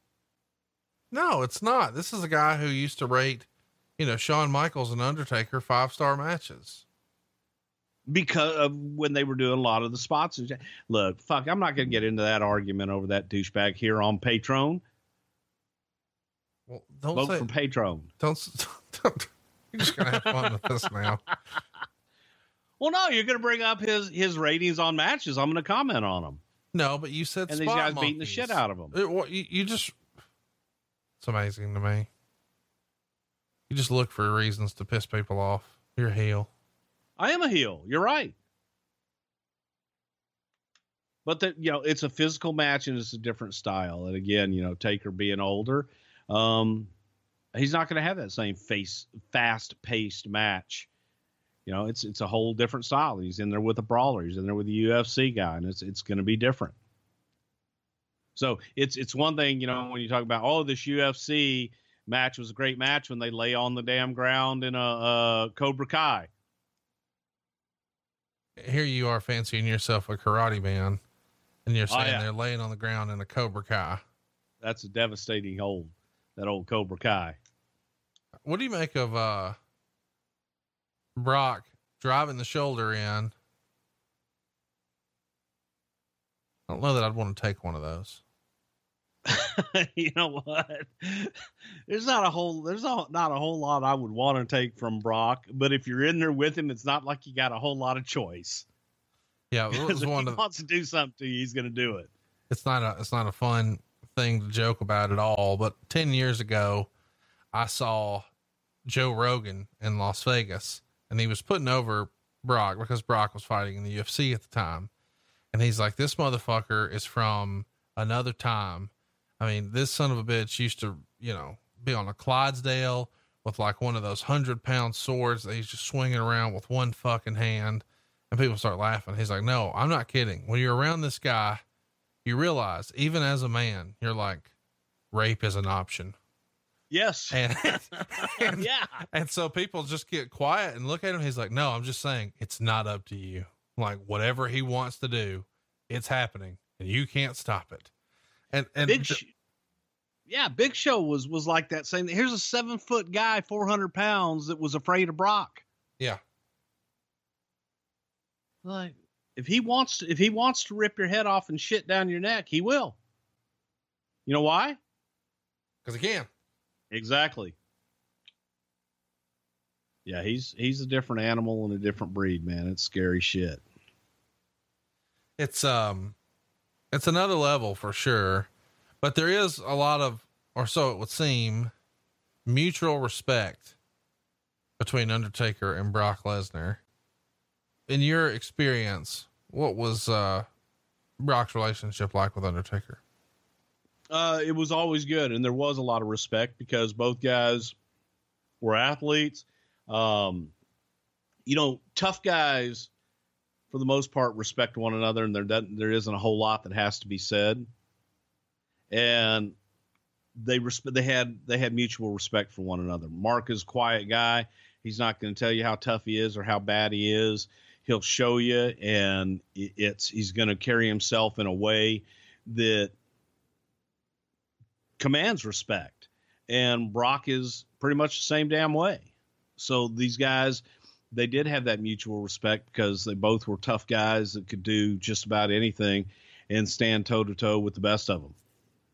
No, it's not. This is a guy who used to rate, you know, Shawn Michaels and Undertaker five-star matches.
Because of when they were doing a lot of the spots. Look, fuck, I'm not going to get into that argument over that douchebag here on Patreon.
Well, don't
Vote
say,
for Patreon.
Don't, don't, you're just going to have fun with this now.
Well, no, you're going to bring up his, his ratings on matches. I'm going to comment on them.
No, but you said
and
spot
these guys
monkeys.
beating the shit out of them.
It, well, you, you just, it's amazing to me. You just look for reasons to piss people off. You're a heel.
I am a heel. You're right. But the, you know, it's a physical match and it's a different style. And again, you know, Taker being older, um, he's not going to have that same face, fast paced match. You know, it's, it's a whole different style. He's in there with a brawler. He's in there with a U F C guy, and it's, it's going to be different. So it's, it's one thing, you know, when you talk about, oh, this U F C match was a great match when they lay on the damn ground in a, a Cobra Kai.
Here you are fancying yourself a karate man, and you're saying
oh, yeah.
they're laying on the ground in a Cobra Kai.
That's a devastating hold, that old Cobra Kai.
What do you make of, uh, Brock driving the shoulder in? I don't know that I'd want to take one of those.
You know what? There's not a whole, there's not, not a whole lot I would want to take from Brock, but if you're in there with him, it's not like you got a whole lot of choice.
Yeah, it was
if
one
he
of,
wants to do something to you, he's going to do it.
it's not a, it's not a fun thing to joke about at all. But ten years ago, I saw Joe Rogan in Las Vegas, and he was putting over Brock because Brock was fighting in the U F C at the time. And he's like, this motherfucker is from another time. I mean, this son of a bitch used to, you know, be on a Clydesdale with like one of those hundred pound swords that he's just swinging around with one fucking hand. And people start laughing. He's like, no, I'm not kidding. When you're around this guy, you realize even as a man, you're like, rape is an option.
Yes.
And, and
yeah.
And so people just get quiet and look at him. He's like, no, I'm just saying it's not up to you. Like whatever he wants to do, it's happening and you can't stop it. And, and
Big
th-
Sh- yeah, Big Show was, was like that same. Here's a seven foot guy, four hundred pounds that was afraid of Brock.
Yeah.
Like if he wants to, if he wants to rip your head off and shit down your neck, he will. You know why?
Cause he can.
Exactly. Yeah. He's, he's a different animal and a different breed, man. It's scary shit.
It's, um, it's another level for sure, but there is a lot of, or so it would seem, mutual respect between Undertaker and Brock Lesnar. In your experience, what was, uh, Brock's relationship like with Undertaker?
Uh, it was always good. And there was a lot of respect because both guys were athletes. Um, you know, tough guys for the most part respect one another, and there doesn't, there isn't a whole lot that has to be said. And they respect, they had, they had mutual respect for one another. Mark is a quiet guy. He's not going to tell you how tough he is or how bad he is. He'll show you, and it's, he's going to carry himself in a way that commands respect. And Brock is pretty much the same damn way. So these guys, they did have that mutual respect because they both were tough guys that could do just about anything and stand toe to toe with the best of them.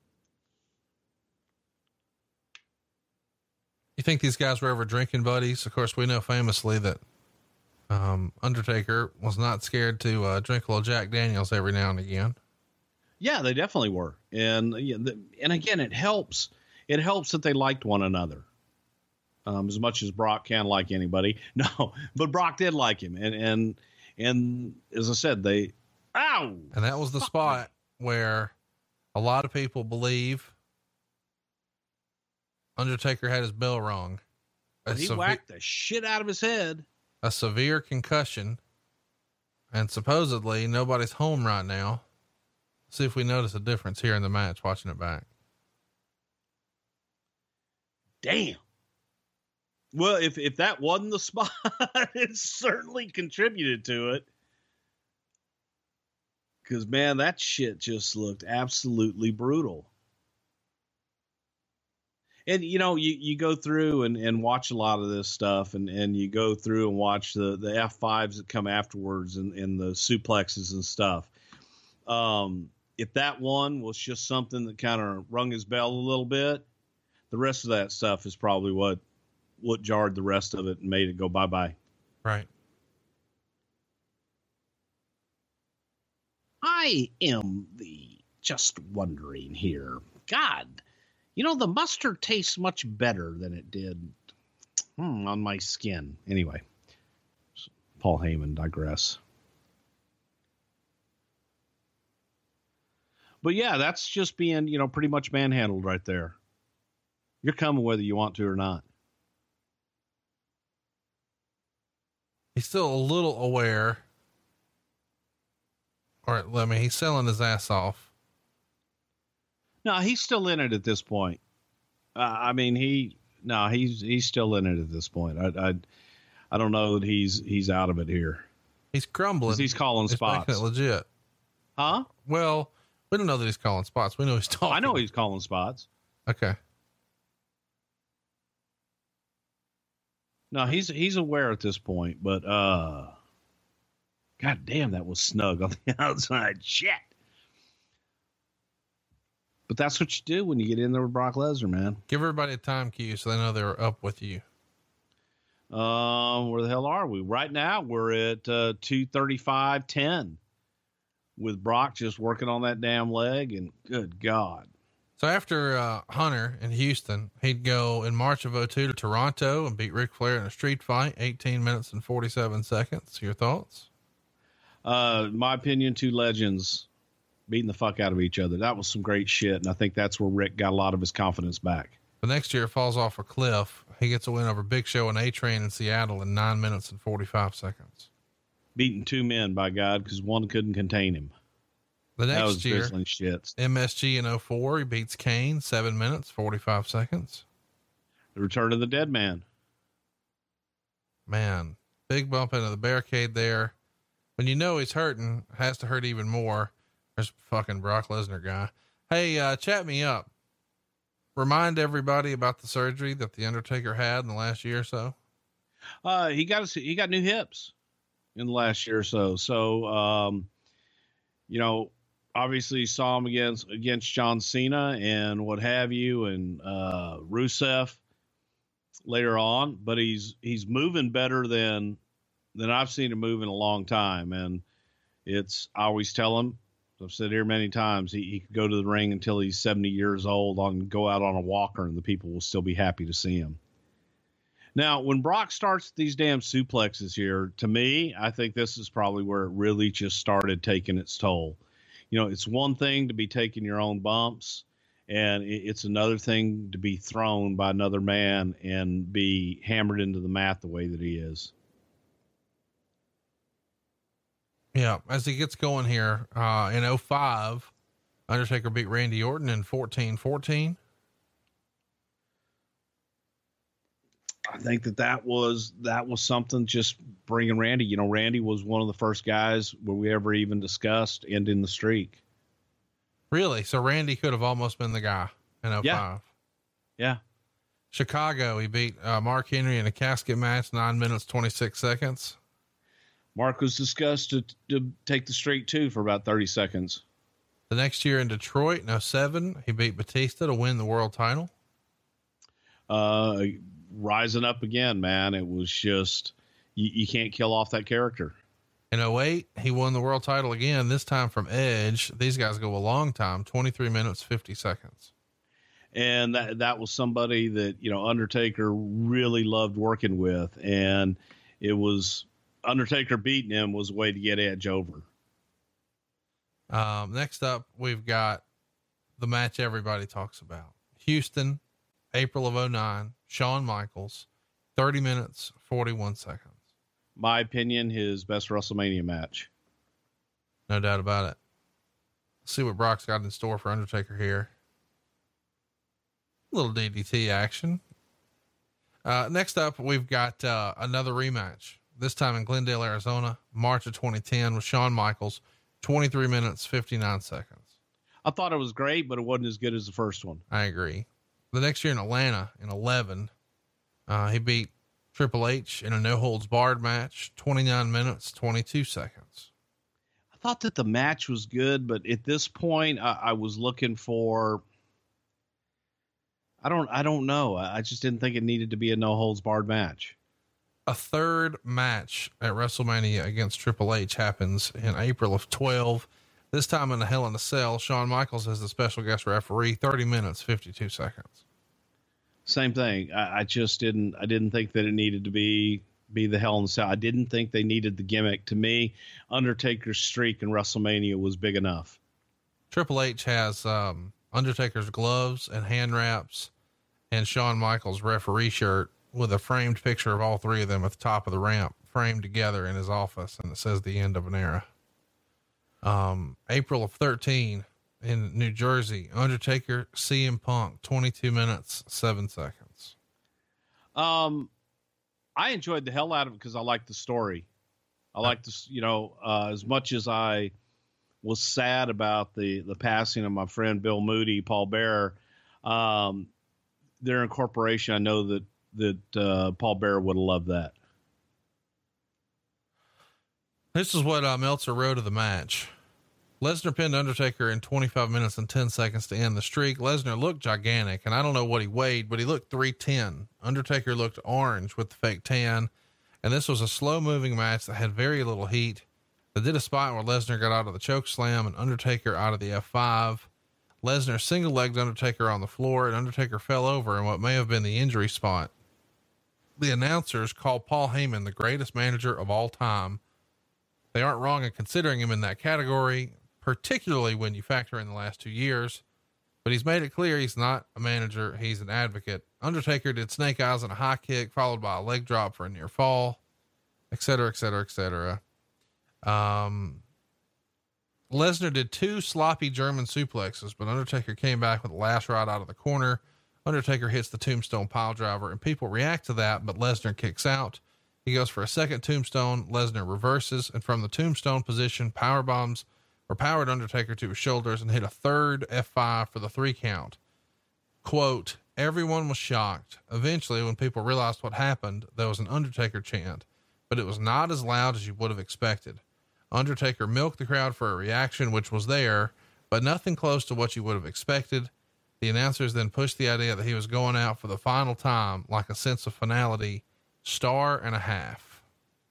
You think these guys were ever drinking buddies? Of course, we know famously that um, Undertaker was not scared to uh, drink a little Jack Daniels every now and again.
Yeah, they definitely were. And, and again, it helps. It helps that they liked one another. Um, as much as Brock can like anybody. No, but Brock did like him. And, and, and as I said, they, ow.
And that was the spot where a lot of people believe Undertaker had his bell rung.
But he
sev-
whacked the shit out of his head.
A severe concussion. And supposedly nobody's home right now. See if we notice a difference here in the match, watching it back.
Damn. Well, if, if that wasn't the spot, it certainly contributed to it. Cause man, that shit just looked absolutely brutal. And you know, you, you go through and, and watch a lot of this stuff and, and you go through and watch the, the F fives that come afterwards and, and the suplexes and stuff. Um, if that one was just something that kind of rung his bell a little bit, the rest of that stuff is probably what, what jarred the rest of it and made it go bye-bye.
Right.
I am the just wondering here. God, you know, the mustard tastes much better than it did hmm, on my skin. Anyway, Paul Heyman digress. But yeah, that's just being, you know, pretty much manhandled right there. You're coming whether you want to or not.
He's still a little aware. Or I mean, he's selling his ass off.
No, he's still in it at this point. Uh, I mean, he, no, he's, he's still in it at this point. I, I, I don't know that he's, he's out of it here.
He's crumbling.
He's calling
He's
spots.
making it legit.
Huh?
Well, we don't know that he's calling spots. We know he's talking.
I know he's calling spots.
Okay.
No, he's, he's aware at this point, but, uh, God damn, that was snug on the outside. Shit. But that's what you do when you get in there with Brock Lesnar, man.
Give everybody a time cue so they know they're up with you.
Um, where the hell are we right now? We're at uh, two thirty-five ten. with Brock just working on that damn leg, and good God.
So after uh, Hunter in Houston, he'd go in March of oh two to Toronto and beat Ric Flair in a street fight, eighteen minutes and forty-seven seconds. Your thoughts?
Uh, my opinion, two legends beating the fuck out of each other. That was some great shit. And I think that's where Rick got a lot of his confidence back.
The next year falls off a cliff. He gets a win over Big Show and A-Train in Seattle in nine minutes and forty-five seconds.
Beating two men, by God, because one couldn't contain him.
The next
that was
year,
shits.
M S G in oh four, he beats Kane, seven minutes, forty-five seconds.
The return of the Dead Man.
Man, big bump into the barricade there. When you know he's hurting, has to hurt even more. There's fucking Brock Lesnar guy. Hey, uh, chat me up. Remind everybody about the surgery that the Undertaker had in the last year or so.
Uh, he got, a, he got new hips in the last year or so. So, um, you know, obviously saw him against, against John Cena and what have you, and, uh, Rusev later on, but he's, he's moving better than, than I've seen him move in a long time. And it's, I always tell him, I've said here many times, he, he could go to the ring until he's seventy years old on go out on a walker and the people will still be happy to see him. Now, when Brock starts these damn suplexes here, to me, I think this is probably where it really just started taking its toll. You know, it's one thing to be taking your own bumps, and it's another thing to be thrown by another man and be hammered into the mat the way that he is.
Yeah. As he gets going here, uh, in oh five, Undertaker beat Randy Orton in fourteen fourteen.
I think that that was, that was something just bringing Randy, you know, Randy was one of the first guys where we ever even discussed ending the streak.
Really? So Randy could have almost been the guy in oh five.
Yeah. yeah.
Chicago, he beat uh, Mark Henry in a casket match, nine minutes, twenty-six seconds.
Mark was discussed to, to take the streak too for about thirty seconds.
The next year in Detroit in oh seven, he beat Batista to win the world title.
Uh, rising up again, man. It was just, you, you can't kill off that character.
In oh eight, he won the world title again, this time from Edge. These guys go a long time, twenty-three minutes, fifty seconds.
And that, that was somebody that, you know, Undertaker really loved working with. And it was Undertaker beating him was a way to get Edge over.
Um, next up, we've got the match everybody talks about. Houston, April of oh nine, Shawn Michaels, thirty minutes, forty-one seconds.
My opinion, his best WrestleMania match.
No doubt about it. Let's see what Brock's got in store for Undertaker here. A little D D T action. Uh, next up, we've got, uh, another rematch, this time in Glendale, Arizona, March of twenty ten with Shawn Michaels, twenty-three minutes, fifty-nine seconds.
I thought it was great, but it wasn't as good as the first one.
I agree. The next year in Atlanta in eleven, uh, he beat Triple H in a no holds barred match, twenty-nine minutes, twenty-two seconds.
I thought that the match was good, but at this point I, I was looking for, I don't, I don't know. I just didn't think it needed to be a no holds barred match.
A third match at WrestleMania against Triple H happens in April of twelve. This time in a Hell in a Cell, Shawn Michaels is the special guest referee, thirty minutes, fifty-two seconds.
Same thing. I, I just didn't, I didn't think that it needed to be, be the Hell in a Cell. I didn't think they needed the gimmick. To me, Undertaker's streak in WrestleMania was big enough.
Triple H has, um, Undertaker's gloves and hand wraps and Shawn Michaels' referee shirt with a framed picture of all three of them at the top of the ramp, framed together in his office. And it says the end of an era. Um, April of thirteen in New Jersey, Undertaker, C M Punk, twenty-two minutes, seven seconds.
Um, I enjoyed the hell out of it because I liked the story. I liked this, you know, uh, as much as I was sad about the, the passing of my friend Bill Moody, Paul Bearer, um, their incorporation. I know that, that, uh, Paul Bearer would have loved that.
This is what uh, Meltzer wrote of the match. Lesnar pinned Undertaker in twenty-five minutes and ten seconds to end the streak. Lesnar looked gigantic, and I don't know what he weighed, but he looked three ten. Undertaker looked orange with the fake tan, and this was a slow moving match that had very little heat. They did a spot where Lesnar got out of the choke slam and Undertaker out of the F five. Lesnar single legged Undertaker on the floor and Undertaker fell over in what may have been the injury spot. The announcers called Paul Heyman the greatest manager of all time. They aren't wrong in considering him in that category, particularly when you factor in the last two years, but he's made it clear he's not a manager. He's an advocate. Undertaker did snake eyes and a high kick followed by a leg drop for a near fall, et cetera, et cetera, et cetera. Um, Lesnar did two sloppy German suplexes, but Undertaker came back with the last right out of the corner. Undertaker hits the tombstone pile driver and people react to that, but Lesnar kicks out. He goes for a second tombstone. Lesnar reverses and from the tombstone position, power bombs or powered Undertaker to his shoulders and hit a third F five for the three count. Quote, everyone was shocked. Eventually, when people realized what happened, there was an Undertaker chant, but it was not as loud as you would have expected. Undertaker milked the crowd for a reaction, which was there, but nothing close to what you would have expected. The announcers then pushed the idea that he was going out for the final time, like a sense of finality. Star and a half.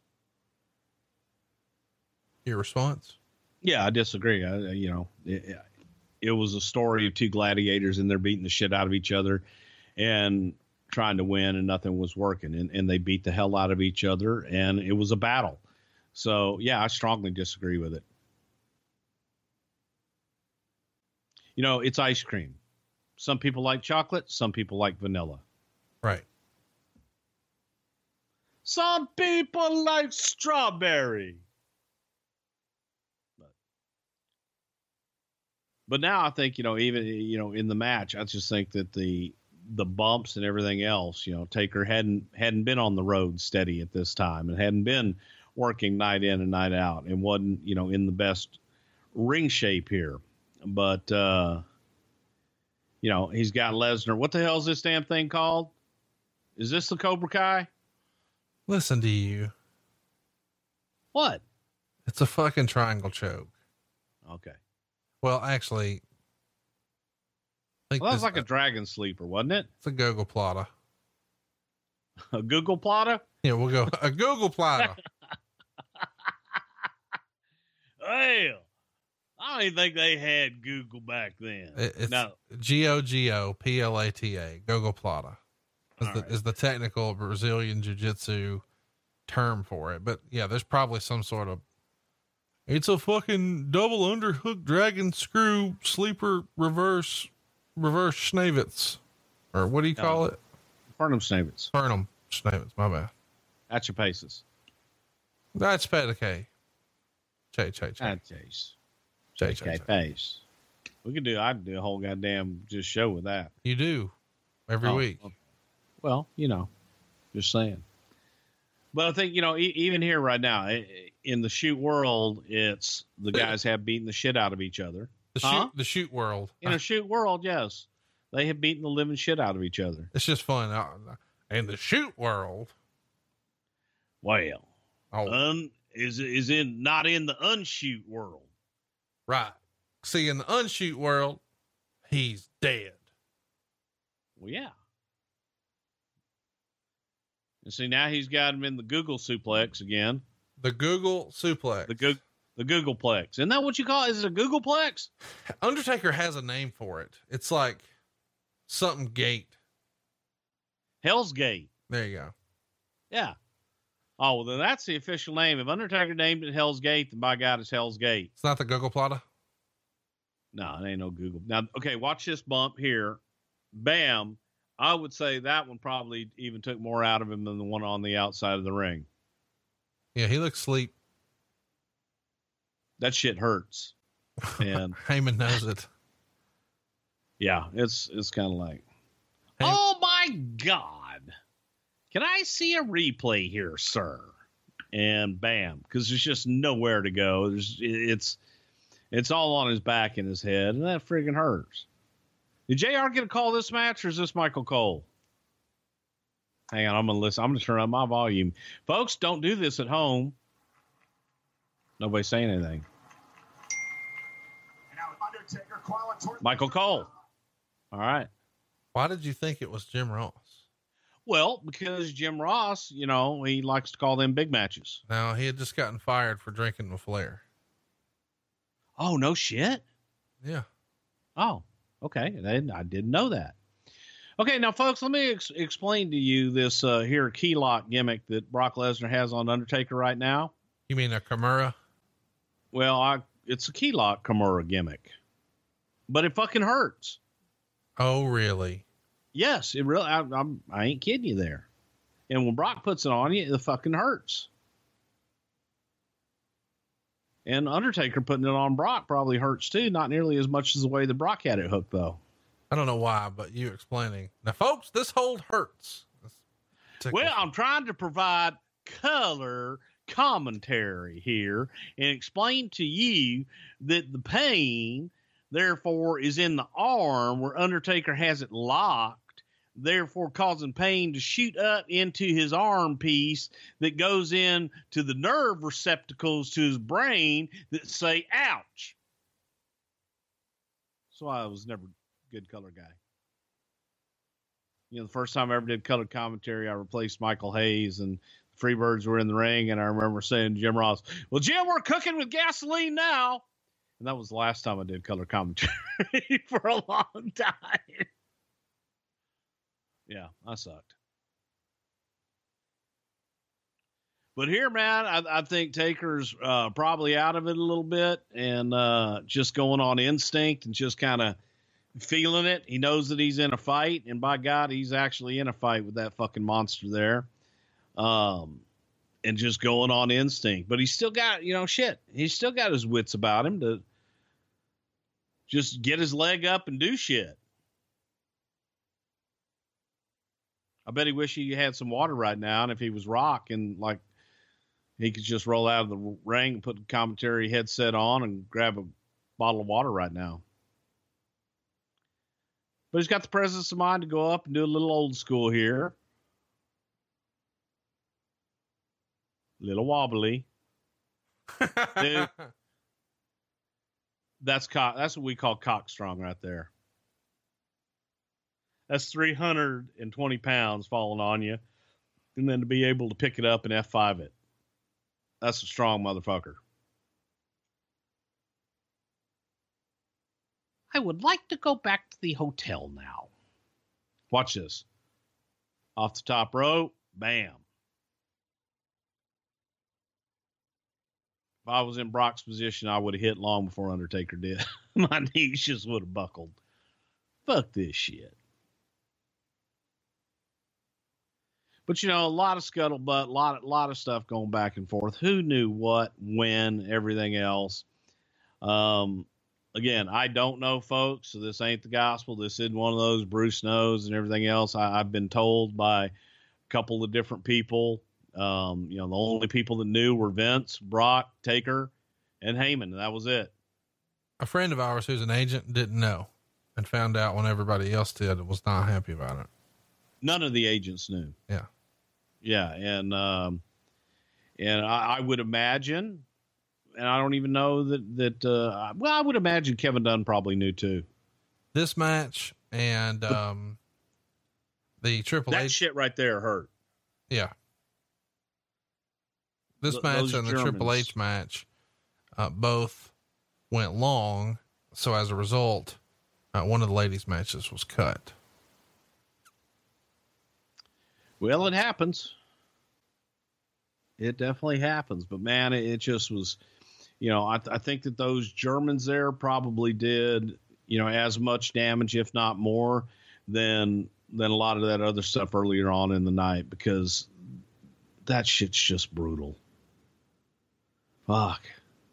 Your response?
Yeah, I disagree. I, you know, it, it was a story of two gladiators and they're beating the shit out of each other and trying to win and nothing was working. And, and they beat the hell out of each other and it was a battle. So yeah, I strongly disagree with it. You know, it's ice cream. Some people like chocolate. Some people like vanilla.
Right.
Some people like strawberry. But, but now I think, you know, even, you know, in the match, I just think that the, the bumps and everything else, you know, Taker hadn't, hadn't been on the road steady at this time and hadn't been working night in and night out and wasn't, you know, in the best ring shape here. But, uh, you know, he's got Lesnar. What the hell is this damn thing called? Is this the Cobra Kai?
Listen to you.
What?
It's a fucking triangle choke.
Okay.
Well, actually,
I think well, that was like a dragon sleeper, wasn't it?
It's a Google plotter.
A Google plotter?
Yeah, we'll go a Google plotter.
Hell, I don't even think they had Google back then.
It, it's
no.
G O G O P L A T A. Google plotter is the, right. is the technical Brazilian jiu-jitsu term for it. But yeah, there's probably some sort of, it's a fucking double underhook dragon screw sleeper reverse, reverse Schnavitz. Or what do you call uh, it?
Fernum Schnavitz.
Fernum Schnavitz, my bad.
That's your paces.
That's Pedicay. Chay, chay, chay.
That's Chase. Chay, chay, pace. We could do, I'd do a whole goddamn just show with that.
You do every oh, week.
Well, you know, just saying. But I think, you know, e- even here right now in the shoot world, it's the guys have beaten the shit out of each other.
The huh? shoot, the shoot world.
In a shoot world, yes, they have beaten the living shit out of each other.
It's just fun. In the shoot world,
well, oh. un, is is in not in the unshoot world,
right? See, in the unshoot world, he's dead.
Well, yeah. And see, now he's got him in the Google suplex again.
The Google suplex.
The Google. The Googleplex. Isn't that what you call it? Is it a Googleplex?
Undertaker has a name for it. It's like something gate.
Hell's Gate.
There you go.
Yeah. Oh, well, then that's the official name. If Undertaker named it Hell's Gate, then by God, it's Hell's Gate.
It's not the Google plotter?
No, it ain't no Google. Now, okay, watch this bump here. Bam. I would say that one probably even took more out of him than the one on the outside of the ring.
Yeah, he looks asleep.
That shit hurts. And
Heyman knows it.
Yeah, it's it's kind of like, Hey, oh my God, can I see a replay here, sir? And bam, because there's just nowhere to go. There's it's it's all on his back and his head, and that friggin' hurts. Did J R get a call this match, or is this Michael Cole? Hang on, I'm gonna listen. I'm gonna turn up my volume, folks. Don't do this at home. Nobody's saying anything. Michael Cole. All right.
Why did you think it was Jim Ross?
Well, because Jim Ross, you know, he likes to call them big matches.
Now, he had just gotten fired for drinking with Flair.
Oh, no shit.
Yeah.
Oh, okay. I, I didn't know that. Okay, now, folks, let me ex- explain to you this uh, here key lock gimmick that Brock Lesnar has on Undertaker right now.
You mean a Kimura?
Well, I, it's a key lock Kimura gimmick, but it fucking hurts.
Oh, really?
Yes, it really. I, I'm. I ain't kidding you there. And when Brock puts it on you, it fucking hurts. And Undertaker putting it on Brock probably hurts too. Not nearly as much as the way that Brock had it hooked, though.
I don't know why, but you explaining now, folks. This hold hurts.
Well, I'm trying to provide color commentary here and explain to you that the pain, therefore, is in the arm where Undertaker has it locked, therefore causing pain to shoot up into his arm piece that goes in to the nerve receptacles to his brain that say, ouch. So I was never a good color guy. You know, the first time I ever did color commentary, I replaced Michael Hayes and the Freebirds were in the ring. And I remember saying to Jim Ross, well, Jim, we're cooking with gasoline now. And that was the last time I did color commentary for a long time. Yeah, I sucked. But here, man, I, I think Taker's uh, probably out of it a little bit and uh, just going on instinct and just kind of feeling it. He knows that he's in a fight, and by God, he's actually in a fight with that fucking monster there. Um, and just going on instinct. But he's still got, you know, shit. He's still got his wits about him to just get his leg up and do shit. I bet he wish he had some water right now, and if he was Rock and like he could just roll out of the ring and put the commentary headset on and grab a bottle of water right now. But he's got the presence of mind to go up and do a little old school here. A little wobbly. Dude, that's cock. That's what we call cock strong right there. That's three hundred twenty pounds falling on you. And then to be able to pick it up and F five it. That's a strong motherfucker. I would like to go back to the hotel now. Watch this. Off the top rope. Bam. If I was in Brock's position, I would have hit long before Undertaker did. My knees just would have buckled. Fuck this shit. But, you know, a lot of scuttlebutt, a lot, a lot of stuff going back and forth. Who knew what, when, everything else. Um, again, I don't know, folks, so this ain't the gospel. This isn't one of those Bruce knows and everything else. I, I've been told by a couple of different people. Um, you know, the only people that knew were Vince, Brock, Taker, and Heyman. That was it.
A friend of ours who's an agent didn't know and found out when everybody else did and was not happy about it.
None of the agents knew.
Yeah.
Yeah. And, um, and I, I would imagine, and I don't even know that, that, uh, well, I would imagine Kevin Dunn probably knew too.
This match and, um, the Triple H.
That shit right there hurt.
Yeah. This
Th-
match
those
and the
Germans.
Triple H match, uh, both went long. So as a result, uh, one of the ladies' matches was cut.
Well, it happens. It definitely happens, but man, it, it just was, you know, I, th- I think that those Germans there probably did, you know, as much damage, if not more than, than a lot of that other stuff earlier on in the night, because that shit's just brutal. Fuck.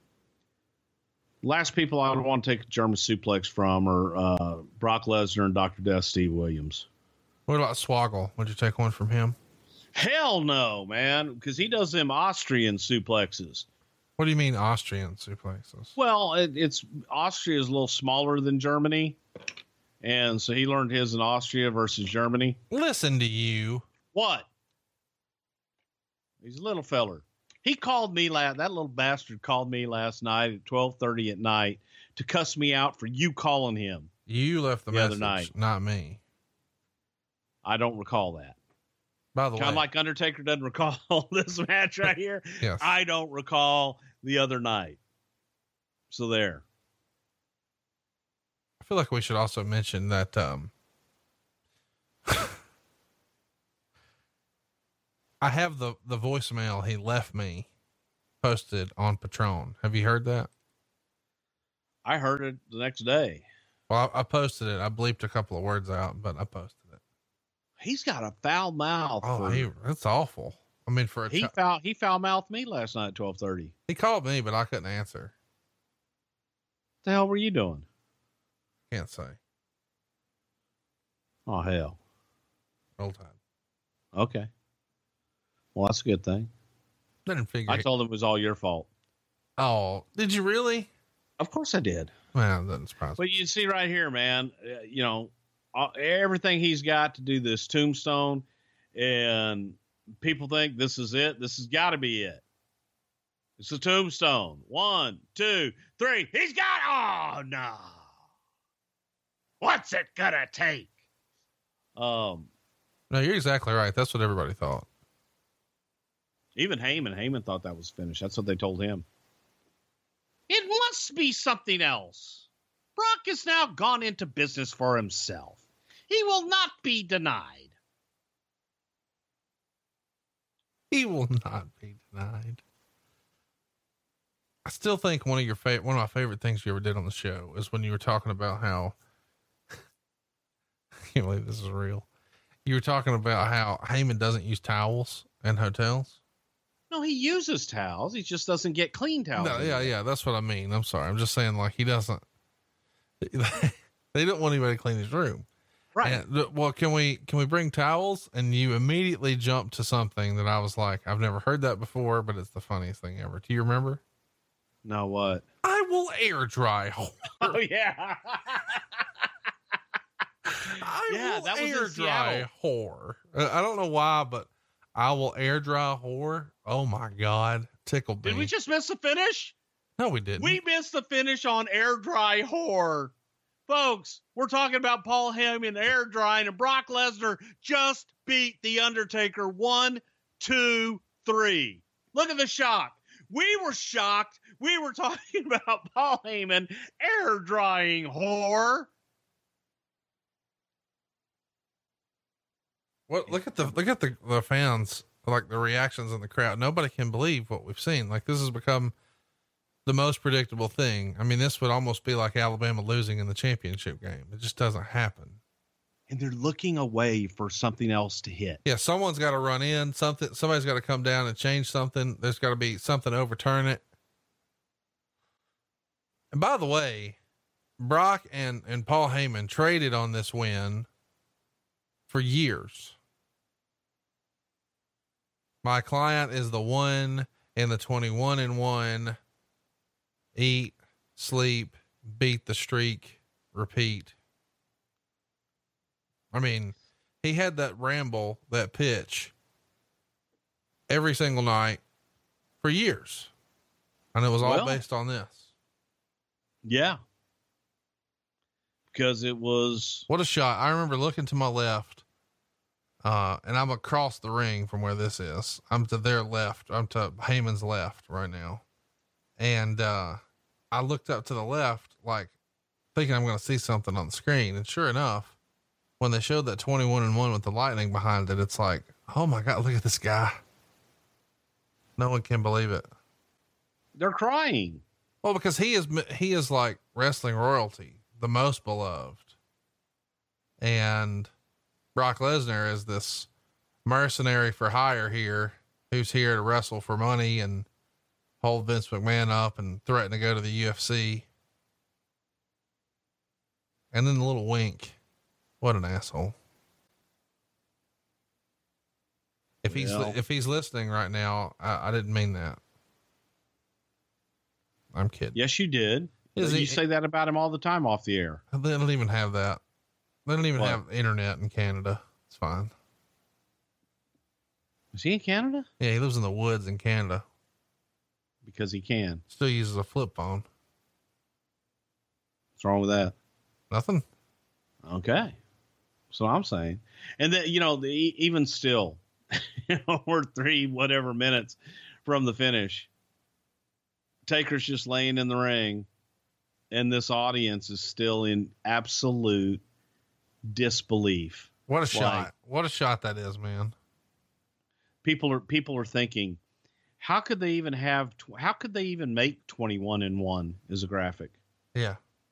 Last people I would want to take a German suplex from are, uh, Brock Lesnar and Doctor Death, Steve Williams.
What about Swoggle? Would you take one from him?
Hell no, man. Because he does them Austrian suplexes.
What do you mean Austrian suplexes?
Well, it, it's Austria is a little smaller than Germany. And so he learned his in Austria versus Germany.
Listen to you.
What? He's a little feller. He called me last, that little bastard called me last night at twelve thirty at night to cuss me out for you calling him.
You left the,
the
message,
other night.
Not me.
I don't recall that.
By the
kind of
way,
like Undertaker doesn't recall this match right here.
Yes.
I don't recall the other night. So there.
I feel like we should also mention that, um, I have the, the voicemail he left me posted on Patron. Have you heard that?
I heard it the next day.
Well, I, I posted it. I bleeped a couple of words out, but I posted it.
He's got a foul mouth.
Oh,
for,
he, that's awful. I mean, for a
he
chi-
foul, he foul mouthed me last night at twelve thirty.
he called me, but I couldn't answer.
What the hell were you doing?
Can't say.
Oh, hell.
Old time.
Okay. Well, that's a good thing.
Didn't figure.
I told him it was all your fault.
Oh, did you really?
Of course I did.
Well, that doesn't surprise me.
But you see right here, man, uh, you know, uh, everything he's got to do this tombstone, and people think this is it. This has got to be it. It's a tombstone. One, two, three. He's got, oh no. What's it gonna take? Um,
No, you're exactly right. That's what everybody thought.
Even Heyman, Heyman thought that was finished. That's what they told him. It must be something else. Brock has now gone into business for himself. He will not be denied.
He will not be denied. I still think one of your favorite, one of my favorite things you ever did on the show is when you were talking about how, I can't believe this is real. You were talking about how Heyman doesn't use towels in hotels.
No, he uses towels. He just doesn't get clean towels.
No, yeah, yeah. That's what I mean. I'm sorry. I'm just saying, like, he doesn't, they don't want anybody to clean his room.
Right.
And, well, can we, can we bring towels? And you immediately jumped to something that I was like, I've never heard that before, but it's the funniest thing ever. Do you remember?
No, what?
I will air dry.
Oh yeah.
I
yeah,
will
that was
air
in
dry
Seattle.
whore. Uh, I don't know why, but I will air dry whore. Oh my God. Tickled me.
Did we just miss the finish?
No, we didn't.
We missed the finish on air dry whore. Folks, we're talking about Paul Heyman air drying, and Brock Lesnar just beat The Undertaker. One, two, three. Look at the shock. We were shocked. We were talking about Paul Heyman air drying whore.
What? Look at the, look at the, the fans, like the reactions in the crowd. Nobody can believe what we've seen. Like, this has become the most predictable thing. I mean, this would almost be like Alabama losing in the championship game. It just doesn't happen.
And they're looking away for something else to hit.
Yeah. Someone's got to run in something. Somebody's got to come down and change something. There's got to be something to overturn it. And by the way, Brock and, and Paul Heyman traded on this win for years. My client is the one in the twenty-one and one, eat, sleep, beat the streak, repeat. I mean, he had that ramble, that pitch every single night for years. And it was all
Well,
based on this.
Yeah. Because it was.
What a shot. I remember looking to my left, uh, and I'm across the ring from where this is. I'm to their left. I'm to Heyman's left right now. And, uh, I looked up to the left, like thinking I'm going to see something on the screen. And sure enough, when they showed that twenty-one and one with the lightning behind it, it's like, oh my God, look at this guy. No one can believe it.
They're crying.
Well, because he is, he is like wrestling royalty, the most beloved. And Brock Lesnar is this mercenary for hire here, who's here to wrestle for money and hold Vince McMahon up and threaten to go to the U F C. And then the little wink. What an asshole. If he's,
Well.
if he's listening right now, I, I didn't mean that. I'm kidding.
Yes, you did.
Is
you
he-
say that about him all the time off the air.
They don't even have that. They don't even
What?
have internet in Canada. It's fine.
Is he in Canada?
Yeah, he lives in the woods in Canada.
Because he can.
Still uses a flip phone.
What's wrong with that?
Nothing.
Okay. So I'm saying, and then, you know, the, even still, you know, we're three whatever minutes from the finish. Taker's just laying in the ring, and this audience is still in absolute disbelief.
What a
Like,
shot. What a shot that is, man.
People are people are thinking, how could they even have tw- how could they even make twenty-one and one as a graphic?
Yeah.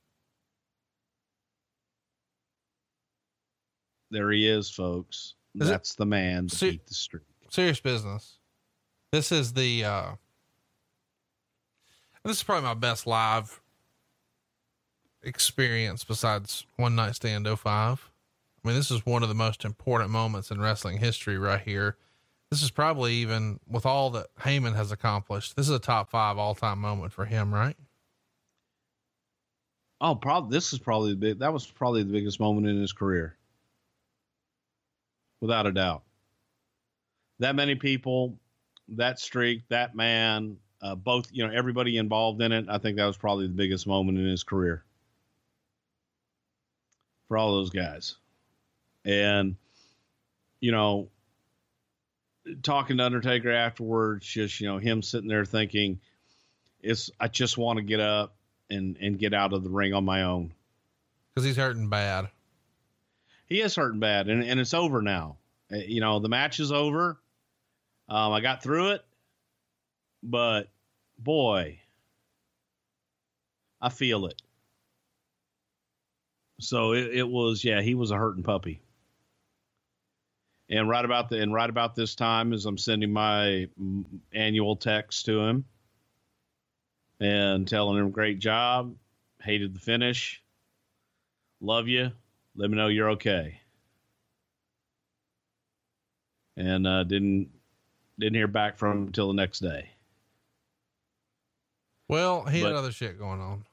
There he is, folks.
Is
That's
it-
the man to
Se-
beat the streak.
Serious business. This is the, uh, this is probably my best live experience besides One Night Stand oh five. I mean, this is one of the most important moments in wrestling history right here. This is probably, even with all that Heyman has accomplished, this is a top five all time moment for him, right?
Oh, probably this is probably the big that was probably the biggest moment in his career. Without a doubt. That many people, that streak, that man, uh, both, you know, everybody involved in it. I think that was probably the biggest moment in his career for all those guys. And, you know, talking to Undertaker afterwards, just, you know, him sitting there thinking, it's, I just want to get up and, and get out of the ring on my own.
Cause he's hurting bad.
He is hurting bad, and, and it's over now. Uh, You know, the match is over. Um, I got through it, but boy, I feel it. So it, it was, yeah, he was a hurting puppy. And right about the, and right about this time, as I'm sending my mm, annual text to him and telling him, great job, hated the finish, love you. Let me know you're okay. And uh, didn't didn't hear back from him until the next day.
Well, he
But-
had other shit going on.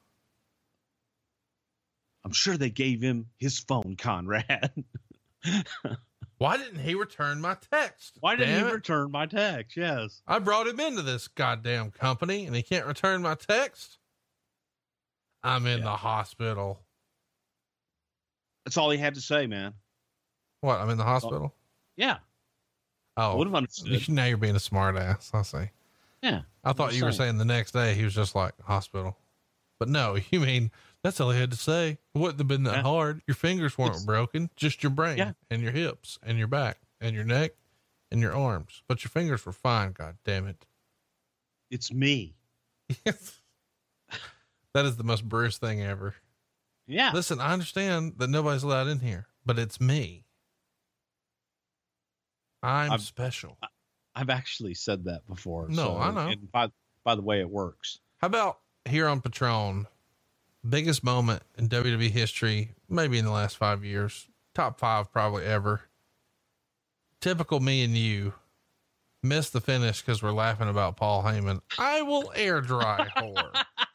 I'm sure they gave him his phone, Conrad.
Why didn't he return my text?
Why didn't
Damn
he
it.
return my text? Yes.
I brought him into this goddamn company and he can't return my text. I'm in the hospital.
That's all he had to say, man.
What? I'm in the hospital?
Yeah.
Oh,
Would have understood.
now you're being a smart ass. I see.
Yeah.
I thought
I'm
you were
saying.
saying the next day he was just like hospital, but no, you mean that's all he had to say. It wouldn't have been that
Yeah.
hard. Your fingers weren't
It's-
broken, just your brain
Yeah.
and your hips and your back and your neck and your arms, but your fingers were fine. God damn it.
It's me.
That is the most Bruce thing ever.
Yeah.
Listen, I understand that nobody's allowed in here, but it's me. I'm
I've-
special.
I've actually said that before.
No,
so-
I know.
And by, by the way, it works.
How about here on Patron, biggest moment in W W E history, maybe in the last five years, top five probably ever. Typical me and you missed the finish because we're laughing about Paul Heyman. I will air dry whore.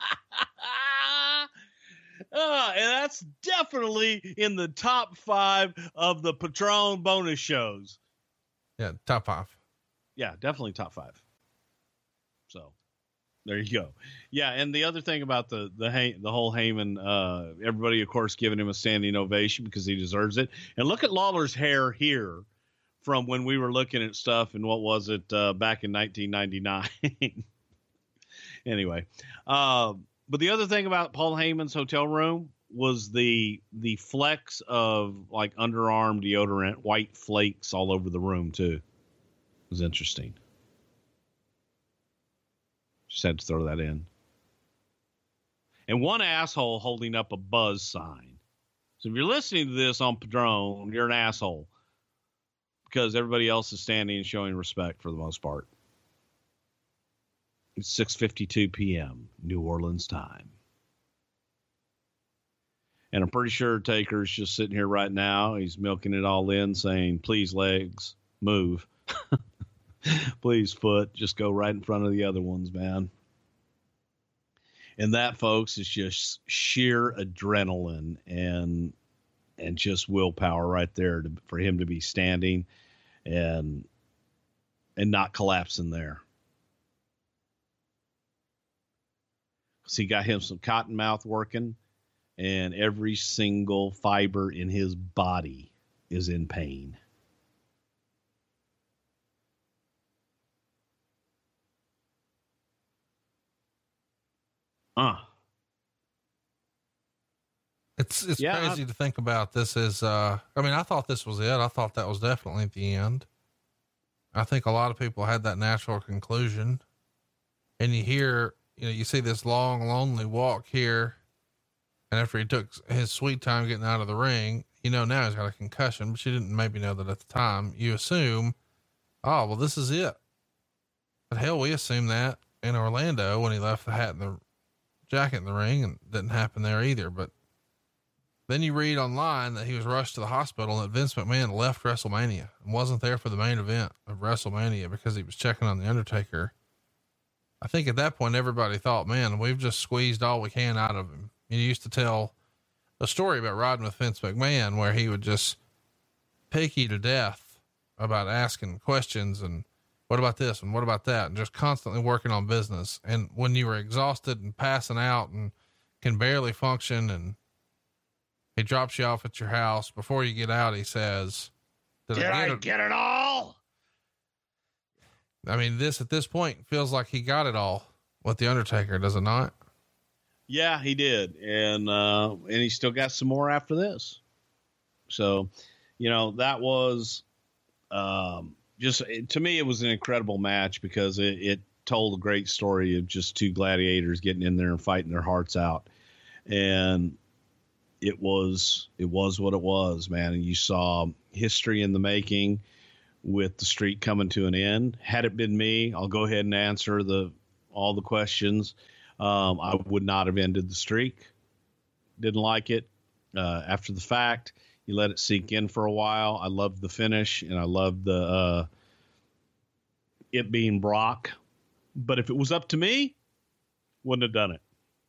Uh, and that's definitely in the top five of the Patron bonus shows.
Yeah, top five.
Yeah, definitely top five. So there you go. Yeah, and the other thing about the the Hay, the whole Heyman, uh, everybody of course giving him a standing ovation because he deserves it. And look at Lawler's hair here from when we were looking at stuff and what was it uh, back in nineteen ninety-nine. Anyway, uh, but the other thing about Paul Heyman's hotel room was the the flecks of like underarm deodorant, white flakes all over the room too. It was interesting. Just had to throw that in. And one asshole holding up a buzz sign. So if you're listening to this on Padrone, you're an asshole because everybody else is standing and showing respect for the most part. It's six fifty-two p.m. New Orleans time. And I'm pretty sure Taker's just sitting here right now. He's milking it all in saying, please, legs, move. Please, foot, just go right in front of the other ones, man. And that, folks, is just sheer adrenaline and and just willpower right there to, for him to be standing and and not collapsing there. So he got him some cotton mouth working, and every single fiber in his body is in pain. Uh.
It's it's
Yeah,
crazy
I-
to think about. This is, uh, I mean, I thought this was it. I thought that was definitely the end. I think a lot of people had that natural conclusion. And you hear, you know, you see this long, lonely walk here. And after he took his sweet time getting out of the ring, you know, now he's got a concussion, but you didn't maybe know that at the time. You assume, oh, well, this is it. But hell, we assumed that in Orlando when he left the hat and the jacket in the ring, and it didn't happen there either. But then you read online that he was rushed to the hospital and that Vince McMahon left WrestleMania and wasn't there for the main event of WrestleMania because he was checking on the Undertaker. I think at that point, everybody thought, man, we've just squeezed all we can out of him. He used to tell a story about riding with Vince McMahon where he would just pick you to death about asking questions and what about this and what about that, and just constantly working on business. And when you were exhausted and passing out and can barely function, and he drops you off at your house, before you get out, he says,
Did, Did I, get, I get it all?
I mean, this at this point feels like he got it all with the Undertaker, does it not?
Yeah, he did. And, uh, and he still got some more after this. So, you know, that was, um, just, to me, it was an incredible match because it, it told a great story of just two gladiators getting in there and fighting their hearts out. And it was, it was what it was, man. And you saw history in the making with the streak coming to an end. Had it been me, I'll go ahead and answer the, all the questions. Um, I would not have ended the streak. Didn't like it. Uh, after the fact, you let it sink in for a while. I loved the finish and I loved the, uh, it being Brock, but if it was up to me, wouldn't have done it.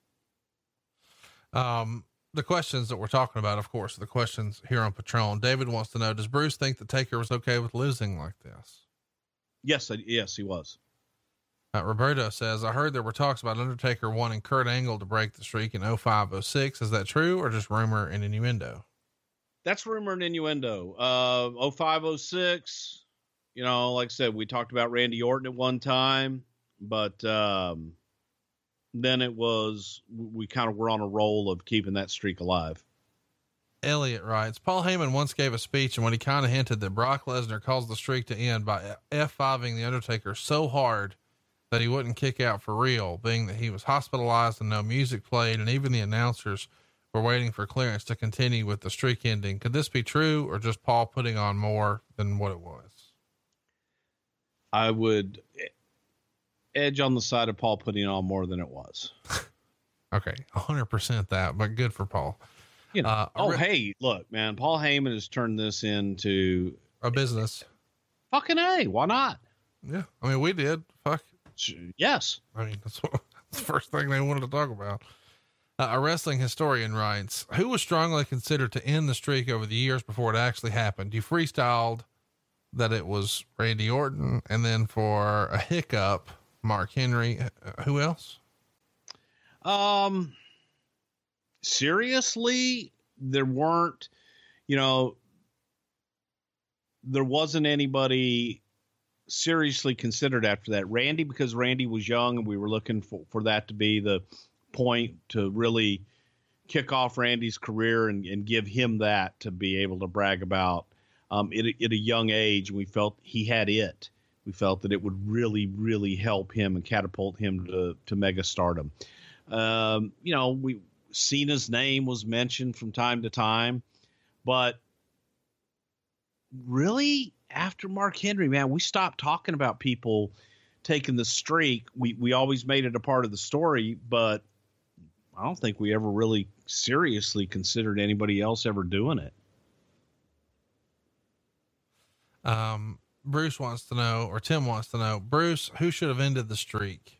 Um, the questions that we're talking about, of course, are the questions here on Patron. David wants to know, does Bruce think the Taker was okay with losing like this?
Yes. I, yes, he was.
Uh, Roberto says, I heard there were talks about Undertaker wanting Kurt Angle to break the streak in oh five oh six. Is that true or just rumor and innuendo?
That's rumor and innuendo. Uh, oh five oh six, you know, like I said, we talked about Randy Orton at one time, but, um, then it was, we kind of were on a roll of keeping that streak alive.
Elliot writes, Paul Heyman once gave a speech, and when he kind of hinted that Brock Lesnar caused the streak to end by F five-ing the Undertaker so hard that he wouldn't kick out for real, being that he was hospitalized and no music played, and even the announcers were waiting for clearance to continue with the streak ending. Could this be true or just Paul putting on more than what it was?
I would edge on the side of Paul putting on more than it was.
Okay. A hundred percent that, but good for Paul.
You know,
uh,
oh,
re-
hey, look, man, Paul Heyman has turned this into
a business.
Fucking A, why not?
Yeah. I mean, we did. Fuck.
Yes.
I mean, that's, what, that's the first thing they wanted to talk about. Uh, a wrestling historian writes, who was strongly considered to end the streak over the years before it actually happened? You freestyled that it was Randy Orton, and then for a hiccup, Mark Henry. Uh, who else?
Um, seriously, there weren't, you know, there wasn't anybody seriously considered after that. Randy, because Randy was young and we were looking for, for that to be the point to really kick off Randy's career and, and give him that to be able to brag about, um, at, at a young age. We felt he had it. We felt that it would really, really help him and catapult him to, to mega stardom. Um, you know, we, Cena's name was mentioned from time to time, but really after Mark Henry, man, we stopped talking about people taking the streak. We, we always made it a part of the story, but I don't think we ever really seriously considered anybody else ever doing it.
Um, Bruce wants to know, or Tim wants to know, Bruce, who should have ended the streak?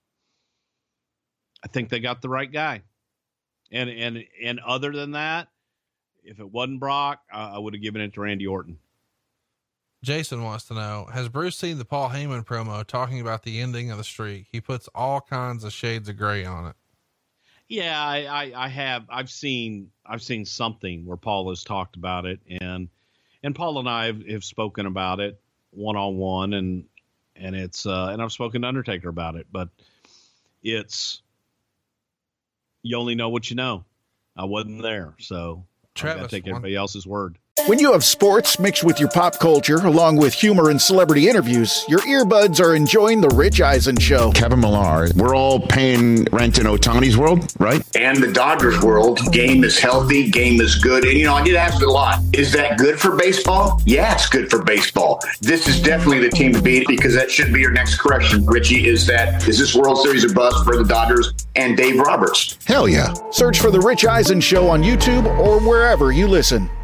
I think they got the right guy. And, and, and other than that, if it wasn't Brock, uh, I would have given it to Randy Orton.
Jason wants to know, has Bruce seen the Paul Heyman promo talking about the ending of the streak? He puts all kinds of shades of gray on it.
Yeah, I, I, I have, I've seen, I've seen something where Paul has talked about it, and, and Paul and I have, have spoken about it one-on-one, and, and it's, uh, and I've spoken to Undertaker about it, but it's, you only know what you know. I wasn't there, so I got to take everybody else's word.
When you have sports mixed with your pop culture, along with humor and celebrity interviews, your earbuds are enjoying The Rich Eisen Show.
Kevin Millar, we're all paying rent in Ohtani's world, right?
And the Dodgers world. Game is healthy, game is good. And, you know, I get asked a lot, is that good for baseball? Yeah, it's good for baseball. This is definitely the team to beat, because that should be your next question, Richie, is that, is this World Series a bust for the Dodgers and Dave Roberts?
Hell yeah.
Search for The Rich Eisen Show on YouTube or wherever you listen.